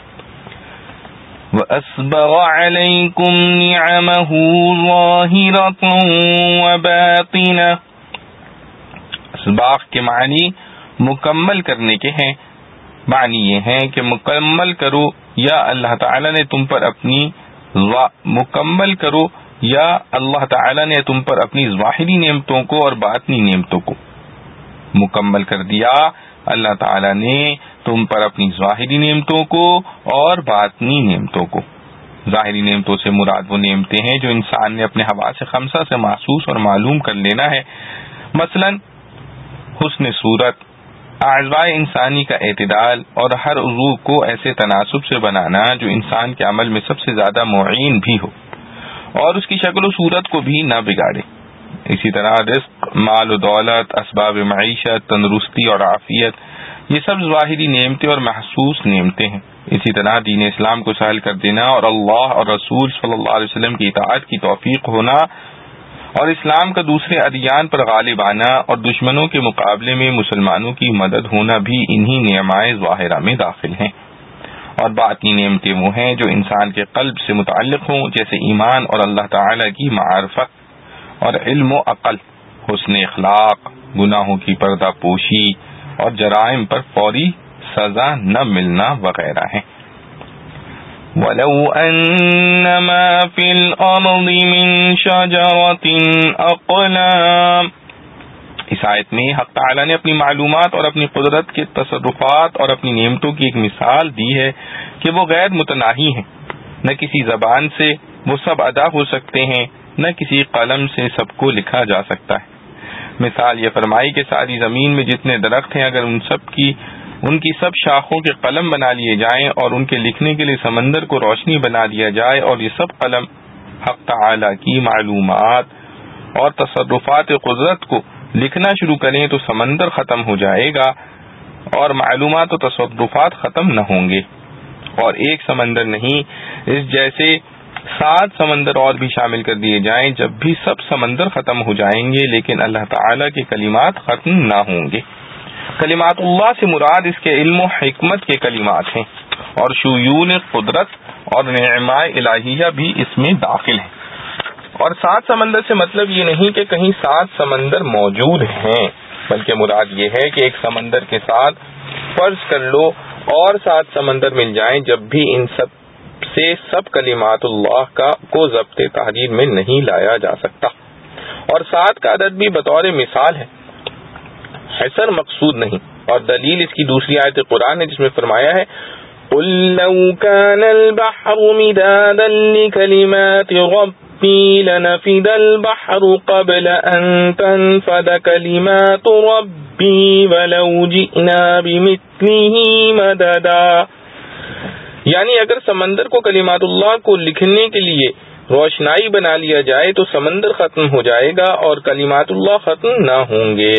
وَأَسْبَغَ عَلَيْكُمْ نِعَمَهُ ظَاهِرَةً وَبَاطِنَةً، اسباغ کے معنی مکمل کرنے کے ہیں، معنی یہ ہے کہ مکمل کرو یا اللہ تعالی نے تم پر اپنی مکمل کرو یا اللہ تعالی نے تم پر اپنی ظاہری نعمتوں کو اور باطنی نعمتوں کو مکمل کر دیا؟ اللہ تعالی نے تم پر اپنی ظاہری نعمتوں کو اور باطنی نعمتوں کو، ظاہری نعمتوں سے مراد وہ نعمتیں ہیں جو انسان نے اپنے حواس خمسہ سے محسوس اور معلوم کر لینا ہے، مثلا حسن صورت، اعضاء انسانی کا اعتدال اور ہر عضو کو ایسے تناسب سے بنانا جو انسان کے عمل میں سب سے زیادہ معین بھی ہو اور اس کی شکل و صورت کو بھی نہ بگاڑے۔ اسی طرح رزق، مال و دولت، اسباب معیشت، تندرستی اور عافیت، یہ سب ظاہری نعمتیں اور محسوس نعمتیں ہیں۔ اسی طرح دین اسلام کو سہل کر دینا اور اللہ اور رسول صلی اللہ علیہ وسلم کی اطاعت کی توفیق ہونا اور اسلام کا دوسرے ادیان پر غالب آنا اور دشمنوں کے مقابلے میں مسلمانوں کی مدد ہونا بھی انہی نعمائے ظاہرہ میں داخل ہیں۔ اور باطنی نعمتیں وہ ہیں جو انسان کے قلب سے متعلق ہوں، جیسے ایمان اور اللہ تعالی کی معرفت اور علم و عقل، حسن اخلاق، گناہوں کی پردہ پوشی اور جرائم پر فوری سزا نہ ملنا وغیرہ ہیں۔ وَلَوْ أَنَّ مَا فِي الْأَرْضِ مِن شَجَرَةٍ أَقْلَامٌ، اس آیت میں حق تعالی نے اپنی معلومات اور اپنی قدرت کے تصرفات اور اپنی نعمتوں کی ایک مثال دی ہے کہ وہ غیر متناہی ہیں، نہ کسی زبان سے وہ سب ادا ہو سکتے ہیں، نہ کسی قلم سے سب کو لکھا جا سکتا ہے۔ مثال یہ فرمائی کہ ساری زمین میں جتنے درخت ہیں، اگر ان کی سب شاخوں کے قلم بنا لیے جائیں اور ان کے لکھنے کے لیے سمندر کو روشنی بنا دیا جائے اور یہ سب قلم حق تعالی کی معلومات اور تصرفات قدرت کو لکھنا شروع کریں تو سمندر ختم ہو جائے گا اور معلومات و تصرفات ختم نہ ہوں گے۔ اور ایک سمندر نہیں، اس جیسے 7 سمندر اور بھی شامل کر دیے جائیں، جب بھی سب سمندر ختم ہو جائیں گے لیکن اللہ تعالی کے کلمات ختم نہ ہوں گے۔ کلمات اللہ سے مراد اس کے علم و حکمت کے کلمات ہیں اور شیون قدرت اور نعمائے الہیہ بھی اس میں داخل ہیں۔ اور 7 سمندر سے مطلب یہ نہیں کہ کہیں 7 سمندر موجود ہیں، بلکہ مراد یہ ہے کہ ایک سمندر کے ساتھ فرض کر لو اور 7 سمندر مل جائیں، جب بھی ان سب سے سب کلمات اللہ کو ضبط تحریر میں نہیں لایا جا سکتا۔ اور 7 کا عدد بھی بطور مثال ہے، حصر مقصود نہیں۔ اور دلیل اس کی دوسری آیت قرآن ہے جس میں فرمایا ہے قُل لَوْ كَانَ الْبَحْرُ مِدَادًا لِكَلِمَاتِ رَبِّي لَنَفِدَ الْبَحْرُ قَبْلَ أَن تَنفَدَ كَلِمَاتُ رَبِّي وَلَوْ جِئْنَا بِمِثْلِهِ مَدَدًا، یعنی اگر سمندر کو کلمات اللہ کو لکھنے کے لیے روشنائی بنا لیا جائے تو سمندر ختم ہو جائے گا اور کلمات اللہ ختم نہ ہوں گے۔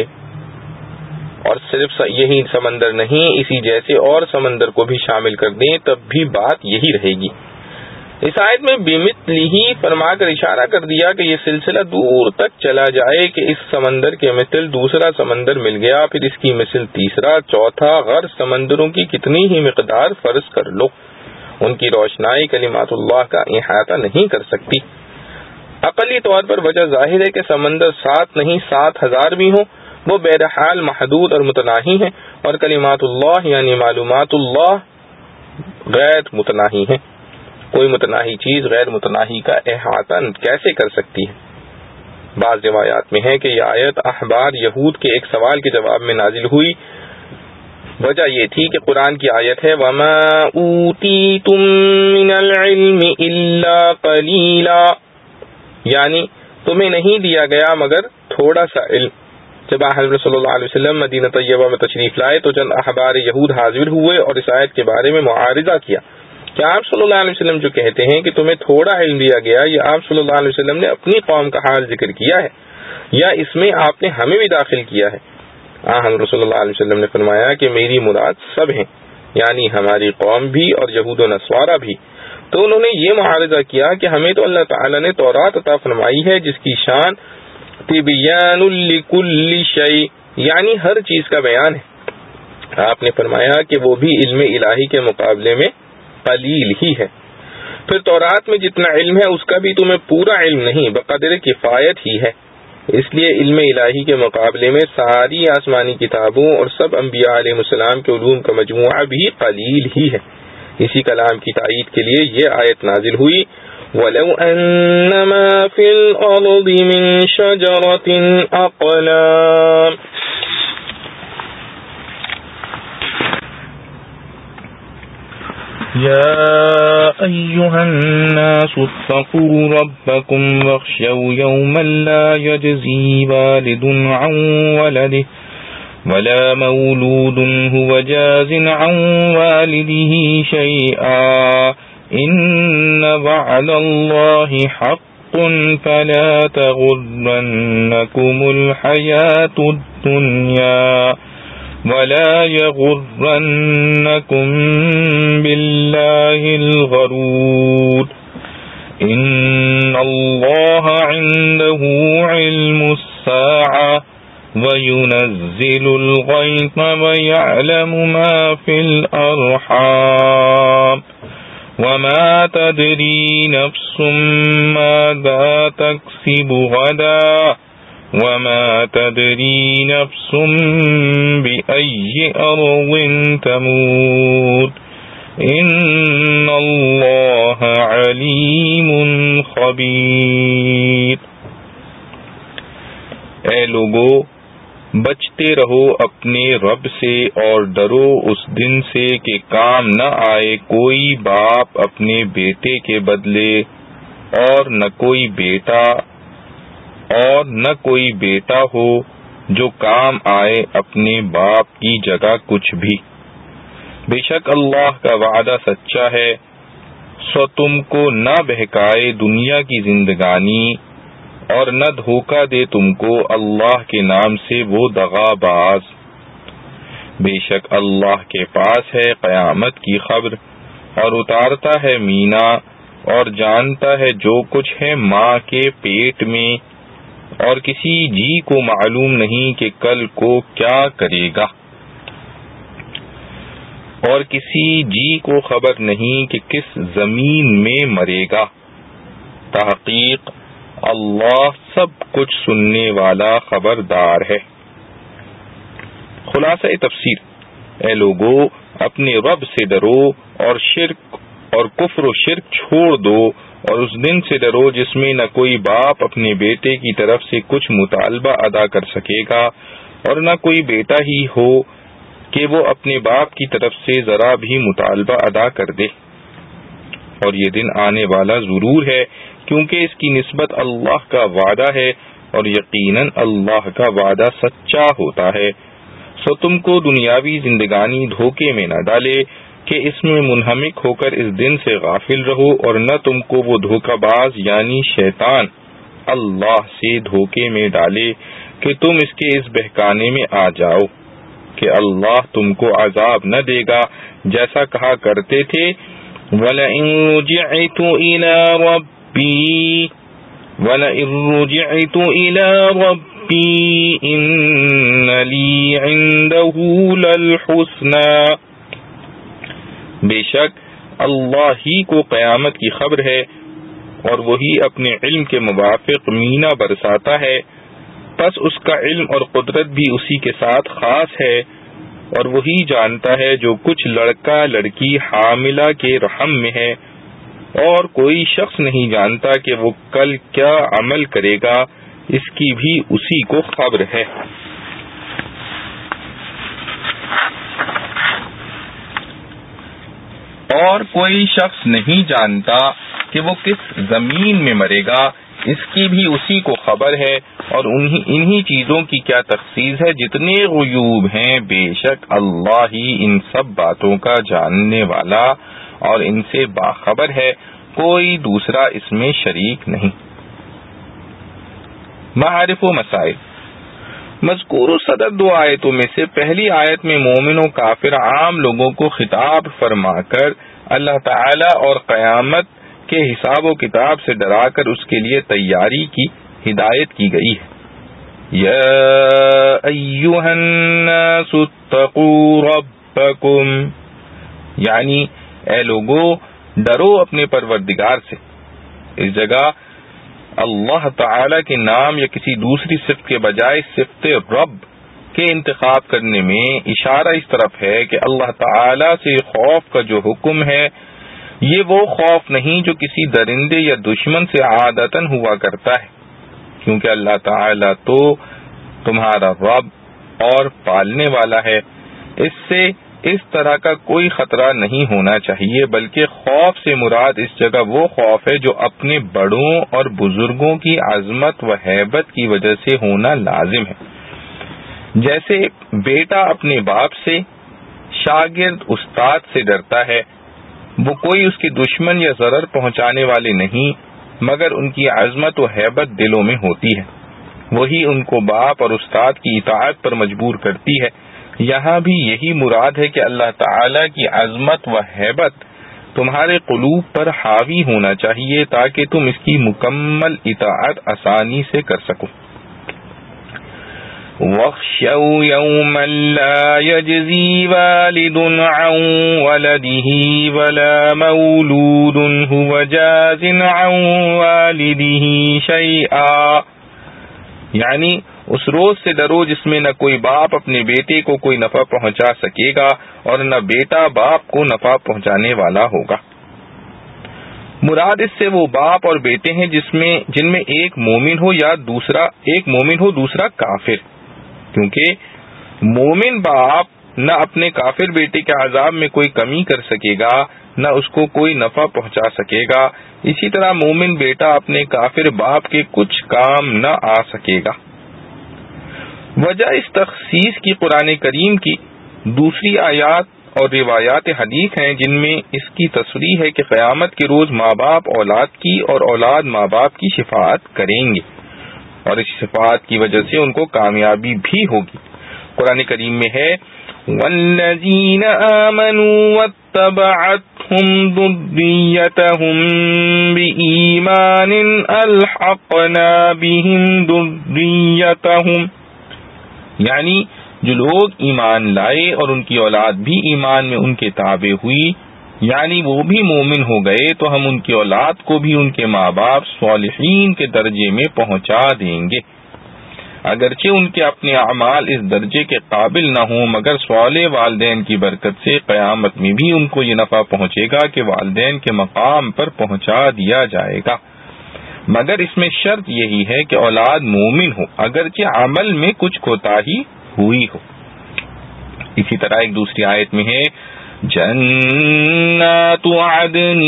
اور صرف یہی سمندر نہیں، اسی جیسے اور سمندر کو بھی شامل کر دیں تب بھی بات یہی رہے گی۔ اس آیت میں بمثلہ فرما کر اشارہ کر دیا کہ یہ سلسلہ دور تک چلا جائے کہ اس سمندر کے مثل دوسرا سمندر مل گیا، پھر اس کی مثل تیسرا، چوتھا، غرض سمندروں کی کتنی ہی مقدار فرض کر لو، ان کی روشنائی کلمات اللہ کا احاطہ نہیں کر سکتی۔ عقلی طور پر وجہ ظاہر ہے کہ سمندر 7 نہیں 7,000 بھی ہوں، وہ بہرحال محدود اور متناہی ہیں، اور کلمات اللہ یعنی معلومات اللہ غیر متناہی ہیں۔ کوئی متناہی چیز غیر متناہی کا احاطہ کیسے کر سکتی ہے؟ بعض روایات میں ہے کہ یہ آیت احبار یہود کے ایک سوال کے جواب میں نازل ہوئی۔ وجہ یہ تھی کہ قرآن کی آیت ہے وَمَا أُوتِيتُم مِّنَ الْعِلْمِ إِلَّا قَلِيلًا، یعنی تمہیں نہیں دیا گیا مگر تھوڑا سا علم۔ جب حضرت صلی اللہ علیہ وسلم مدینہ طیبہ میں تشریف لائے تو چند احبار یہود حاضر ہوئے اور اس آیت کے بارے میں معارضہ کیا کہ آپ صلی اللہ علیہ وسلم جو کہتے ہیں کہ تمہیں تھوڑا علم دیا گیا، یہ آپ صلی اللہ علیہ وسلم نے اپنی قوم کا حال ذکر کیا ہے یا اس میں آپ نے ہمیں بھی داخل کیا ہے؟ حضرت صلی اللہ علیہ وسلم نے فرمایا کہ میری مراد سب ہیں، یعنی ہماری قوم بھی اور یہود و نصارہ بھی۔ تو انہوں نے یہ معارضہ کیا کہ ہمیں تو اللہ تعالیٰ نے تورات عطا فرمائی ہے جس کی شان تبیان لکل شیء، یعنی ہر چیز کا بیان ہے۔ آپ نے فرمایا کہ وہ بھی علم الہی کے مقابلے میں قلیل ہی ہے۔ پھر تورات میں جتنا علم ہے اس کا بھی تمہیں پورا علم نہیں، بقدر کفایت ہی ہے۔ اس لیے علم الہی کے مقابلے میں ساری آسمانی کتابوں اور سب انبیاء علیہ السلام کے علوم کا مجموعہ بھی قلیل ہی ہے۔ اسی کلام کی تائید کے لیے یہ آیت نازل ہوئی ولو أن ما في الأرض من شجرة أقلام يا أيها الناس اتقوا ربكم واخشوا يوما لا يجزي والد عن ولده ولا مولود هو جاز عن والده شيئا إن وعد الله حق فلا تغرنكم الحياة الدنيا ولا يغرنكم بالله الغرور إن الله عنده علم الساعة وينزل الغيث ويعلم ما في الأرحام وما تدري نفس ماذا تكسب غدا وما تدري نفس بأي أرض تموت إن الله عليم خبير۔ اے لوگو، بچتے رہو اپنے رب سے اور ڈرو اس دن سے کہ کام نہ آئے کوئی باپ اپنے بیٹے کے بدلے اور نہ کوئی بیٹا ہو جو کام آئے اپنے باپ کی جگہ کچھ بھی۔ بے شک اللہ کا وعدہ سچا ہے، سو تم کو نہ بہکائے دنیا کی زندگانی اور نہ دھوکہ دے تم کو اللہ کے نام سے وہ دغا باز۔ بے شک اللہ کے پاس ہے قیامت کی خبر اور اتارتا ہے مینا اور جانتا ہے جو کچھ ہے ماں کے پیٹ میں، اور کسی جی کو معلوم نہیں کہ کل کو کیا کرے گا، اور کسی جی کو خبر نہیں کہ کس زمین میں مرے گا۔ تحقیق اللہ سب کچھ سننے والا خبردار ہے۔ خلاصہ تفسیر، اے لوگو اپنے رب سے ڈرو اور شرک اور کفر و شرک چھوڑ دو، اور اس دن سے ڈرو جس میں نہ کوئی باپ اپنے بیٹے کی طرف سے کچھ مطالبہ ادا کر سکے گا اور نہ کوئی بیٹا ہی ہو کہ وہ اپنے باپ کی طرف سے ذرا بھی مطالبہ ادا کر دے۔ اور یہ دن آنے والا ضرور ہے کیونکہ اس کی نسبت اللہ کا وعدہ ہے اور یقیناً اللہ کا وعدہ سچا ہوتا ہے۔ سو تم کو دنیاوی زندگانی دھوکے میں نہ ڈالے کہ اس میں منہمک ہو کر اس دن سے غافل رہو، اور نہ تم کو وہ دھوکہ باز یعنی شیطان اللہ سے دھوکے میں ڈالے کہ تم اس کے اس بہکانے میں آ جاؤ کہ اللہ تم کو عذاب نہ دے گا، جیسا کہا کرتے تھے وَلَئِن رُجِعْتُ إِلَىٰ رَبِّي إِنَّ لِي عِندَهُ لَلْحُسْنَىٰ۔ بے شک اللہ ہی کو قیامت کی خبر ہے اور وہی اپنے علم کے موافق مینا برساتا ہے، پس اس کا علم اور قدرت بھی اسی کے ساتھ خاص ہے، اور وہی جانتا ہے جو کچھ لڑکا لڑکی حاملہ کے رحم میں ہے، اور کوئی شخص نہیں جانتا کہ وہ کل کیا عمل کرے گا، اس کی بھی اسی کو خبر ہے۔ اور کوئی شخص نہیں جانتا کہ وہ کس زمین میں مرے گا، اس کی بھی اسی کو خبر ہے، اور انہی چیزوں کی کیا تخصیص ہے جتنے غیوب ہیں، بے شک اللہ ہی ان سب باتوں کا جاننے والا اور ان سے باخبر ہے، کوئی دوسرا اس میں شریک نہیں۔ معارف و مسائل۔ مذکور صدر 2 آیتوں میں سے پہلی آیت میں مومن و کافر عام لوگوں کو خطاب فرما کر اللہ تعالی اور قیامت کے حساب و کتاب سے ڈرا کر اس کے لیے تیاری کی ہدایت کی گئی ہے۔ یا ایھا الناس اتقوا ربکم، یعنی اے لوگو ڈرو اپنے پروردگار سے۔ اس جگہ اللہ تعالی کے نام یا کسی دوسری صفت کے بجائے صفت رب کے انتخاب کرنے میں اشارہ اس طرف ہے کہ اللہ تعالی سے خوف کا جو حکم ہے یہ وہ خوف نہیں جو کسی درندے یا دشمن سے عادتاً ہوا کرتا ہے، کیونکہ اللہ تعالی تو تمہارا رب اور پالنے والا ہے۔ اس سے اس طرح کا کوئی خطرہ نہیں ہونا چاہیے، بلکہ خوف سے مراد اس جگہ وہ خوف ہے جو اپنے بڑوں اور بزرگوں کی عظمت و ہیبت کی وجہ سے ہونا لازم ہے۔ جیسے بیٹا اپنے باپ سے، شاگرد استاد سے ڈرتا ہے، وہ کوئی اس کے دشمن یا ضرر پہنچانے والے نہیں، مگر ان کی عظمت و ہیبت دلوں میں ہوتی ہے، وہی ان کو باپ اور استاد کی اطاعت پر مجبور کرتی ہے۔ یہاں بھی یہی مراد ہے کہ اللہ تعالی کی عظمت و ہیبت تمہارے قلوب پر حاوی ہونا چاہیے تاکہ تم اس کی مکمل اطاعت آسانی سے کر سکو۔ وَاخْشَوْا يَوْمًا لَا يَجْزِي وَالِدٌ عَنْ وَلَدِهِ وَلَا مَوْلُودٌ هُوَ جَازٍ عَنْ وَالِدِهِ شَيْئًا، یعنی اس روز سے ڈرو جس میں نہ کوئی باپ اپنے بیٹے کو کوئی نفع پہنچا سکے گا اور نہ بیٹا باپ کو نفع پہنچانے والا ہوگا۔ مراد اس سے وہ باپ اور بیٹے ہیں جن میں ایک مومن ہو یا دوسرا کافر، کیونکہ مومن باپ نہ اپنے کافر بیٹے کے عذاب میں کوئی کمی کر سکے گا نہ اس کو کوئی نفع پہنچا سکے گا، اسی طرح مومن بیٹا اپنے کافر باپ کے کچھ کام نہ آ سکے گا۔ وجہ اس تخصیص کی قرآن کریم کی دوسری آیات اور روایات حدیث ہیں جن میں اس کی تصریح ہے کہ قیامت کے روز ماں باپ اولاد کی اور اولاد ماں باپ کی شفاعت کریں گے، اور اس شفاعت کی وجہ سے ان کو کامیابی بھی ہوگی۔ قرآن کریم میں ہے وَالَّذِينَ آمَنُوا وَاتَّبَعَتْهُمْ ذُرِّيَّتُهُم بِإِيمَانٍ أَلْحَقْنَا بِهِمْ ذُرِّيَّتَهُمْ، یعنی جو لوگ ایمان لائے اور ان کی اولاد بھی ایمان میں ان کے تابع ہوئی، یعنی وہ بھی مومن ہو گئے، تو ہم ان کی اولاد کو بھی ان کے ماں باپ صالحین کے درجے میں پہنچا دیں گے، اگرچہ ان کے اپنے اعمال اس درجے کے قابل نہ ہوں، مگر صالح والدین کی برکت سے قیامت میں بھی ان کو یہ نفع پہنچے گا کہ والدین کے مقام پر پہنچا دیا جائے گا، مگر اس میں شرط یہی ہے کہ اولاد مومن ہو، اگرچہ عمل میں کچھ کوتاہی ہوئی ہو۔ اسی طرح ایک دوسری آیت میں ہے جنات عدن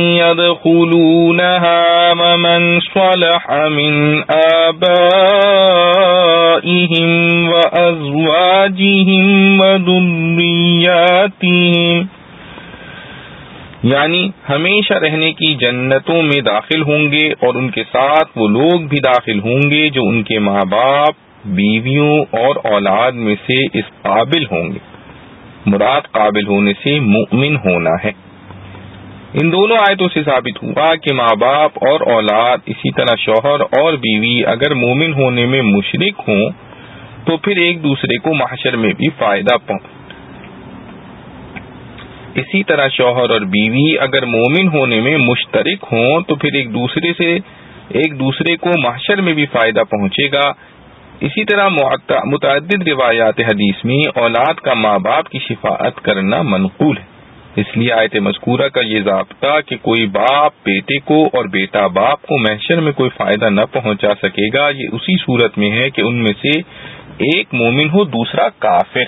يدخلونها ومن صلح من آبائهم وأزواجهم وذرياتهم، یعنی ہمیشہ رہنے کی جنتوں میں داخل ہوں گے اور ان کے ساتھ وہ لوگ بھی داخل ہوں گے جو ان کے ماں باپ، بیویوں اور اولاد میں سے اس قابل ہوں گے۔ مراد قابل ہونے سے مؤمن ہونا ہے۔ ان دونوں آیتوں سے ثابت ہوا کہ ماں باپ اور اولاد، اسی طرح شوہر اور بیوی اگر مومن ہونے میں مشرک ہوں تو پھر ایک دوسرے کو محشر میں بھی فائدہ اسی طرح شوہر اور بیوی اگر مومن ہونے میں مشترک ہوں تو پھر ایک دوسرے کو محشر میں بھی فائدہ پہنچے گا۔ اسی طرح متعدد روایات حدیث میں اولاد کا ماں باپ کی شفاعت کرنا منقول ہے، اس لیے آیت مذکورہ کا یہ ضابطہ کہ کوئی باپ بیٹے کو اور بیٹا باپ کو محشر میں کوئی فائدہ نہ پہنچا سکے گا، یہ اسی صورت میں ہے کہ ان میں سے ایک مومن ہو دوسرا کافر۔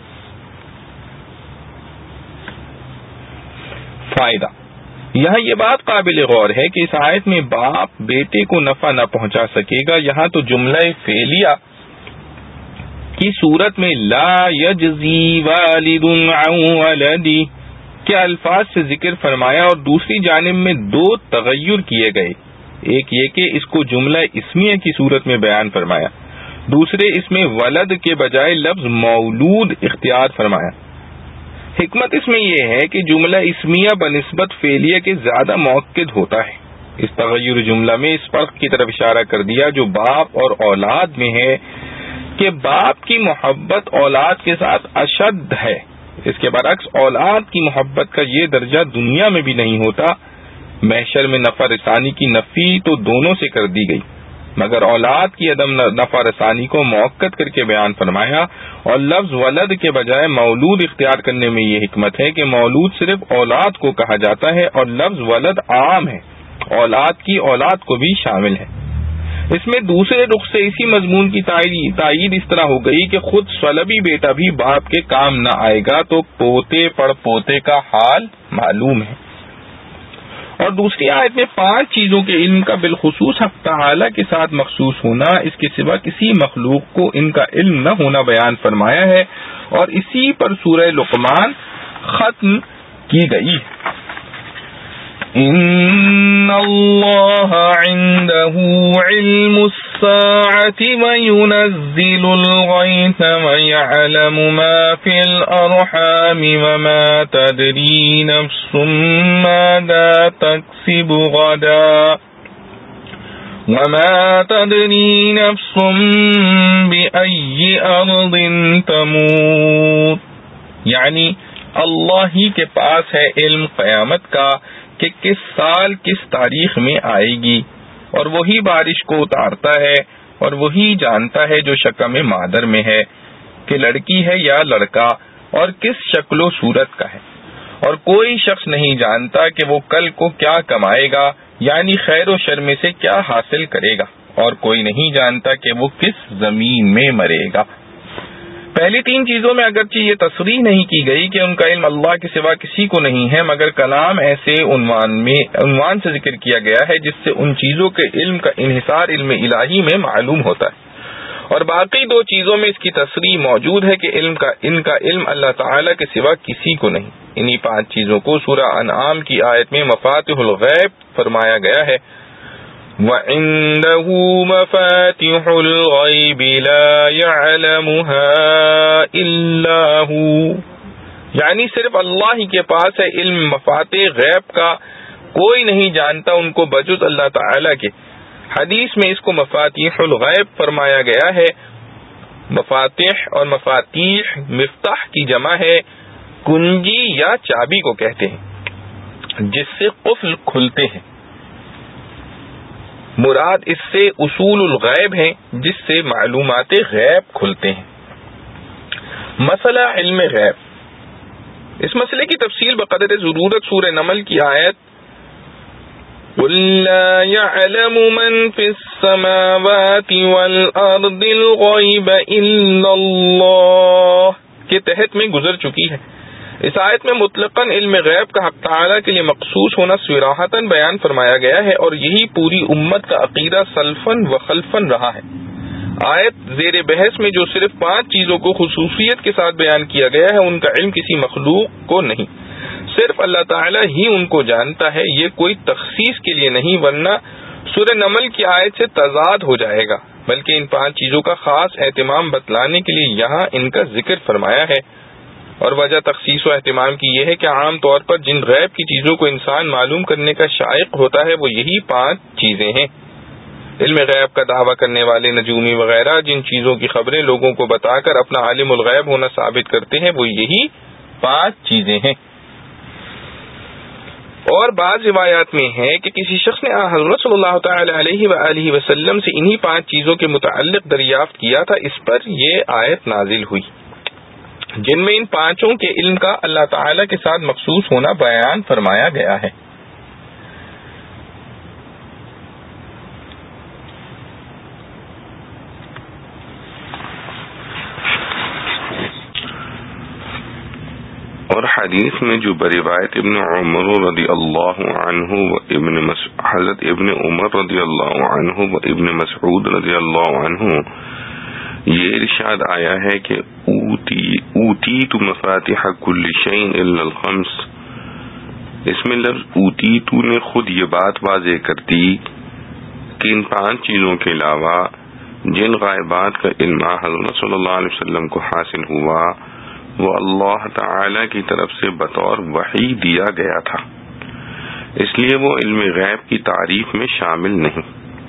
فائدہ، یہاں یہ بات قابل غور ہے کہ اس آیت میں باپ بیٹے کو نفع نہ پہنچا سکے گا، یہاں تو جملہ فعلیہ کی صورت میں لا یجزی والد عن ولدی کے الفاظ سے ذکر فرمایا اور دوسری جانب میں دو تغیر کیے گئے، ایک یہ کہ اس کو جملہ اسمیہ کی صورت میں بیان فرمایا، دوسرے اس میں ولد کے بجائے لفظ مولود اختیار فرمایا۔ حکمت اس میں یہ ہے کہ جملہ اسمیہ بنسبت فعلیہ کے زیادہ مؤکد ہوتا ہے۔ اس تغیر جملہ میں اس فرق کی طرف اشارہ کر دیا جو باپ اور اولاد میں ہے کہ باپ کی محبت اولاد کے ساتھ اشد ہے، اس کے برعکس اولاد کی محبت کا یہ درجہ دنیا میں بھی نہیں ہوتا۔ محشر میں نفع رسانی کی نفی تو دونوں سے کر دی گئی، مگر اولاد کی عدم نفع رسانی کو موقت کر کے بیان فرمایا، اور لفظ ولد کے بجائے مولود اختیار کرنے میں یہ حکمت ہے کہ مولود صرف اولاد کو کہا جاتا ہے، اور لفظ ولد عام ہے، اولاد کی اولاد کو بھی شامل ہے۔ اس میں دوسرے رخ سے اسی مضمون کی تائید اس طرح ہو گئی کہ خود صلبی بیٹا بھی باپ کے کام نہ آئے گا تو پوتے پڑ پوتے کا حال معلوم ہے۔ اور دوسری آیت میں 5 چیزوں کے علم کا بالخصوص حق تعالی کے ساتھ مخصوص ہونا، اس کے سوا کسی مخلوق کو ان کا علم نہ ہونا بیان فرمایا ہے، اور اسی پر سورہ لقمان ختم کی گئی۔ ان اللہ عنده علم الساعة وينزل الغيث ويعلم ما في الأرحام وما تدري نفس ماذا تكسب غدا وما تدري نفس بأي أرض تموت، یعنی اللہ ہی کے پاس ہے علم قیامت کا کہ کس سال کس تاریخ میں آئے گی، اور وہی بارش کو اتارتا ہے، اور وہی جانتا ہے جو شکم مادر میں ہے کہ لڑکی ہے یا لڑکا، اور کس شکل و صورت کا ہے، اور کوئی شخص نہیں جانتا کہ وہ کل کو کیا کمائے گا، یعنی خیر و شر میں سے کیا حاصل کرے گا، اور کوئی نہیں جانتا کہ وہ کس زمین میں مرے گا۔ پہلی 3 چیزوں میں اگرچہ یہ تصریح نہیں کی گئی کہ ان کا علم اللہ کے سوا کسی کو نہیں ہے، مگر کلام ایسے عنوان سے ذکر کیا گیا ہے جس سے ان چیزوں کے علم کا انحصار علم الہی میں معلوم ہوتا ہے، اور باقی 2 چیزوں میں اس کی تصریح موجود ہے کہ ان کا علم اللہ تعالی کے سوا کسی کو نہیں۔ انہی 5 چیزوں کو سورہ انعام کی آیت میں مفاتح الغیب فرمایا گیا ہے، وَعِندَهُ مَفَاتِحُ الْغَيْبِ لَا يَعْلَمُهَا إِلَّا هُوَ، یعنی صرف اللہ ہی کے پاس ہے علم مفاتح غیب کا، کوئی نہیں جانتا ان کو بجز اللہ تعالی کے۔ حدیث میں اس کو مفاتیح الغیب فرمایا گیا ہے۔ مفاتح اور مفاتیح مفتاح کی جمع ہے، کنجی یا چابی کو کہتے ہیں جس سے قفل کھلتے ہیں، مراد اس سے اصول الغیب ہیں جس سے معلومات غیب کھلتے ہیں۔ مسئلہ علم غیب، اس مسئلے کی تفصیل بقدر ضرورت سورہ نمل کی آیت قُل لَّا يَعْلَمُ مَن فِي السَّمَاوَاتِ وَالْأَرْضِ الْغَيْبَ إِلَّا اللَّهُ کے تحت میں گزر چکی ہے۔ اس آیت میں مطلقاً علم غیب کا حق تعالی کے لیے مخصوص ہونا صراحتاً بیان فرمایا گیا ہے، اور یہی پوری امت کا عقیدہ سلفاً و خلفاً رہا ہے۔ آیت زیر بحث میں جو صرف 5 چیزوں کو خصوصیت کے ساتھ بیان کیا گیا ہے، ان کا علم کسی مخلوق کو نہیں، صرف اللہ تعالی ہی ان کو جانتا ہے۔ یہ کوئی تخصیص کے لیے نہیں، ورنہ سورہ نمل کی آیت سے تضاد ہو جائے گا، بلکہ ان 5 چیزوں کا خاص اہتمام بتلانے کے لیے یہاں ان کا ذکر فرمایا ہے۔ اور وجہ تخصیص و اہتمام کی یہ ہے کہ عام طور پر جن غیب کی چیزوں کو انسان معلوم کرنے کا شائق ہوتا ہے وہ یہی 5 چیزیں ہیں۔ علم غیب کا دعویٰ کرنے والے نجومی وغیرہ جن چیزوں کی خبریں لوگوں کو بتا کر اپنا عالم الغیب ہونا ثابت کرتے ہیں وہ یہی 5 چیزیں ہیں۔ اور بعض روایات میں ہے کہ کسی شخص نے حضرت صلی اللہ تعالی علیہ وآلہ وسلم سے انہی 5 چیزوں کے متعلق دریافت کیا تھا، اس پر یہ آیت نازل ہوئی جن میں ان 5 کے علم کا اللہ تعالی کے ساتھ مخصوص ہونا بیان فرمایا گیا ہے۔ اور حدیث میں جو بروایت ابن عمر رضی اللہ عنہ و حضرت ابن عمر رضی اللہ عنہ و ابن مسعود رضی اللہ عنہ یہ ارشاد آیا ہے کہ اوتیت مفاتح کل شیء الا الخمس، اس میں لفظ اوتیت نے خود یہ بات واضح کر دی کہ ان 5 چیزوں کے علاوہ جن غائبات کا علم حضرت صلی اللہ علیہ وسلم کو حاصل ہوا وہ اللہ تعالی کی طرف سے بطور وحی دیا گیا تھا، اس لیے وہ علم غیب کی تعریف میں شامل نہیں،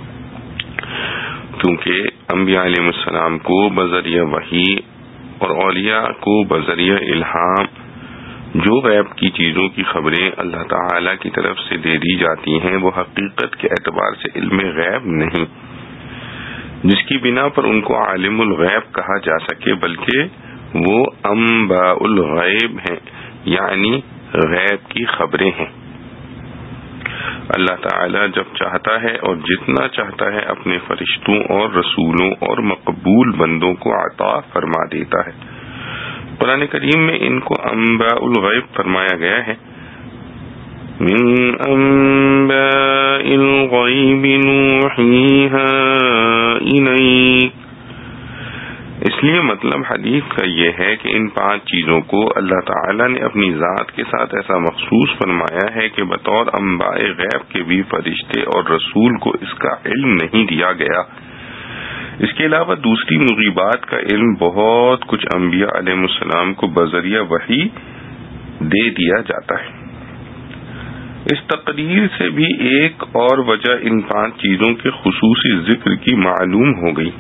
کیونکہ انبیاء علیہ السلام کو بذریعہ وحی اور اولیاء کو بذریعہ الہام جو غیب کی چیزوں کی خبریں اللہ تعالی کی طرف سے دے دی جاتی ہیں وہ حقیقت کے اعتبار سے علم غیب نہیں، جس کی بنا پر ان کو عالم الغیب کہا جا سکے، بلکہ وہ انباء الغیب ہیں، یعنی غیب کی خبریں ہیں۔ اللہ تعالی جب چاہتا ہے اور جتنا چاہتا ہے اپنے فرشتوں اور رسولوں اور مقبول بندوں کو عطا فرما دیتا ہے۔ قرآن کریم میں ان کو انباء الغیب فرمایا گیا ہے۔ من انباء الغیب نوحیہا الیک، اس لیے مطلب حدیث کا یہ ہے کہ ان 5 چیزوں کو اللہ تعالی نے اپنی ذات کے ساتھ ایسا مخصوص فرمایا ہے کہ بطور انباء غیب کے بھی فرشتے اور رسول کو اس کا علم نہیں دیا گیا۔ اس کے علاوہ دوسری مغیبات کا علم بہت کچھ انبیاء علیہ السلام کو بذریعہ وحی دے دیا جاتا ہے۔ اس تقریر سے بھی ایک اور وجہ ان 5 چیزوں کے خصوصی ذکر کی معلوم ہو گئی۔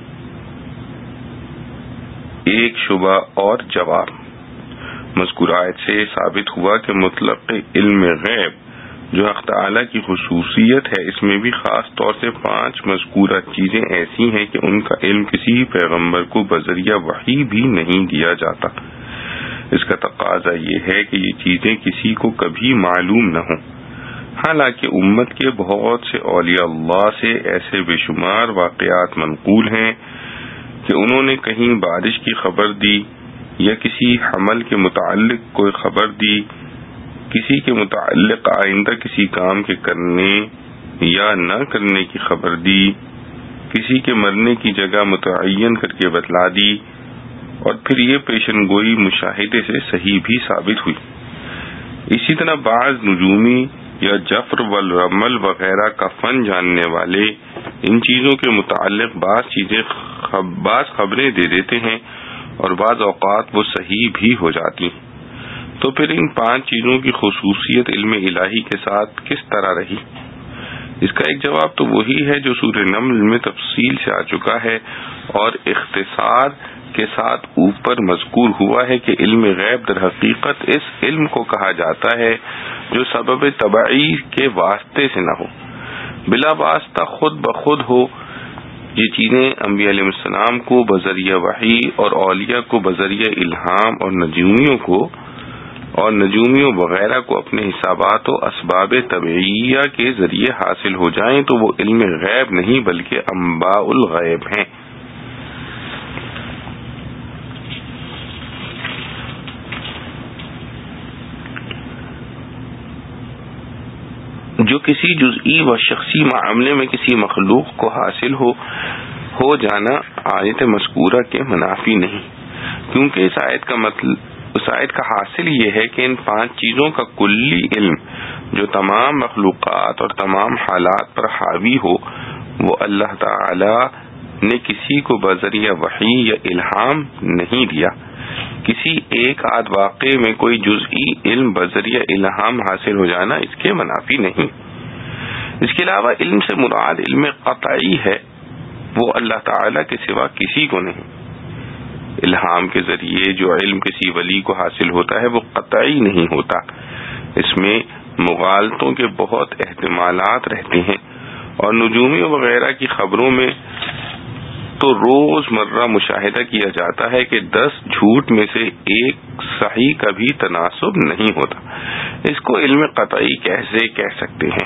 ایک شبہ اور جواب، مذکورہ آیت سے ثابت ہوا کہ مطلق علم غیب جو حق تعالی کی خصوصیت ہے، اس میں بھی خاص طور سے 5 مذکورہ چیزیں ایسی ہیں کہ ان کا علم کسی پیغمبر کو بذریعہ وحی بھی نہیں دیا جاتا۔ اس کا تقاضا یہ ہے کہ یہ چیزیں کسی کو کبھی معلوم نہ ہوں۔ حالانکہ امت کے بہت سے اولیاء اللہ سے ایسے بے شمار واقعات منقول ہیں کہ انہوں نے کہیں بارش کی خبر دی یا کسی حمل کے متعلق کوئی خبر دی، کسی کے متعلق آئندہ کسی کام کے کرنے یا نہ کرنے کی خبر دی، کسی کے مرنے کی جگہ متعین کر کے بتلا دی، اور پھر یہ پیشن گوئی مشاہدے سے صحیح بھی ثابت ہوئی۔ اسی طرح بعض نجومی یا جفر والرمل وغیرہ کا فن جاننے والے ان چیزوں کے متعلق بعض خبریں دے دیتے ہیں اور بعض اوقات وہ صحیح بھی ہو جاتی ہیں۔ تو پھر ان 5 چیزوں کی خصوصیت علم الہی کے ساتھ کس طرح رہی؟ اس کا ایک جواب تو وہی ہے جو سورہ نمل میں تفصیل سے آ چکا ہے اور اختصار کے ساتھ اوپر مذکور ہوا ہے کہ علم غیب در حقیقت اس علم کو کہا جاتا ہے جو سبب طبعی کے واسطے سے نہ ہو، بلا واسطہ خود بخود ہو۔ یہ چیزیں انبیاء علیہ السلام کو بذریعہ وحی اور اولیاء کو بذریعہ الہام اور نجومیوں وغیرہ کو اپنے حسابات و اسباب طبعیہ کے ذریعے حاصل ہو جائیں تو وہ علم غیب نہیں بلکہ انباء الغیب ہیں۔ جو کسی جزئی و شخصی معاملے میں کسی مخلوق کو حاصل ہو جانا آیت مذکورہ کے منافی نہیں، کیونکہ اس آیت کا حاصل یہ ہے کہ ان 5 چیزوں کا کلی علم جو تمام مخلوقات اور تمام حالات پر حاوی ہو، وہ اللہ تعالی نے کسی کو بذریعہ وحی یا الہام نہیں دیا۔ کسی ایک آدھ واقعے میں کوئی جزئی علم بذریعہ الہام حاصل ہو جانا اس کے منافی نہیں۔ اس کے علاوہ علم سے مراد علم قطعی ہے، وہ اللہ تعالی کے سوا کسی کو نہیں۔ الہام کے ذریعے جو علم کسی ولی کو حاصل ہوتا ہے وہ قطعی نہیں ہوتا، اس میں مغالطوں کے بہت احتمالات رہتے ہیں، اور نجومیوں وغیرہ کی خبروں میں تو روز مرہ مشاہدہ کیا جاتا ہے کہ 10 جھوٹ میں سے ایک صحیح کا بھی تناسب نہیں ہوتا۔ اس کو علم قطعی کیسے کہہ سکتے ہیں؟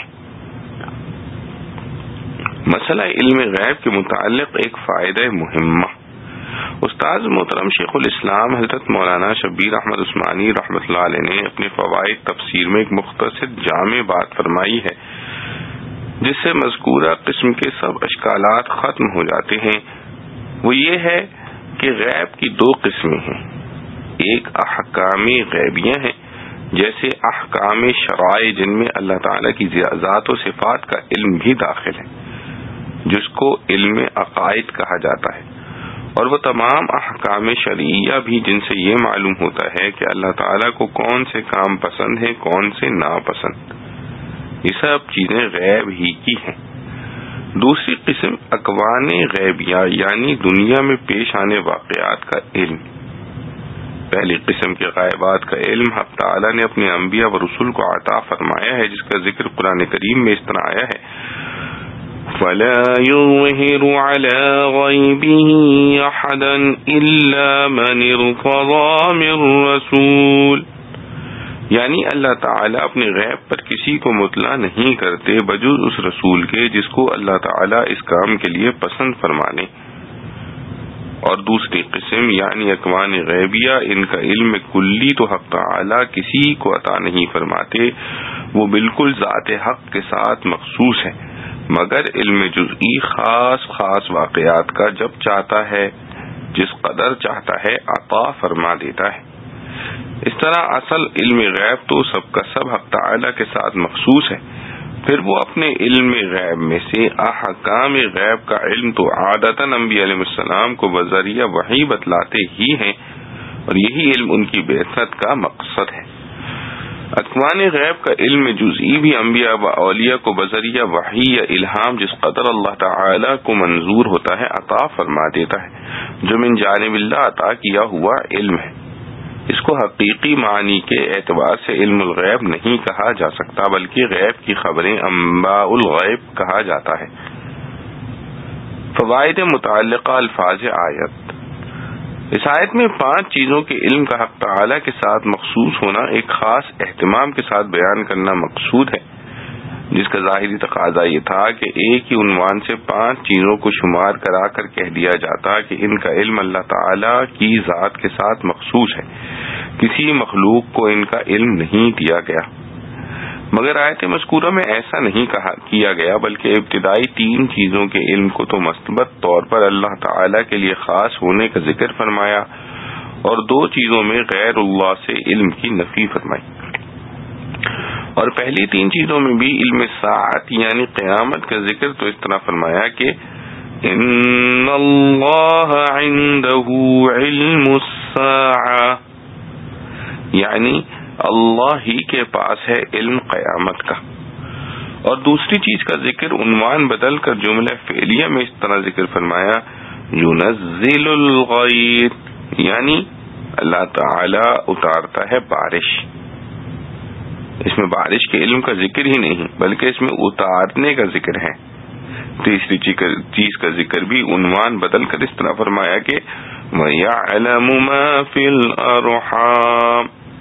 مسئلہ علم غیب کے متعلق ایک فائدہ مہمہ استاد محترم شیخ الاسلام حضرت مولانا شبیر احمد عثمانی رحمۃ اللہ علیہ نے اپنے فوائد تفسیر میں ایک مختصر جامع بات فرمائی ہے، جس سے مذکورہ قسم کے سب اشکالات ختم ہو جاتے ہیں۔ وہ یہ ہے کہ غیب کی 2 قسمیں ہیں، ایک احکام غیبیہ ہیں جیسے احکام شرائع جن میں اللہ تعالی کی ذات و صفات کا علم بھی داخل ہے، جس کو علم عقائد کہا جاتا ہے، اور وہ تمام احکام شرعیہ بھی جن سے یہ معلوم ہوتا ہے کہ اللہ تعالی کو کون سے کام پسند ہیں کون سے ناپسند۔ یہ سب چیزیں غیب ہی کی ہیں۔ دوسری قسم اکوان غیبیہ یعنی دنیا میں پیش آنے واقعات کا علم۔ پہلی قسم کے غائبات کا علم حق تعالی نے اپنے انبیاء و رسول کو عطا فرمایا ہے، جس کا ذکر قرآن کریم میں اس طرح آیا ہے فلا يظهر على غيبه أحدا إلا من ارتضى من رسول، یعنی اللہ تعالیٰ اپنے غیب پر کسی کو مطلع نہیں کرتے بجز اس رسول کے جس کو اللہ تعالیٰ اس کام کے لیے پسند فرمانے۔ اور دوسری قسم یعنی اکوان غیبیہ، ان کا علم کلی تو حق تعالیٰ کسی کو عطا نہیں فرماتے، وہ بالکل ذات حق کے ساتھ مخصوص ہے، مگر علم جزئی خاص خاص واقعات کا جب چاہتا ہے جس قدر چاہتا ہے عطا فرما دیتا ہے۔ اس طرح اصل علم غیب تو سب کا سب حق تعالیٰ کے ساتھ مخصوص ہے، پھر وہ اپنے علم غیب میں سے احکام غیب کا علم تو عادتاً انبیاء علیہ السلام کو بذریعہ وحی بتلاتے ہی ہیں، اور یہی علم ان کی بعثت کا مقصد ہے۔ اکوان غیب کا علم جزئی بھی انبیاء و اولیاء کو بذریعہ وحی یا الہام جس قدر اللہ تعالیٰ کو منظور ہوتا ہے عطا فرما دیتا ہے، جو من جانب اللہ عطا کیا ہوا علم ہے۔ اس کو حقیقی معنی کے اعتبار سے علم الغیب نہیں کہا جا سکتا، بلکہ غیب کی خبریں انباء الغیب کہا جاتا ہے۔ فوائد متعلقہ الفاظ آیت، اس آیت میں 5 چیزوں کے علم کا حق تعالیٰ کے ساتھ مخصوص ہونا ایک خاص اہتمام کے ساتھ بیان کرنا مقصود ہے، جس کا ظاہری تقاضا یہ تھا کہ ایک ہی عنوان سے 5 چیزوں کو شمار کرا کر کہہ دیا جاتا کہ ان کا علم اللہ تعالیٰ کی ذات کے ساتھ مخصوص ہے، کسی مخلوق کو ان کا علم نہیں دیا گیا۔ مگر آیت مذکورہ میں ایسا نہیں کیا گیا، بلکہ ابتدائی 3 چیزوں کے علم کو تو مثبت طور پر اللہ تعالیٰ کے لیے خاص ہونے کا ذکر فرمایا، اور 2 چیزوں میں غیر اللہ سے علم کی نفی فرمائی۔ اور پہلی 3 چیزوں میں بھی علم ساعت یعنی قیامت کا ذکر تو اس طرح فرمایا کہ ان اللہ عنده علم الساعہ، یعنی اللہ ہی کے پاس ہے علم قیامت کا۔ اور دوسری چیز کا ذکر عنوان بدل کر جملہ فعلیہ میں اس طرح ذکر فرمایا ينزل الغیث، یعنی اللہ تعالی اتارتا ہے بارش۔ اس میں بارش کے علم کا ذکر ہی نہیں بلکہ اس میں اتارنے کا ذکر ہے۔ تیسری چیز کا ذکر بھی عنوان بدل کر اس طرح فرمایا کہ وَيَعْلَمُ مَا فِي الْأَرْحَامِ،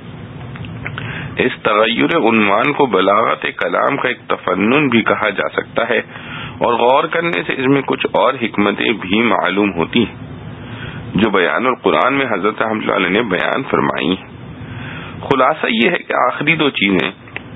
اس تغیر عنوان کو بلاغت کلام کا ایک تفنن بھی کہا جا سکتا ہے، اور غور کرنے سے اس میں کچھ اور حکمتیں بھی معلوم ہوتی ہیں جو بیان القرآن میں حضرت رحمۃ اللہ علیہ نے بیان فرمائی ہیں۔ خلاصہ یہ ہے کہ آخری 2 چیزیں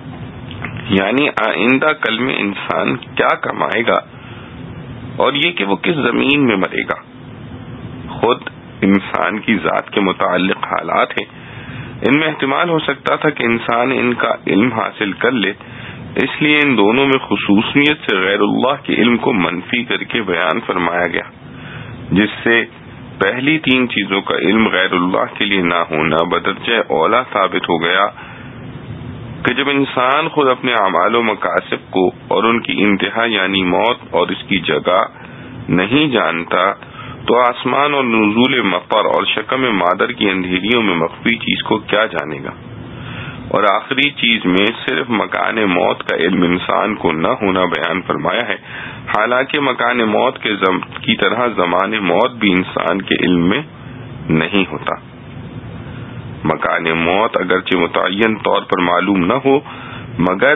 یعنی آئندہ کل میں انسان کیا کمائے گا اور یہ کہ وہ کس زمین میں مرے گا، خود انسان کی ذات کے متعلق حالات ہیں۔ ان میں احتمال ہو سکتا تھا کہ انسان ان کا علم حاصل کر لے، اس لیے ان دونوں میں خصوصیت سے غیر اللہ کے علم کو منفی کر کے بیان فرمایا گیا، جس سے پہلی 3 چیزوں کا علم غیر اللہ کے لیے نہ ہونا بدرجہ اولا ثابت ہو گیا کہ جب انسان خود اپنے اعمال و مکاسب کو اور ان کی انتہا یعنی موت اور اس کی جگہ نہیں جانتا تو آسمان اور نزول مطر اور شکم مادر کی اندھیریوں میں مخفی چیز کو کیا جانے گا۔ اور آخری چیز میں صرف مکان موت کا علم انسان کو نہ ہونا بیان فرمایا ہے، حالانکہ مکان موت کی طرح زمان موت بھی انسان کے علم میں نہیں ہوتا۔ مکان موت اگرچہ متعین طور پر معلوم نہ ہو، مگر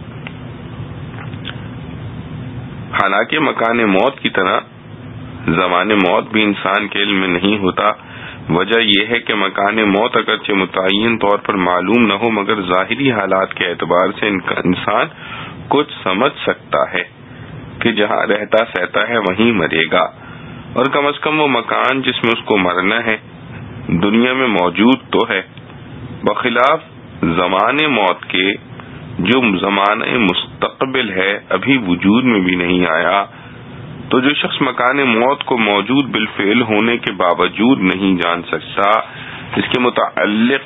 حالانکہ مکان موت کی طرح زمان موت بھی انسان کے علم میں نہیں ہوتا۔ وجہ یہ ہے کہ مکان موت اگرچہ متعین طور پر معلوم نہ ہو، مگر ظاہری حالات کے اعتبار سے انسان کچھ سمجھ سکتا ہے کہ جہاں رہتا سہتا ہے وہیں مرے گا، اور کم از کم وہ مکان جس میں اس کو مرنا ہے دنیا میں موجود تو ہے، بخلاف زمان موت کے جو زمانہ مستقبل ہے ابھی وجود میں بھی نہیں آیا۔ تو جو شخص مکان موت کو موجود بالفعل ہونے کے باوجود نہیں جان سکتا، اس کے متعلق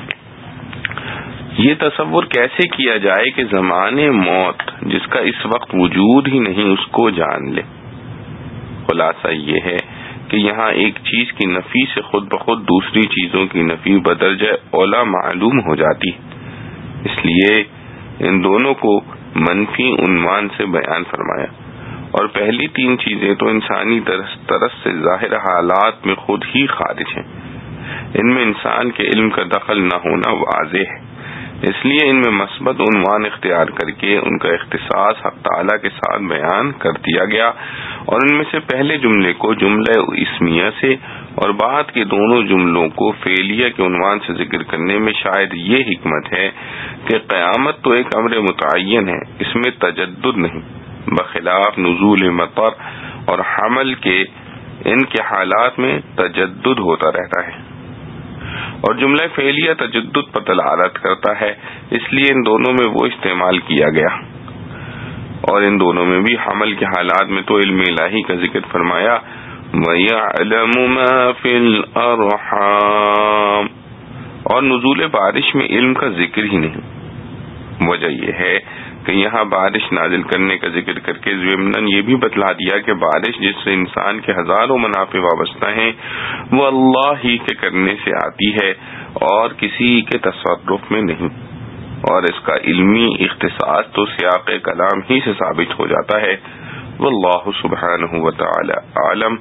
یہ تصور کیسے کیا جائے کہ زمان موت جس کا اس وقت وجود ہی نہیں اس کو جان لے؟ خلاصہ یہ ہے کہ یہاں ایک چیز کی نفی سے خود بخود دوسری چیزوں کی نفی بدرجہ اولا معلوم ہو جاتی، اس لیے ان دونوں کو منفی عنوان سے بیان فرمایا۔ اور پہلی تین چیزیں تو انسانی طرز سے ظاہر حالات میں خود ہی خارج ہیں، ان میں انسان کے علم کا دخل نہ ہونا واضح ہے، اس لیے ان میں مثبت عنوان اختیار کر کے ان کا اختصاص حق تعالیٰ کے ساتھ بیان کر دیا گیا، اور ان میں سے پہلے جملے کو جملہ اسمیہ سے اور بعد کے دونوں جملوں کو فعلیہ کے عنوان سے ذکر کرنے میں شاید یہ حکمت ہے کہ قیامت تو ایک امر متعین ہے، اس میں تجدد نہیں، بخلاف نزول مطر اور حمل کے ان کے حالات میں تجدد ہوتا رہتا ہے، اور جملہ فعلیہ تجدد پر دلالت کرتا ہے، اس لیے ان دونوں میں وہ استعمال کیا گیا، اور ان دونوں میں بھی حمل کے حالات میں تو علم الہی کا ذکر فرمایا، وَيَعْلَمُ مَا فِي الْأَرْحَامِ، اور نزول بارش میں علم کا ذکر ہی نہیں۔ وجہ یہ ہے کہ یہاں بارش نازل کرنے کا ذکر کر کے ضمناً یہ بھی بتلا دیا کہ بارش جس سے انسان کے ہزاروں منافع وابستہ ہیں وہ اللہ ہی کے کرنے سے آتی ہے اور کسی کے تصرف میں نہیں، اور اس کا علمی اختصاص تو سیاق کلام ہی سے ثابت ہو جاتا ہے۔ واللہ سبحانہ وتعالی عالم۔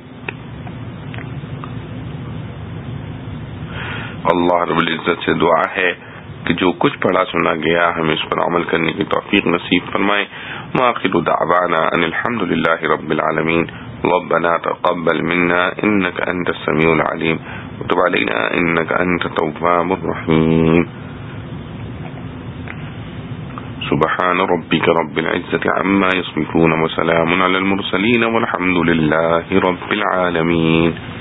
اللہ رب العزت سے دعا ہے کہ جو کچھ پڑھا سنا گیا ہمیں اس پر عمل کرنے کی توفیق نصیب فرمائے۔ وآخر دعوانا ان الحمد للہ رب العالمین۔ ربنا تقبل منا انك انت السميع العليم وتب علينا انك انت التواب الرحيم۔ سبحان ربك رب العزة عما يصفون وسلام على المرسلين والحمد لله رب العالمين۔